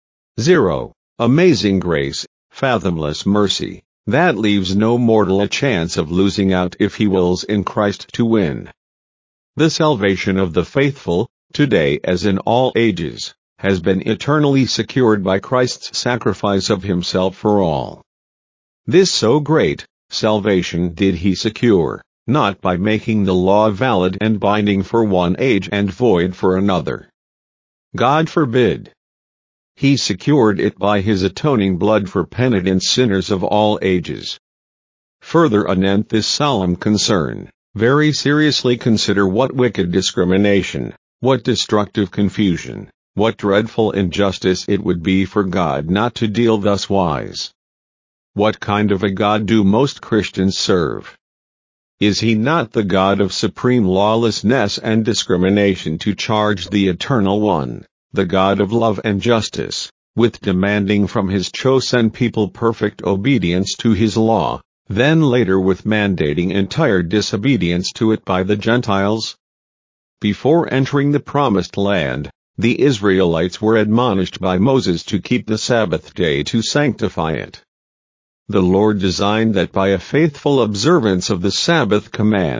0. Amazing grace, fathomless mercy, that leaves no mortal a chance of losing out if he wills in Christ to win. The salvation of the faithful, today as in all ages, has been eternally secured by Christ's sacrifice of himself for all. This so great salvation did he secure, not by making the law valid and binding for one age and void for another. God forbid. He secured it by his atoning blood for penitent sinners of all ages. Further anent this solemn concern, very seriously consider what wicked discrimination, what destructive confusion, what dreadful injustice it would be for God not to deal thus wise. What kind of a God do most Christians serve? Is he not the God of supreme lawlessness and discrimination, to charge the Eternal One, the God of love and justice, with demanding from his chosen people perfect obedience to his law, then later with mandating entire disobedience to it by the Gentiles? Before entering the promised land, the Israelites were admonished by Moses to keep the Sabbath day to sanctify it. The Lord designed that by a faithful observance of the Sabbath command,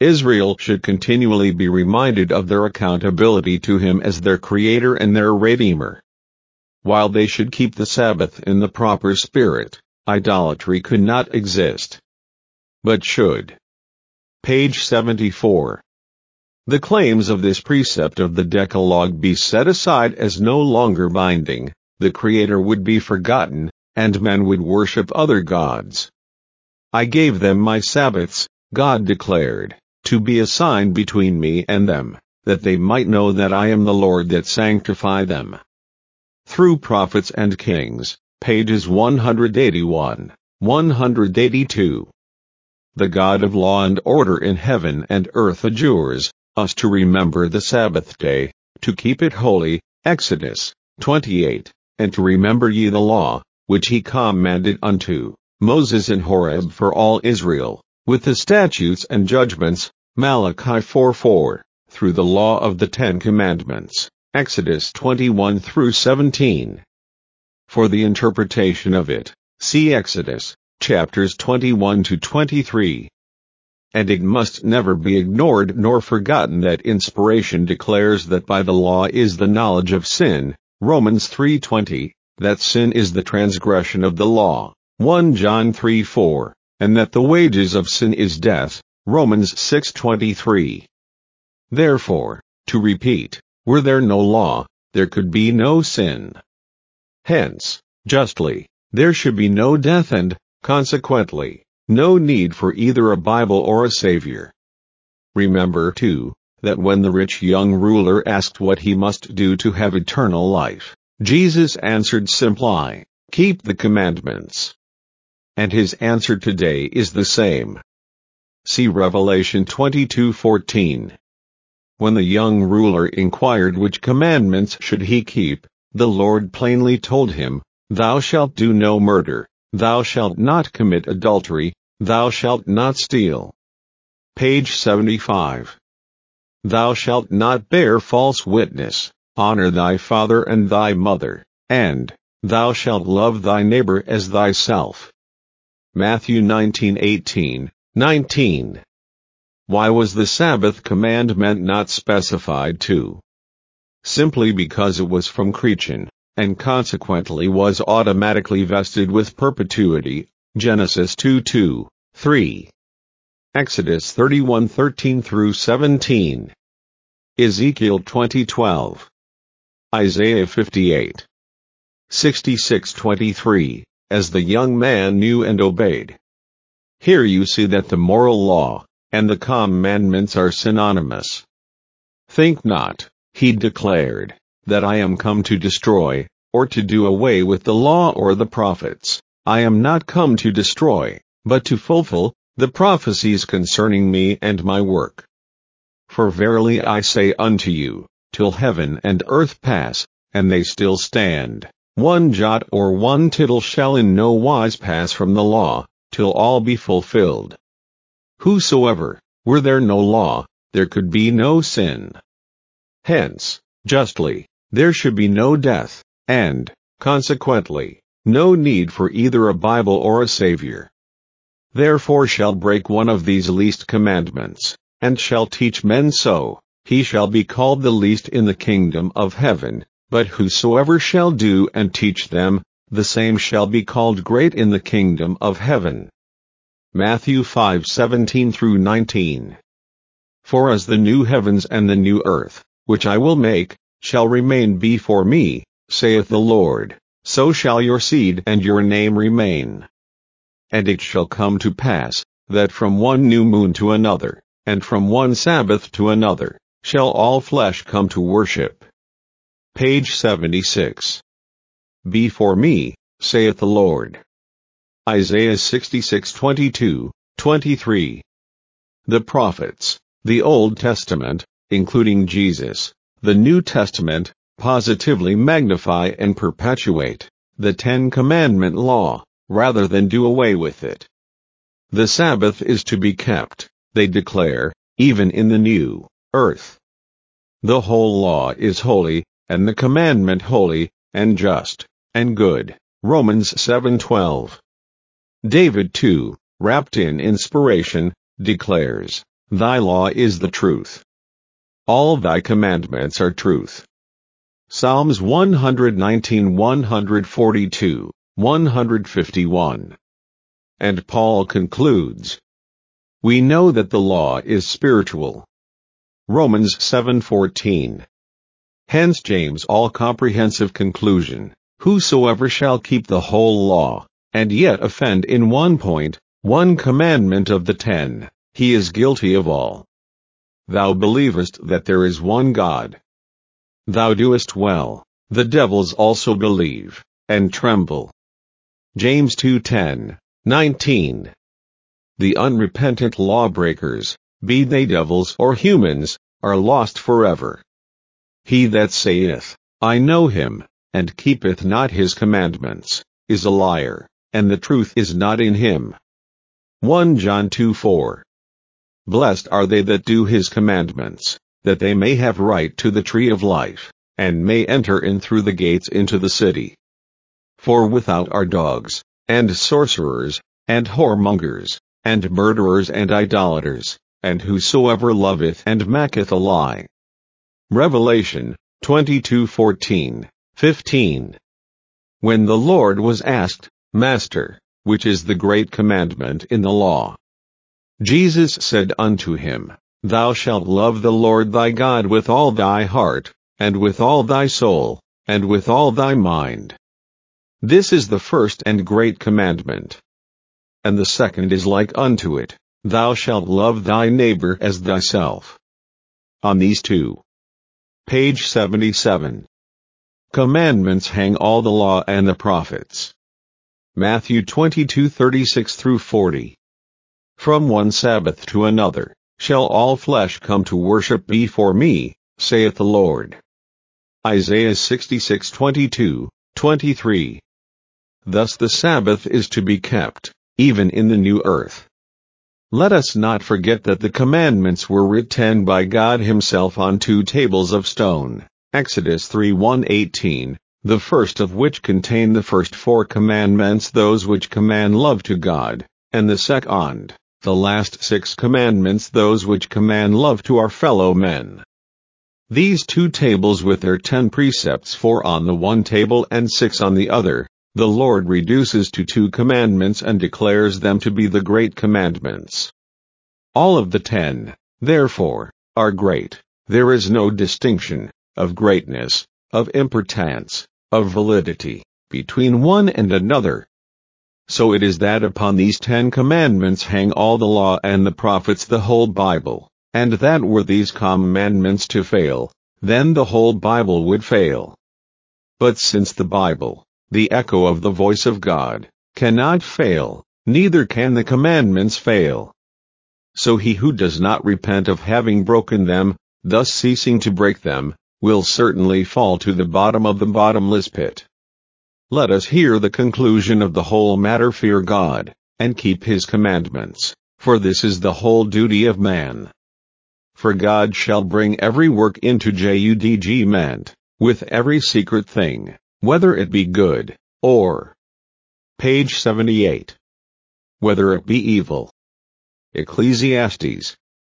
Israel should continually be reminded of their accountability to Him as their Creator and their Redeemer. While they should keep the Sabbath in the proper spirit, idolatry could not exist. But should. Page 74. The claims of this precept of the Decalogue be set aside as no longer binding, the Creator would be forgotten, and men would worship other gods. I gave them my Sabbaths, God declared, to be a sign between me and them, that they might know that I am the Lord that sanctify them. Through Prophets and Kings, pages 181, 182. The God of law and order in heaven and earth adjures us to remember the Sabbath day, to keep it holy, Exodus 28, and to remember ye the law, which he commanded unto Moses in Horeb for all Israel, with the statutes and judgments, Malachi 4:4, through the law of the 10 Commandments, Exodus 21 through 17. For the interpretation of it, see Exodus, chapters 21 to 23. And it must never be ignored nor forgotten that inspiration declares that by the law is the knowledge of sin, Romans 3:20, that sin is the transgression of the law, 1 John 3:4, and that the wages of sin is death, Romans 6:23. Therefore, to repeat, were there no law, there could be no sin. Hence, justly, there should be no death and, consequently, no need for either a Bible or a Savior. Remember, too, that when the rich young ruler asked what he must do to have eternal life, Jesus answered simply, keep the commandments. And his answer today is the same. See Revelation 22:14. When the young ruler inquired which commandments should he keep, the Lord plainly told him, Thou shalt do no murder, thou shalt not commit adultery, thou shalt not steal. Page 75. Thou shalt not bear false witness, honor thy father and thy mother, and, thou shalt love thy neighbor as thyself. Matthew 19:18, 19. Why was the Sabbath commandment not specified too? Simply because it was from creation, and consequently was automatically vested with perpetuity, Genesis 2:2, 3. Exodus 31:13 through 17. Ezekiel 20:12. Isaiah 58. 66:23, as the young man knew and obeyed. Here you see that the moral law and the commandments are synonymous. Think not, he declared, that I am come to destroy, or to do away with the law or the prophets. I am not come to destroy, but to fulfill the prophecies concerning me and my work. For verily I say unto you, till heaven and earth pass, and they still stand, one jot or one tittle shall in no wise pass from the law, till all be fulfilled. Whosoever, were there no law, there could be no sin. Hence, justly, there should be no death, and, consequently, no need for either a Bible or a Savior. Therefore shall break one of these least commandments, and shall teach men so, he shall be called the least in the kingdom of heaven, but whosoever shall do and teach them, the same shall be called great in the kingdom of heaven. Matthew 5:17 through 19. For as the new heavens and the new earth, which I will make, shall remain before me, saith the Lord, so shall your seed and your name remain. And it shall come to pass, that from one new moon to another, and from one Sabbath to another, shall all flesh come to worship. Page 76. Before me, saith the Lord. Isaiah 66:22, 23. The prophets, the Old Testament, including Jesus, the New Testament, positively magnify and perpetuate the 10 Commandment law, rather than do away with it. The Sabbath is to be kept, they declare, even in the new earth. The whole law is holy, and the commandment holy, and just, and good, Romans 7:12. David too, wrapped in inspiration, declares, Thy law is the truth. All thy commandments are truth. Psalms 119, 142, 151. And Paul concludes, we know that the law is spiritual. Romans 7:14. Hence James' all-comprehensive conclusion, whosoever shall keep the whole law, and yet offend in one point, one commandment of the 10, he is guilty of all. Thou believest that there is one God. Thou doest well. The devils also believe, and tremble. James 2:10, 19. The unrepentant lawbreakers, be they devils or humans, are lost forever. He that saith, I know him, and keepeth not his commandments, is a liar, and the truth is not in him. 1 John 2:4. Blessed are they that do his commandments, that they may have right to the tree of life, and may enter in through the gates into the city. For without are dogs, and sorcerers, and whoremongers, and murderers and idolaters, and whosoever loveth and maketh a lie. Revelation 22:14, 15. When the Lord was asked, Master, which is the great commandment in the law? Jesus said unto him, Thou shalt love the Lord thy God with all thy heart, and with all thy soul, and with all thy mind. This is the first and great commandment. And the second is like unto it, Thou shalt love thy neighbor as thyself. On these two. Page 77. Commandments hang all the law and the prophets. Matthew 22:36-40. From one Sabbath to another, shall all flesh come to worship before me, saith the Lord. Isaiah 66:22, 23. Thus the Sabbath is to be kept, even in the new earth. Let us not forget that the commandments were written by God himself on 2 tables of stone, Exodus 3:1-18, the first of which contain the first 4 commandments, those which command love to God, and the second, the last 6 commandments, those which command love to our fellow men. These 2 tables with their 10 precepts, 4 on the one table and 6 on the other, the Lord reduces to 2 commandments and declares them to be the great commandments. All of the 10, therefore, are great. There is no distinction, of greatness, of importance, of validity, between one and another. So it is that upon these 10 commandments hang all the law and the prophets, the whole Bible, and that were these commandments to fail, then the whole Bible would fail. But since the Bible, the echo of the voice of God, cannot fail, neither can the commandments fail. So he who does not repent of having broken them, thus ceasing to break them, will certainly fall to the bottom of the bottomless pit. Let us hear the conclusion of the whole matter. Fear God, and keep his commandments, for this is the whole duty of man. For God shall bring every work into judgment, with every secret thing, whether it be good, or page 78. Whether it be evil. Ecclesiastes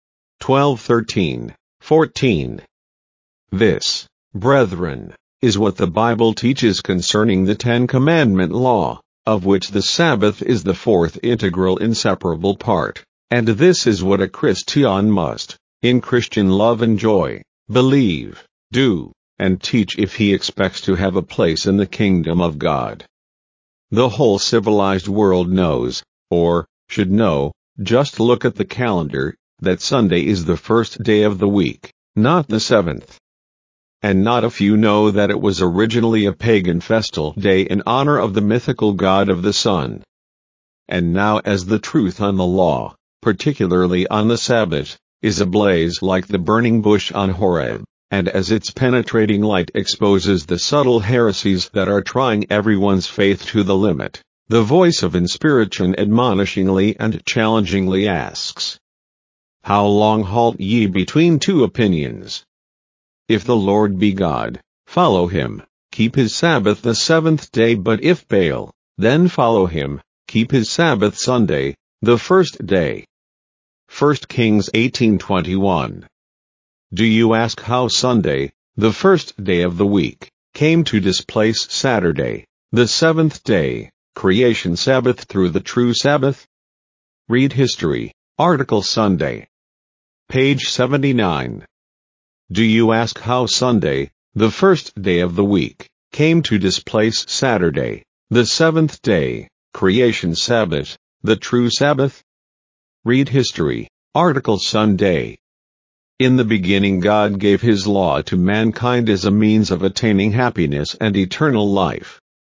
12:13, 14. This, brethren, is what the Bible teaches concerning the 10 Commandment law, of which the Sabbath is the 4th integral inseparable part, and this is what a Christian must, in Christian love and joy, believe, do, and teach if he expects to have a place in the kingdom of God. The whole civilized world knows, or should know, just look at the calendar, that Sunday is the first day of the week, not the 7th. And not a few know that it was originally a pagan festal day in honor of the mythical god of the sun. And now as the truth on the law, particularly on the Sabbath, is ablaze like the burning bush on Horeb, and as its penetrating light exposes the subtle heresies that are trying everyone's faith to the limit, the voice of inspiration admonishingly and challengingly asks, How long halt ye between 2 opinions? If the Lord be God, follow him, keep his Sabbath the 7th day, but if Baal, then follow him, keep his Sabbath Sunday, the 1st day. 1 Kings 18:21. Do you ask how Sunday, the first day of the week, came to displace Saturday, the seventh day, creation Sabbath through the true Sabbath? Read History, article Sunday. Page 79. Do you ask how Sunday, the first day of the week, came to displace Saturday, the seventh day, creation Sabbath, the true Sabbath? Read History, article Sunday. In the beginning God gave His law to mankind as a means of attaining happiness and eternal life.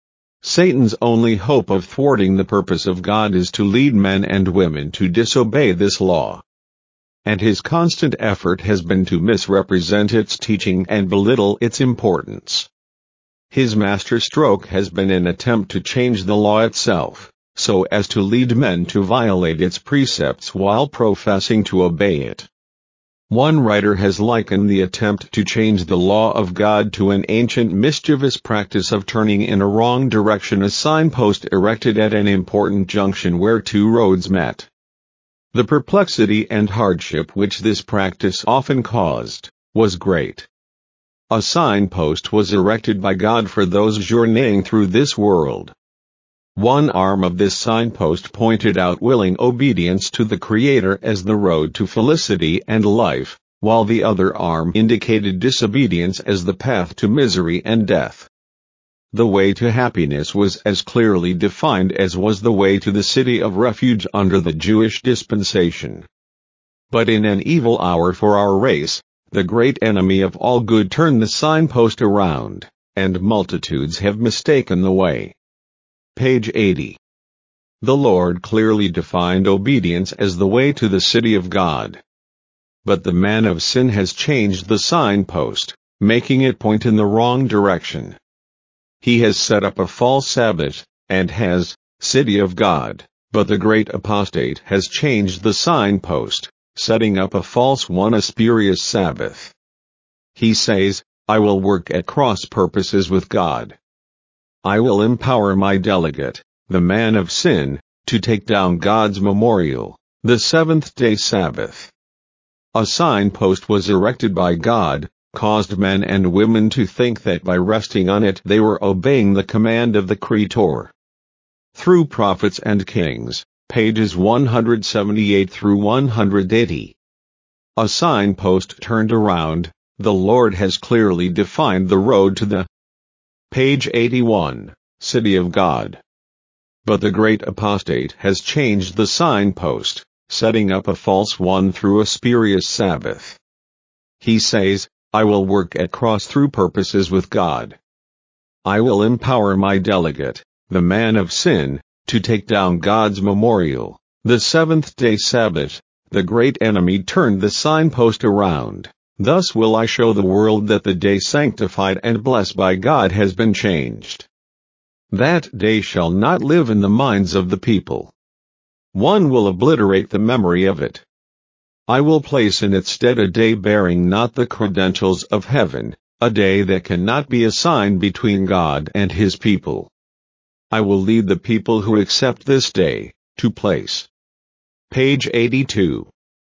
Satan's only hope of thwarting the purpose of God is to lead men and women to disobey this law. And his constant effort has been to misrepresent its teaching and belittle its importance. His master stroke has been an attempt to change the law itself, so as to lead men to violate its precepts while professing to obey it. One writer has likened the attempt to change the law of God to an ancient mischievous practice of turning in a wrong direction a signpost erected at an important junction where two roads met. The perplexity and hardship which this practice often caused was great. A signpost was erected by God for those journeying through this world. One arm of this signpost pointed out willing obedience to the Creator as the road to felicity and life, while the other arm indicated disobedience as the path to misery and death. The way to happiness was as clearly defined as was the way to the city of refuge under the Jewish dispensation. But in an evil hour for our race, the great enemy of all good turned the signpost around, and multitudes have mistaken the way. Page 80. The Lord clearly defined obedience as the way to the city of God. But the man of sin has changed the signpost, making it point in the wrong direction. He has set up a false Sabbath, and has, city of God, but the great apostate has changed the signpost, setting up a false one, a spurious Sabbath. He says, I will work at cross purposes with God. I will empower my delegate, the man of sin, to take down God's memorial, the seventh-day Sabbath. A signpost was erected by God, caused men and women to think that by resting on it they were obeying the command of the Creator. Through Prophets and Kings, pages 178 through 180. A signpost turned around, the Lord has clearly defined the road to the Page 81, City of God. But the great apostate has changed the signpost, setting up a false one through a spurious Sabbath. He says, I will work at cross-through purposes with God. I will empower my delegate, the man of sin, to take down God's memorial, the seventh-day Sabbath. The great enemy turned the signpost around. Thus will I show the world that the day sanctified and blessed by God has been changed. That day shall not live in the minds of the people. One will obliterate the memory of it. I will place in its stead a day bearing not the credentials of heaven, a day that cannot be a sign between God and His people. I will lead the people who accept this day, to place. Page 82.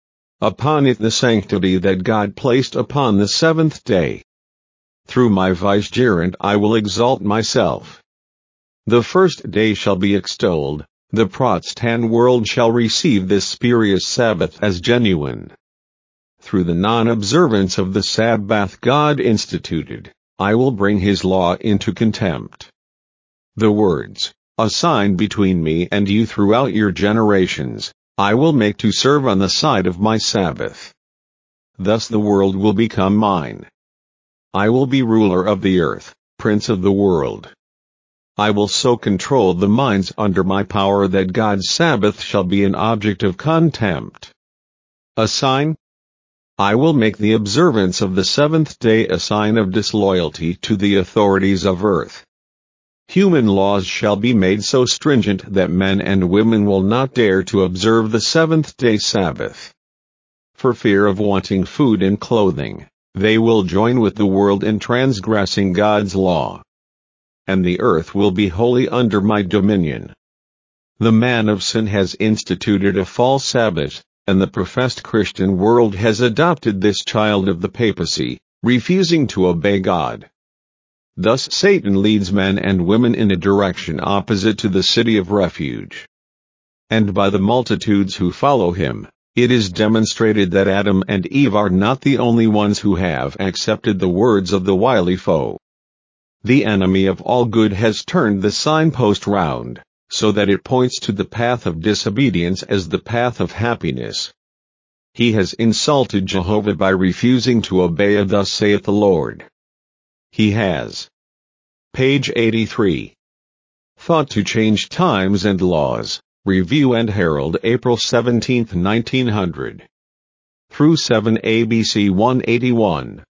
Upon it the sanctity that God placed upon the seventh day. Through my vicegerent I will exalt myself. The first day shall be extolled, the Protestant world shall receive this spurious Sabbath as genuine. Through the non-observance of the Sabbath God instituted, I will bring His law into contempt. The words, a sign between me and you throughout your generations, I will make to serve on the side of my Sabbath. Thus the world will become mine. I will be ruler of the earth, prince of the world. I will so control the minds under my power that God's Sabbath shall be an object of contempt. A sign? I will make the observance of the seventh day a sign of disloyalty to the authorities of earth. Human laws shall be made so stringent that men and women will not dare to observe the seventh-day Sabbath. For fear of wanting food and clothing, they will join with the world in transgressing God's law. And the earth will be wholly under my dominion. The man of sin has instituted a false Sabbath, and the professed Christian world has adopted this child of the papacy, refusing to obey God. Thus Satan leads men and women in a direction opposite to the city of refuge. And by the multitudes who follow him, it is demonstrated that Adam and Eve are not the only ones who have accepted the words of the wily foe. The enemy of all good has turned the signpost round, so that it points to the path of disobedience as the path of happiness. He has insulted Jehovah by refusing to obey a "Thus saith the Lord." He has. Page 83. Thought to change times and laws. Review and Herald, April 17, 1900. Through 7 ABC 181,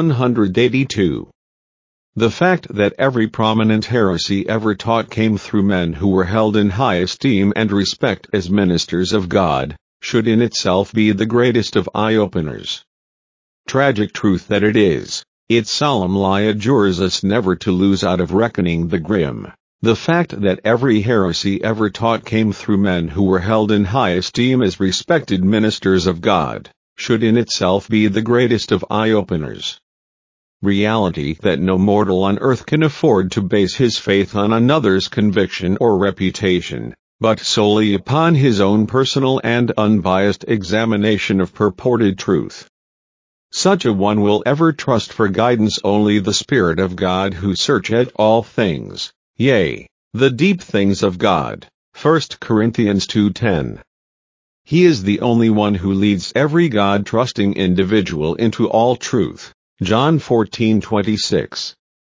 182. The fact that every prominent heresy ever taught came through men who were held in high esteem and respect as ministers of God, should in itself be the greatest of eye-openers. Tragic truth that it is, its solemn lie adjures us never to lose out of reckoning the grim. The fact that every heresy ever taught came through men who were held in high esteem as respected ministers of God, should in itself be the greatest of eye-openers. Reality that no mortal on earth can afford to base his faith on another's conviction or reputation, but solely upon his own personal and unbiased examination of purported truth. Such a one will ever trust for guidance only the Spirit of God, who searcheth all things, yea, the deep things of God. 1 Corinthians 2:10. He is the only one who leads every God-trusting individual into all truth. John 14:26.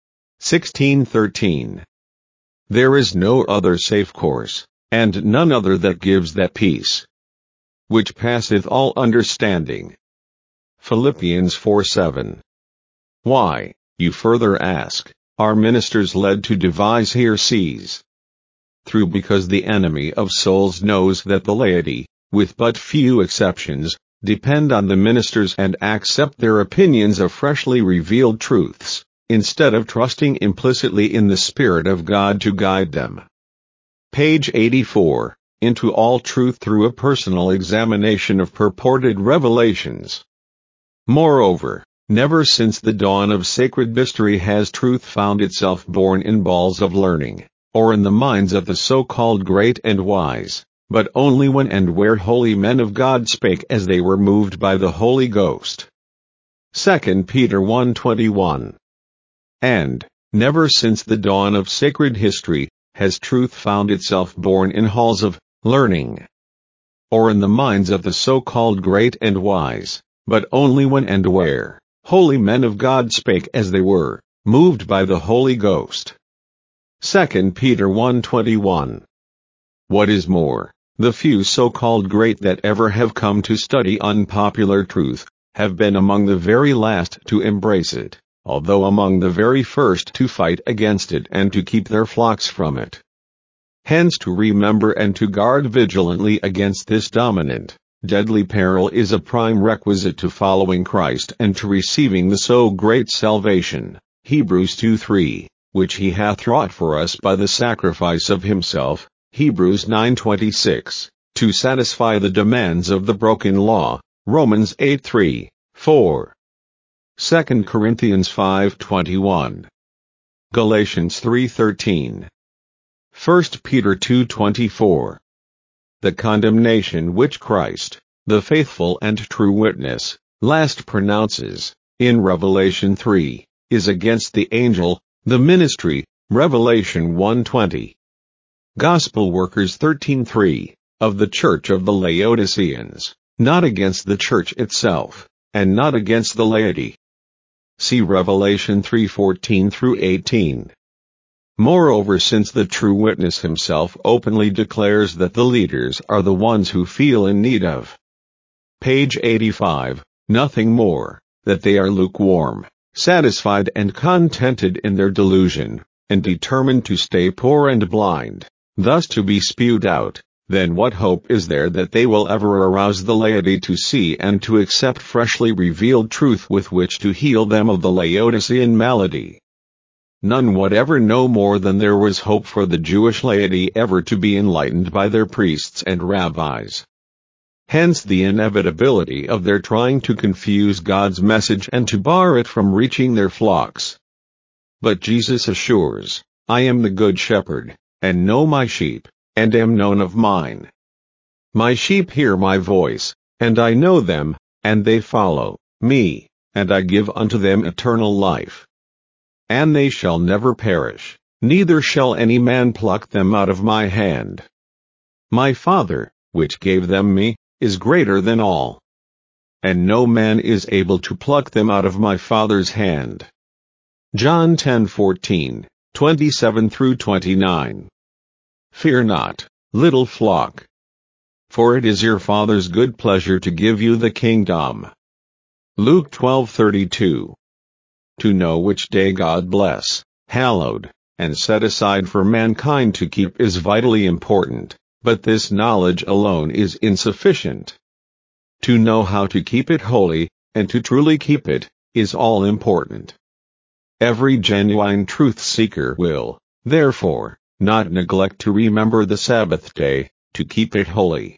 16:13. There is no other safe course, and none other that gives that peace which passeth all understanding. Philippians 4:7. Why, you further ask, are ministers led to devise heresies? Through because the enemy of souls knows that the laity, with but few exceptions, depend on the ministers and accept their opinions of freshly revealed truths, instead of trusting implicitly in the Spirit of God to guide them. Page 84. Into all truth through a personal examination of purported revelations. Moreover, never since the dawn of sacred mystery has truth found itself born in balls of learning, or in the minds of the so-called great and wise, but only when and where holy men of God spake as they were moved by the Holy Ghost. 2 Peter 1:21. And, never since the dawn of sacred history, has truth found itself born in halls of learning, or in the minds of the so-called great and wise, but only when and where holy men of God spake as they were moved by the Holy Ghost. 2 Peter 1:21. What is more, the few so-called great that ever have come to study unpopular truth, have been among the very last to embrace it, although among the very first to fight against it and to keep their flocks from it. Hence to remember and to guard vigilantly against this dominant, deadly peril is a prime requisite to following Christ and to receiving the so great salvation, Hebrews 2:3, which he hath wrought for us by the sacrifice of himself, Hebrews 9:26, to satisfy the demands of the broken law, Romans 8:3, 4. 2 Corinthians 5:21. Galatians 3:13. 1 Peter 2:24. The condemnation which Christ, the faithful and true witness, last pronounces, in Revelation 3, is against the angel, the ministry, Revelation 1:20. Gospel Workers 13:3, of the Church of the Laodiceans, not against the church itself, and not against the laity. See Revelation 3:14-18. Moreover, since the true witness himself openly declares that the leaders are the ones who feel in need of, page 85, nothing more, that they are lukewarm, satisfied and contented in their delusion, and determined to stay poor and blind, thus to be spewed out, then what hope is there that they will ever arouse the laity to see and to accept freshly revealed truth with which to heal them of the Laodicean malady? None whatever, no more than there was hope for the Jewish laity ever to be enlightened by their priests and rabbis. hence the inevitability of their trying to confuse God's message and to bar it from reaching their flocks. But Jesus assures, I am the good shepherd, and know my sheep, and am known of mine. My sheep hear my voice, and I know them, and they follow me, and I give unto them eternal life. And they shall never perish, neither shall any man pluck them out of my hand. My Father, which gave them me, is greater than all. And no man is able to pluck them out of my Father's hand. John 10:14, 27 through 29. Fear not, little flock. For it is your Father's good pleasure to give you the kingdom. Luke 12:32. To know which day God bless, hallowed, and set aside for mankind to keep is vitally important, but this knowledge alone is insufficient. To know how to keep it holy, and to truly keep it, is all important. Every genuine truth seeker will, therefore, not neglect to remember the Sabbath day, to keep it holy.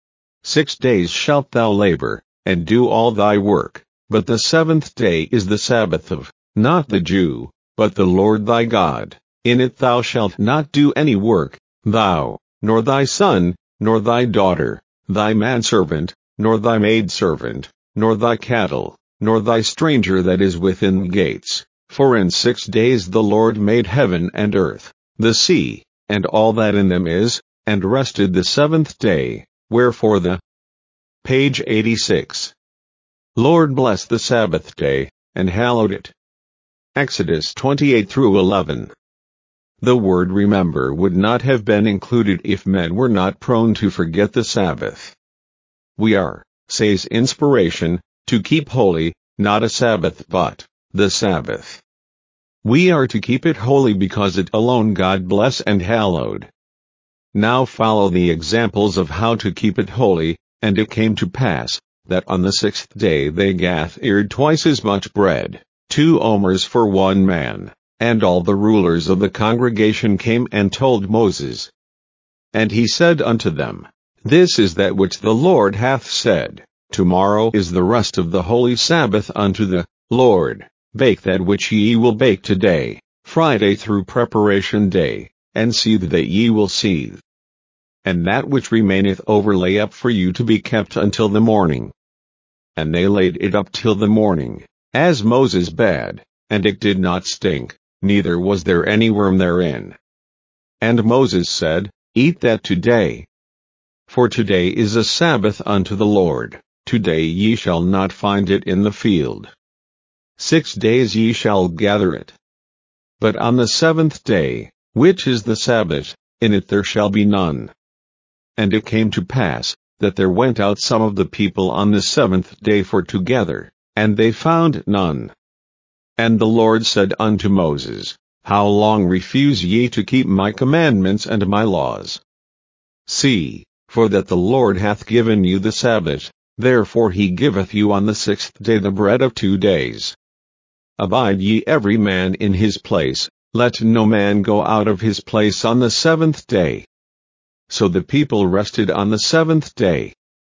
6 days shalt thou labor, and do all thy work, but the seventh day is the Sabbath of, not the Jew, but the Lord thy God. In it thou shalt not do any work, thou, nor thy son, nor thy daughter, thy manservant, nor thy maidservant, nor thy cattle, nor thy stranger that is within the gates. For in 6 days the Lord made heaven and earth, the sea, and all that in them is, and rested the seventh day. Wherefore the page 86. Lord blessed the Sabbath day, and hallowed it. Exodus 28 through 11. The word remember would not have been included if men were not prone to forget the Sabbath. We are, says inspiration, to keep holy, not a Sabbath but the Sabbath. We are to keep it holy because it alone God bless and hallowed. Now follow the examples of how to keep it holy. And it came to pass, that on the 6th day they gathered twice as much bread, 2 omers for one man, and all the rulers of the congregation came and told Moses. And he said unto them, This is that which the Lord hath said, Tomorrow is the rest of the holy Sabbath unto the Lord. Bake that which ye will bake today, Friday through preparation day, and seethe that ye will seethe. And that which remaineth over lay up for you to be kept until the morning. And they laid it up till the morning, as Moses bade, and it did not stink, neither was there any worm therein. And Moses said, Eat that today. For today is a Sabbath unto the Lord, today ye shall not find it in the field. 6 days ye shall gather it. But on the 7th day, which is the Sabbath, in it there shall be none. And it came to pass, that there went out some of the people on the 7th day for to gather, and they found none. And the Lord said unto Moses, How long refuse ye to keep my commandments and my laws? See, for that the Lord hath given you the Sabbath, therefore he giveth you on the 6th day the bread of 2 days. Abide ye every man in his place, let no man go out of his place on the 7th day. So the people rested on the 7th day.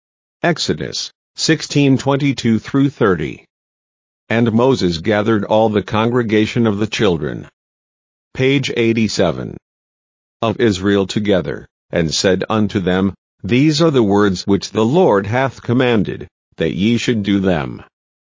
Exodus 16:22 through 30. And Moses gathered all the congregation of the children. Page 87. Of Israel together, and said unto them, These are the words which the Lord hath commanded, that ye should do them.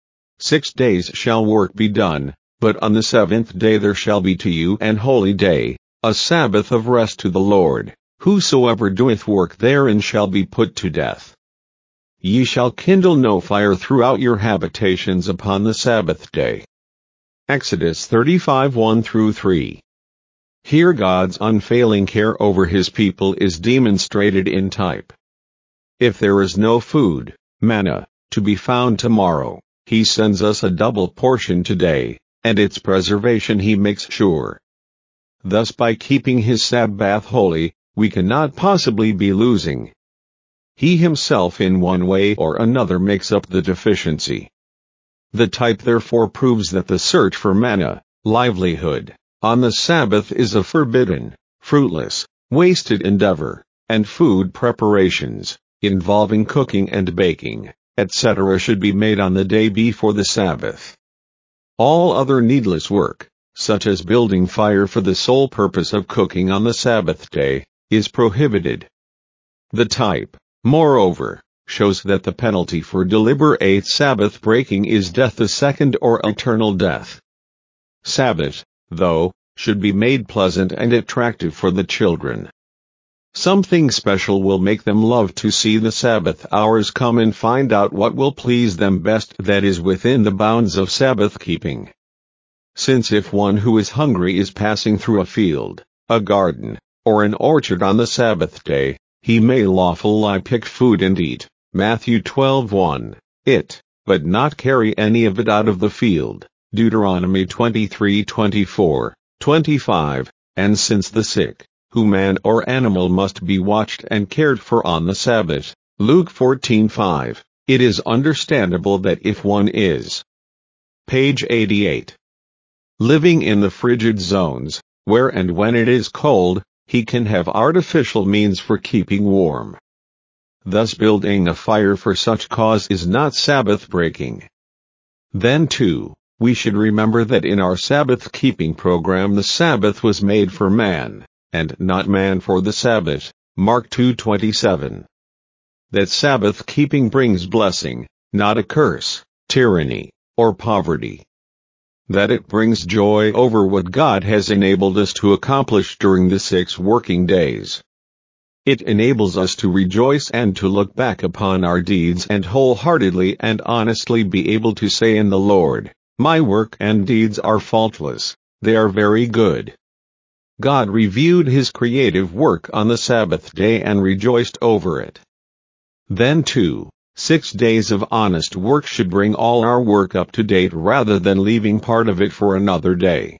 6 days shall work be done, but on the 7th day there shall be to you an holy day, a Sabbath of rest to the Lord. Whosoever doeth work therein shall be put to death. Ye shall kindle no fire throughout your habitations upon the Sabbath day. Exodus 35:1 through 3. Here God's unfailing care over his people is demonstrated in type. If there is no food, manna, to be found tomorrow, he sends us a double portion today, and its preservation he makes sure. Thus by keeping his Sabbath holy, we cannot possibly be losing. He himself in one way or another makes up the deficiency. The type therefore proves that the search for manna, livelihood, on the Sabbath is a forbidden, fruitless, wasted endeavor, and food preparations, involving cooking and baking, etc., should be made on the day before the Sabbath. All other needless work, such as building fire for the sole purpose of cooking on the Sabbath day, is prohibited. The type, moreover, shows that the penalty for deliberate Sabbath breaking is death, the second, or eternal death. Sabbath, though, should be made pleasant and attractive for the children. Something special will make them love to see the Sabbath hours come and find out what will please them best, that is within the bounds of Sabbath keeping. Since if one who is hungry is passing through a field, a garden, or an orchard on the Sabbath day, he may lawfully pick food and eat, Matthew 12:1, it, but not carry any of it out of the field, Deuteronomy 23:24, 25, and since the sick, who man or animal must be watched and cared for on the Sabbath, Luke 14:5, it is understandable that if one is, page 88, living in the frigid zones, where and when it is cold, he can have artificial means for keeping warm. Thus building a fire for such cause is not Sabbath breaking. Then too, we should remember that in our Sabbath keeping program the Sabbath was made for man, and not man for the Sabbath, Mark 2:27. That Sabbath keeping brings blessing, not a curse, tyranny, or poverty. That it brings joy over what God has enabled us to accomplish during the 6 working days. It enables us to rejoice and to look back upon our deeds and wholeheartedly and honestly be able to say in the Lord, my work and deeds are faultless, they are very good. God reviewed his creative work on the Sabbath day and rejoiced over it. Then too, 6 days of honest work should bring all our work up to date rather than leaving part of it for another day.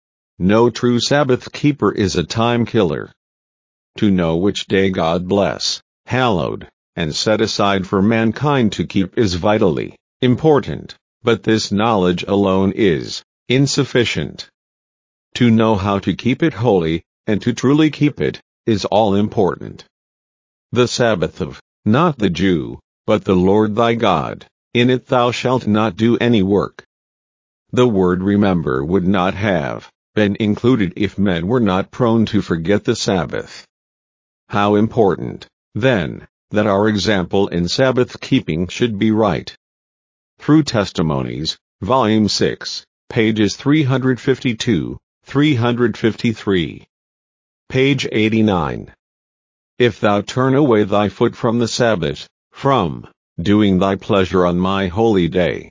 No true Sabbath keeper is a time killer. To know which day God bless, hallowed, and set aside for mankind to keep is vitally important, but this knowledge alone is insufficient. To know how to keep it holy, and to truly keep it, is all important. The Sabbath of, not the Jew, but the Lord thy God, in it thou shalt not do any work. The word remember would not have been included if men were not prone to forget the Sabbath. How important, then, that our example in Sabbath keeping should be right. Through Testimonies, Volume 6, pages 352, 353. Page 89. If thou turn away thy foot from the Sabbath, from doing thy pleasure on my holy day,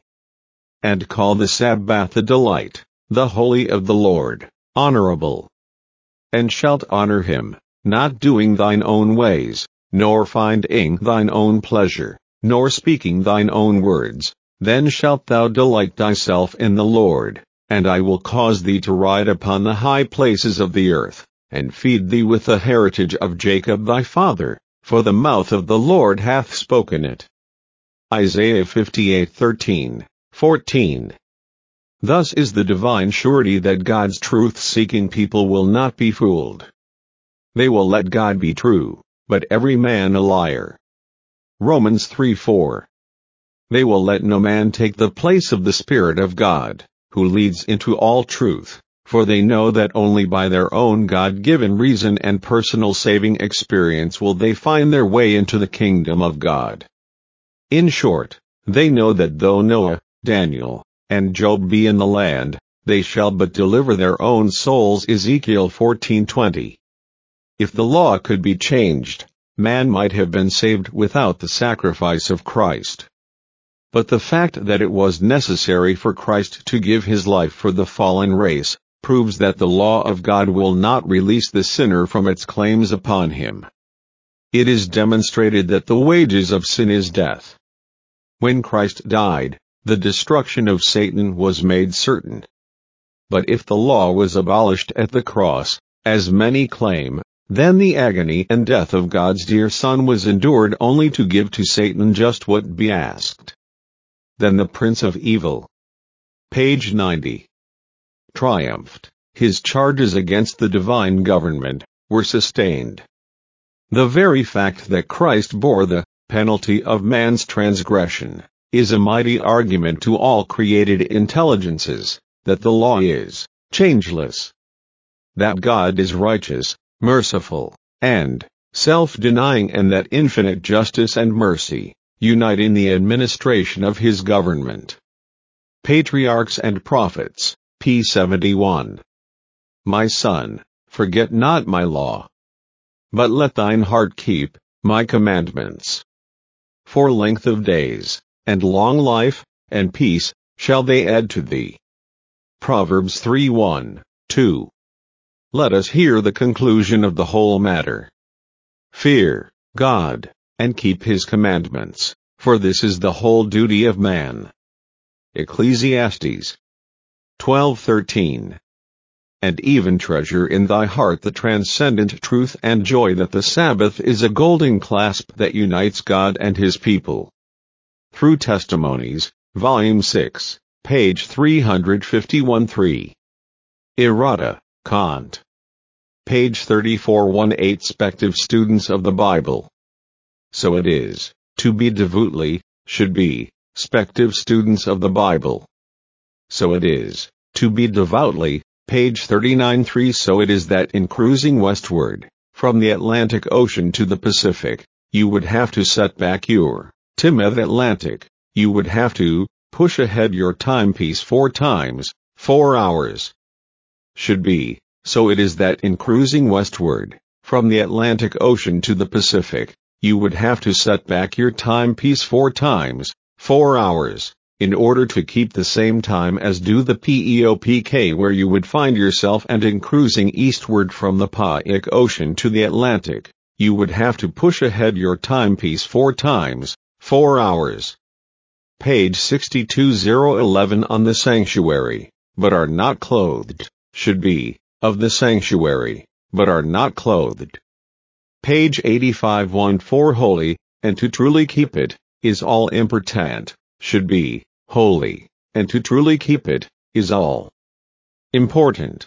and call the Sabbath a delight, the holy of the Lord, honorable, and shalt honor him, not doing thine own ways, nor finding thine own pleasure, nor speaking thine own words, then shalt thou delight thyself in the Lord, and I will cause thee to ride upon the high places of the earth, and feed thee with the heritage of Jacob thy father, for the mouth of the Lord hath spoken it. Isaiah 58:13, 14. Thus is the divine surety that God's truth-seeking people will not be fooled. They will let God be true, but every man a liar. Romans 3:4. They will let no man take the place of the Spirit of God, who leads into all truth, for they know that only by their own God-given reason and personal saving experience will they find their way into the kingdom of God. In short, they know that though Noah, Daniel, and Job be in the land, they shall but deliver their own souls, Ezekiel 14:20. If the law could be changed, man might have been saved without the sacrifice of Christ. But the fact that it was necessary for Christ to give his life for the fallen race, proves that the law of God will not release the sinner from its claims upon him. It is demonstrated that the wages of sin is death. When Christ died, the destruction of Satan was made certain. But if the law was abolished at the cross, as many claim, then the agony and death of God's dear Son was endured only to give to Satan just what be asked. Then the Prince of Evil, page 90, triumphed. His charges against the divine government were sustained. The very fact that Christ bore the penalty of man's transgression, is a mighty argument to all created intelligences, that the law is changeless, that God is righteous, merciful, and self-denying, and that infinite justice and mercy unite in the administration of his government. Patriarchs and Prophets, p. 71. My son, forget not my law, but let thine heart keep my commandments. For length of days, and long life, and peace, shall they add to thee. Proverbs 3:1, 2. Let us hear the conclusion of the whole matter. Fear God, and keep his commandments, for this is the whole duty of man. Ecclesiastes 12:13. And even treasure in thy heart the transcendent truth and joy that the Sabbath is a golden clasp that unites God and his people. Through Testimonies, Volume 6, page 351-3. Errata, Kant. Page 3418. Spective students of the Bible. So it is, to be devoutly, should be, spective students of the Bible. So it is, to be devoutly, page 39-3. So it is that in cruising westward, from the Atlantic Ocean to the Pacific, you would have to set back your timid Atlantic, you would have to push ahead your timepiece 4 times, 4 hours. Should be, so it is that in cruising westward, from the Atlantic Ocean to the Pacific, you would have to set back your timepiece 4 times, 4 hours, in order to keep the same time as do the PEOPK, where you would find yourself, and in cruising eastward from the Pacific Ocean to the Atlantic, you would have to push ahead your timepiece 4 times, 4 hours. Page 62011. On the sanctuary, but are not clothed, should be, of the sanctuary, but are not clothed. Page 8514. Holy, and to truly keep it, is all important, should be, holy, and to truly keep it, is all important.